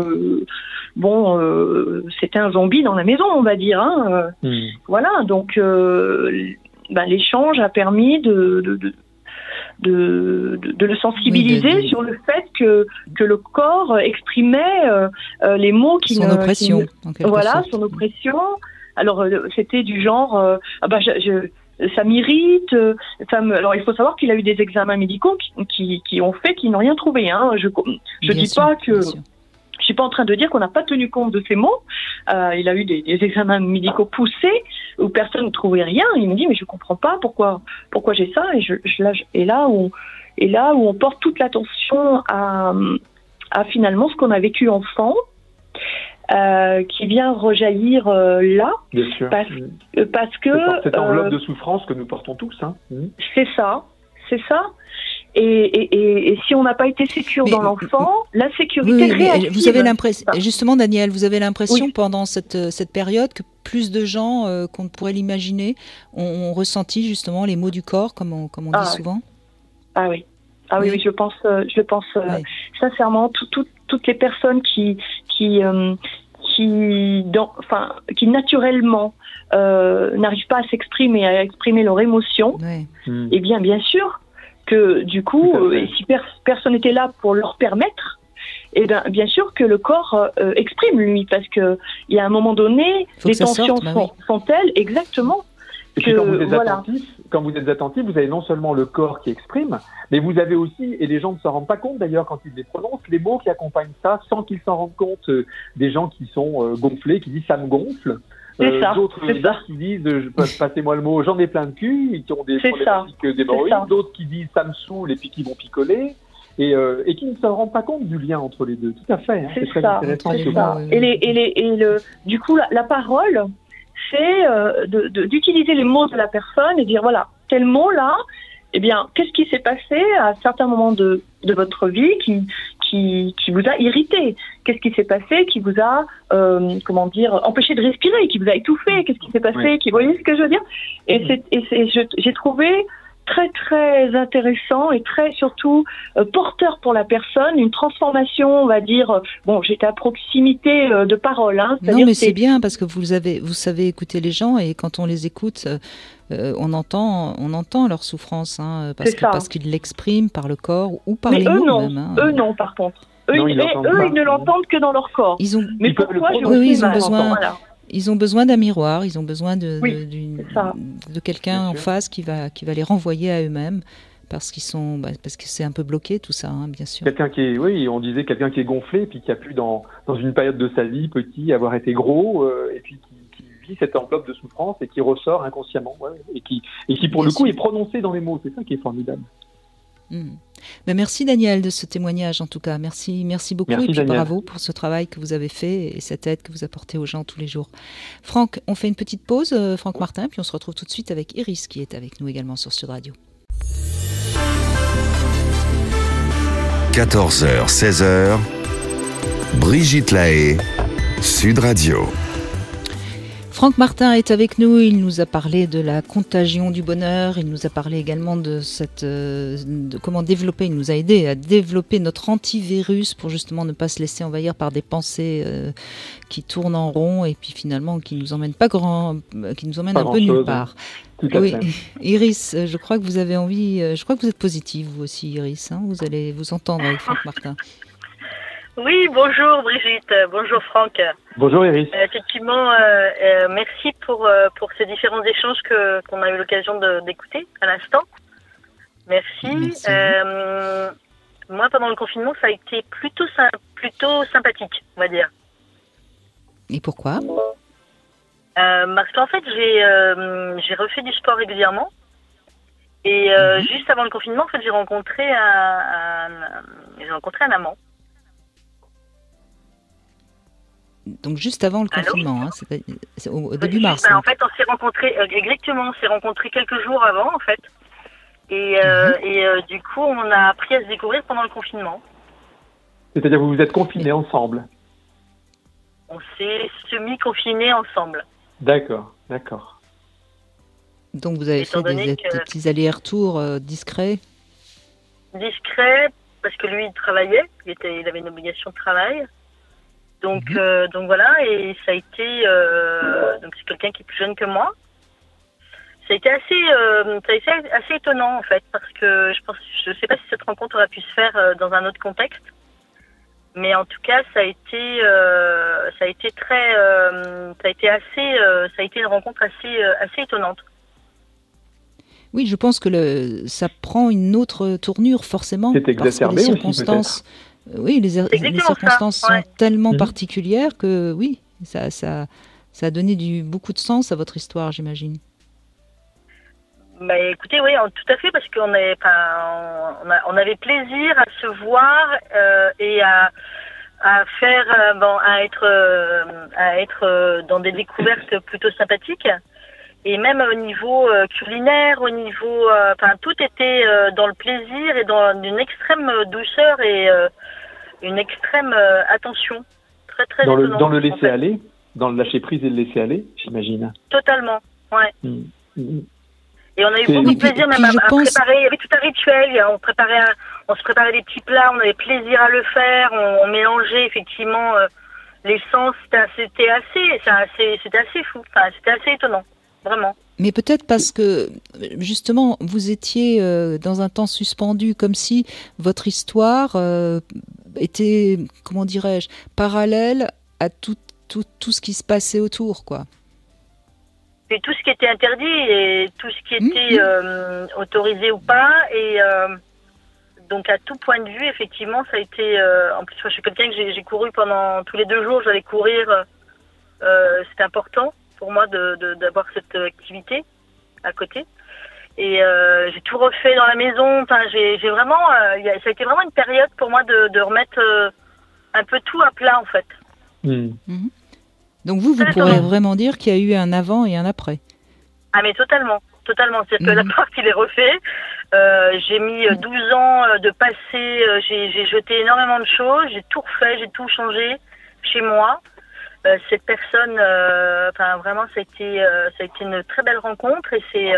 Speaker 10: c'était un zombie dans la maison, on va dire, hein, voilà, donc l'échange a permis de le sensibiliser sur le fait que le corps exprimait les mots qui
Speaker 2: son oppression,
Speaker 10: voilà, son oppression. Alors c'était du genre ça m'irrite. Alors il faut savoir qu'il a eu des examens médicaux qui ont fait qu'ils n'ont rien trouvé. Hein. Je dis pas que je suis pas en train de dire qu'on n'a pas tenu compte de ces mots. Il a eu des examens médicaux poussés où personne ne trouvait rien. Il me dit mais je comprends pas pourquoi j'ai ça, et là où on porte toute l'attention à finalement ce qu'on a vécu enfant, qui vient rejaillir là.
Speaker 3: Bien sûr.
Speaker 10: Parce que
Speaker 3: cette enveloppe de souffrance que nous portons tous. Hein.
Speaker 10: C'est ça. Et si on n'a pas été sécure dans l'enfant, l'insécurité réactive.
Speaker 2: Vous avez l'impression, justement, Daniel, vous avez l'impression pendant cette période que plus de gens qu'on ne pourrait l'imaginer ont ressenti justement les maux du corps, comme on dit souvent.
Speaker 10: Ah oui, je pense sincèrement toutes les personnes qui naturellement n'arrivent pas à s'exprimer, à exprimer leur émotion. Et bien sûr que du coup, si personne n'était là pour leur permettre, bien sûr que le corps exprime lui, parce que il y a un moment donné, les tensions sont telles, exactement.
Speaker 3: Et puis quand vous êtes attentif, vous avez non seulement le corps qui exprime, mais vous avez aussi, et les gens ne s'en rendent pas compte d'ailleurs quand ils les prononcent, les mots qui accompagnent ça sans qu'ils s'en rendent compte. Des gens qui sont gonflés, qui disent ça me gonfle. D'autres qui disent, passez-moi le mot, j'en ai plein de cul, et qui ont des problématiques d'hémorroïdes. D'autres qui disent ça me saoule et puis qui vont picoler. Et qui ne se rendent pas compte du lien entre les deux. Tout à fait. Hein, c'est très intéressant.
Speaker 10: C'est ça. Du coup, la parole, c'est d'utiliser les mots de la personne et dire voilà, tel mot là, eh bien, qu'est-ce qui s'est passé à certains moments de votre vie qui vous a irrité? Qu'est-ce qui s'est passé qui vous a empêché de respirer, qui vous a étouffé? Qu'est-ce qui s'est passé vous voyez ce que je veux dire? J'ai trouvé très très intéressant et très surtout porteur pour la personne, une transformation, on va dire. J'étais à proximité de parole. Hein,
Speaker 2: non, mais c'est bien parce que vous savez écouter les gens, et quand on les écoute, on entend leur souffrance, hein, parce qu'ils l'expriment par le corps ou par les mots même. Hein.
Speaker 10: Eux non, par contre. Eux, ils ne l'entendent que dans leur corps.
Speaker 2: Mais pourquoi ils ont besoin d'un miroir, ils ont besoin de quelqu'un en face qui va les renvoyer à eux-mêmes, parce que c'est un peu bloqué tout ça, hein, bien sûr.
Speaker 3: Quelqu'un qui est gonflé, puis qui a pu dans une période de sa vie petit avoir été gros, et puis qui vit cette enveloppe de souffrance et qui ressort inconsciemment, et qui pour le coup est prononcé dans les mots. C'est ça qui est formidable.
Speaker 2: Mais merci Daniel de ce témoignage, en tout cas. Merci beaucoup, et puis Daniel, bravo pour ce travail que vous avez fait et cette aide que vous apportez aux gens tous les jours. Franck, on fait une petite pause, Franck Martin, puis on se retrouve tout de suite avec Iris qui est avec nous également sur Sud Radio.
Speaker 1: 14h, 16h, Brigitte Lahaie, Sud Radio.
Speaker 2: Franck Martin est avec nous, il nous a parlé de la contagion du bonheur, il nous a parlé également de comment développer, il nous a aidé à développer notre antivirus pour justement ne pas se laisser envahir par des pensées qui tournent en rond et puis finalement qui nous emmènent un peu nulle part. Oui, Iris, je crois que vous avez envie, je crois que vous êtes positive vous aussi, Iris, hein, vous allez vous entendre avec Franck Martin.
Speaker 11: Oui, bonjour Brigitte, bonjour Franck.
Speaker 3: Bonjour Iris.
Speaker 11: Effectivement, merci pour ces différents échanges qu'on a eu l'occasion d'écouter à l'instant. Merci. Moi, pendant le confinement, ça a été plutôt sympathique, on va dire.
Speaker 2: Et pourquoi ?
Speaker 11: Parce qu'en fait, j'ai refait du sport régulièrement. Et juste avant le confinement, en fait, j'ai rencontré un amant.
Speaker 2: Donc juste avant le confinement, hein, c'est au début mars.
Speaker 11: En fait, on s'est rencontrés exactement. On s'est rencontrés quelques jours avant, en fait. Et du coup, on a appris à se découvrir pendant le confinement.
Speaker 3: C'est-à-dire vous vous êtes confinés ensemble?
Speaker 11: On s'est semi-confinés ensemble.
Speaker 3: D'accord.
Speaker 2: Donc vous avez fait des petits allers-retours discrets?
Speaker 11: Discrets, parce que lui, il travaillait. Il avait une obligation de travail. Donc voilà, et ça a été... donc c'est quelqu'un qui est plus jeune que moi. Ça a été assez étonnant, en fait, parce que je sais pas si cette rencontre aurait pu se faire dans un autre contexte. Mais en tout cas, ça a été une rencontre assez étonnante.
Speaker 2: Oui, je pense que ça prend une autre tournure forcément.
Speaker 3: C'est exacerbé
Speaker 2: parce que les circonstances,
Speaker 3: aussi,
Speaker 2: les circonstances sont tellement particulières que oui, ça a donné beaucoup de sens à votre histoire, j'imagine.
Speaker 11: Bah, écoutez, oui, tout à fait, parce qu'on on avait plaisir à se voir et à être dans des découvertes plutôt sympathiques. Et même au niveau culinaire, au niveau, tout était dans le plaisir et dans une extrême douceur et une extrême attention. Très très étonnant.
Speaker 3: Dans le laisser aller, dans le lâcher prise et le laisser aller, j'imagine.
Speaker 11: Totalement, ouais. Et on a eu beaucoup de plaisir même à préparer. Il y avait tout un rituel. On se préparait des petits plats. On avait plaisir à le faire. On mélangeait effectivement les sens. C'était assez fou. Enfin, c'était assez étonnant, vraiment.
Speaker 2: Mais peut-être parce que justement vous étiez dans un temps suspendu, comme si votre histoire était, comment dirais-je, parallèle à tout ce qui se passait autour, quoi.
Speaker 11: Et tout ce qui était interdit et tout ce qui était autorisé ou pas. Et donc, à tout point de vue, effectivement, ça a été... en plus, je suis quelqu'un que j'ai couru pendant tous les 2 jours. J'allais courir. C'était important pour moi d'avoir cette activité à côté. Et j'ai tout refait dans la maison. Enfin, j'ai vraiment... ça a été vraiment une période pour moi de remettre un peu tout à plat, en fait.
Speaker 2: Donc vous pourrez vraiment dire qu'il y a eu un avant et un après.
Speaker 11: Ah mais totalement. C'est-à-dire que l'appart, il est refait. J'ai mis 12 ans de passé. J'ai jeté énormément de choses. J'ai tout refait, j'ai tout changé chez moi. Cette personne, vraiment, ça a été une très belle rencontre et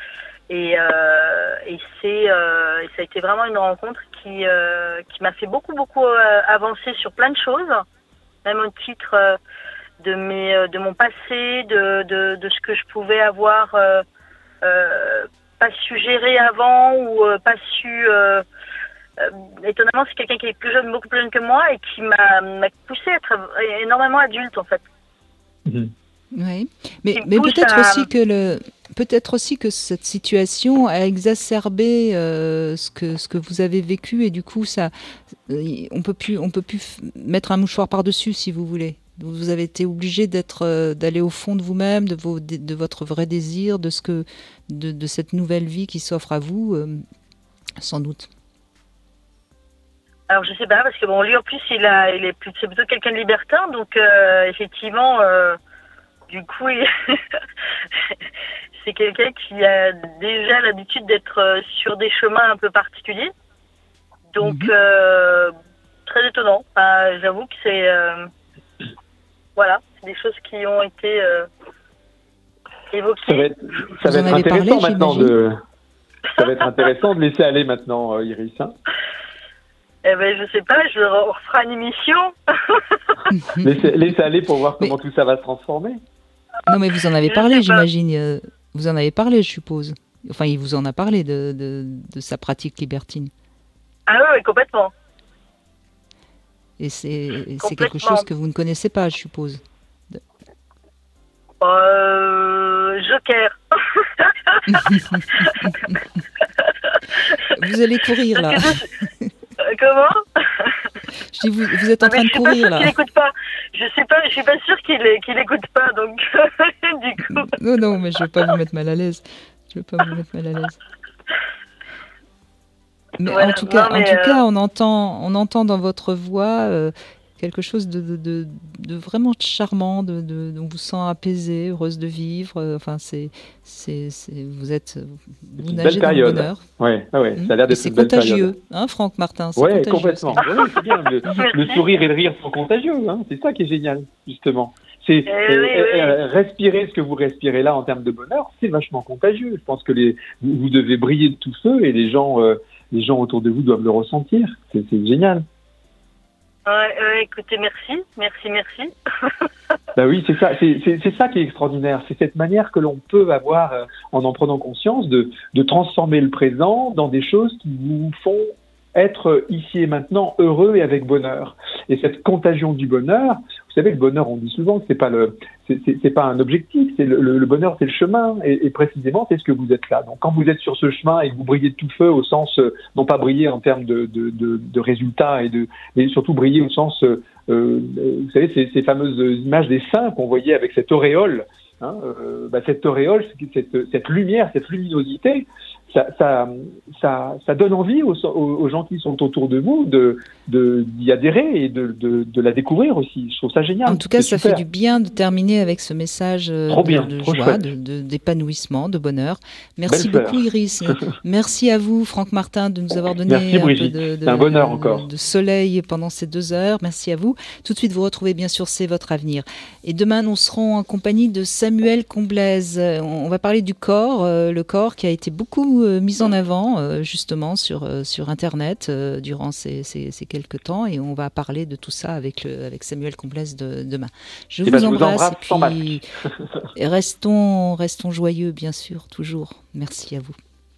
Speaker 11: ça a été vraiment une rencontre qui m'a fait beaucoup avancer sur plein de choses, même au titre de mon passé, de ce que je pouvais avoir pas su gérer avant ou pas su. Étonnamment, c'est quelqu'un qui est beaucoup plus jeune que moi et qui m'a poussé à être énormément adulte, en fait.
Speaker 2: Oui, mais peut-être aussi que cette situation a exacerbé ce que vous avez vécu et du coup on peut plus mettre un mouchoir par-dessus, si vous voulez. Vous avez été obligé d'aller au fond de vous-même, de votre vrai désir, de cette nouvelle vie qui s'offre à vous, sans doute.
Speaker 11: Alors je sais pas, parce que lui en plus c'est plutôt quelqu'un de libertin, donc effectivement du coup c'est quelqu'un qui a déjà l'habitude d'être sur des chemins un peu particuliers, donc très étonnant. J'avoue que c'est c'est des choses qui ont été évoquées.
Speaker 3: Ça va être intéressant maintenant ça va être intéressant de laisser aller maintenant, Iris. Hein.
Speaker 11: Eh ben, je sais pas, on refera une émission.
Speaker 3: Laissez aller pour voir comment tout ça va se transformer.
Speaker 2: Non, mais vous en avez parlé, j'imagine. Vous en avez parlé, je suppose. Enfin, il vous en a parlé de sa pratique libertine.
Speaker 11: Ah oui, complètement.
Speaker 2: Et c'est quelque chose que vous ne connaissez pas, je suppose.
Speaker 11: Joker.
Speaker 2: Vous allez courir, là.
Speaker 11: Comment?
Speaker 2: Je dis, vous êtes en train de courir, là.
Speaker 11: Je suis pas sûre qu'il écoute pas, donc du coup.
Speaker 2: Non, mais je veux pas vous mettre mal à l'aise. Mais
Speaker 11: Voilà.
Speaker 2: en tout cas,
Speaker 11: Non, mais,
Speaker 2: on entend dans votre voix quelque chose de vraiment charmant, on vous sent apaisée, heureuse de vivre. Enfin, vous nagez dans le bonheur.
Speaker 3: Ouais, ça a l'air d'être
Speaker 2: C'est
Speaker 3: une belle période.
Speaker 2: contagieux, hein, Franck Martin. C'est
Speaker 3: Oui,
Speaker 2: contagieux,
Speaker 3: complètement. Ouais, c'est bien. Le sourire et le rire sont contagieux. Hein. C'est ça qui est génial, justement. C'est respirer ce que vous respirez là en termes de bonheur, c'est vachement contagieux. Je pense que vous devez briller de tout feu et les gens autour de vous doivent le ressentir. C'est génial.
Speaker 11: Écoutez, merci.
Speaker 3: Bah oui, c'est ça. C'est ça qui est extraordinaire. C'est cette manière que l'on peut avoir, en prenant conscience, de transformer le présent dans des choses qui vous font être ici et maintenant heureux et avec bonheur. Et cette contagion du bonheur, vous savez, le bonheur, on dit souvent que c'est pas un objectif, c'est le bonheur, c'est le chemin, et précisément, c'est ce que vous êtes là. Donc, quand vous êtes sur ce chemin et que vous brillez de tout feu, au sens, non pas briller en termes de résultats, mais surtout briller au sens, vous savez, ces fameuses images des saints qu'on voyait avec cette auréole, hein, cette auréole, cette lumière, cette luminosité, ça donne envie aux gens qui sont autour de vous d'y adhérer et de la découvrir aussi. Je trouve ça génial.
Speaker 2: En tout cas, ça fait du bien de terminer avec ce message de joie, d'épanouissement, de bonheur. Merci beaucoup, Iris. Merci à vous, Franck Martin, de nous avoir donné un peu de soleil pendant ces 2 heures. Merci à vous. Tout de suite, vous retrouvez bien sûr C'est votre avenir. Et demain, nous serons en compagnie de Samuel Comblaise. On va parler du corps, le corps qui a été beaucoup mis en avant justement sur Internet durant ces quelques temps, et on va parler de tout ça avec Samuel Comblaise demain. Je vous embrasse et puis restons joyeux bien sûr toujours. Merci à vous.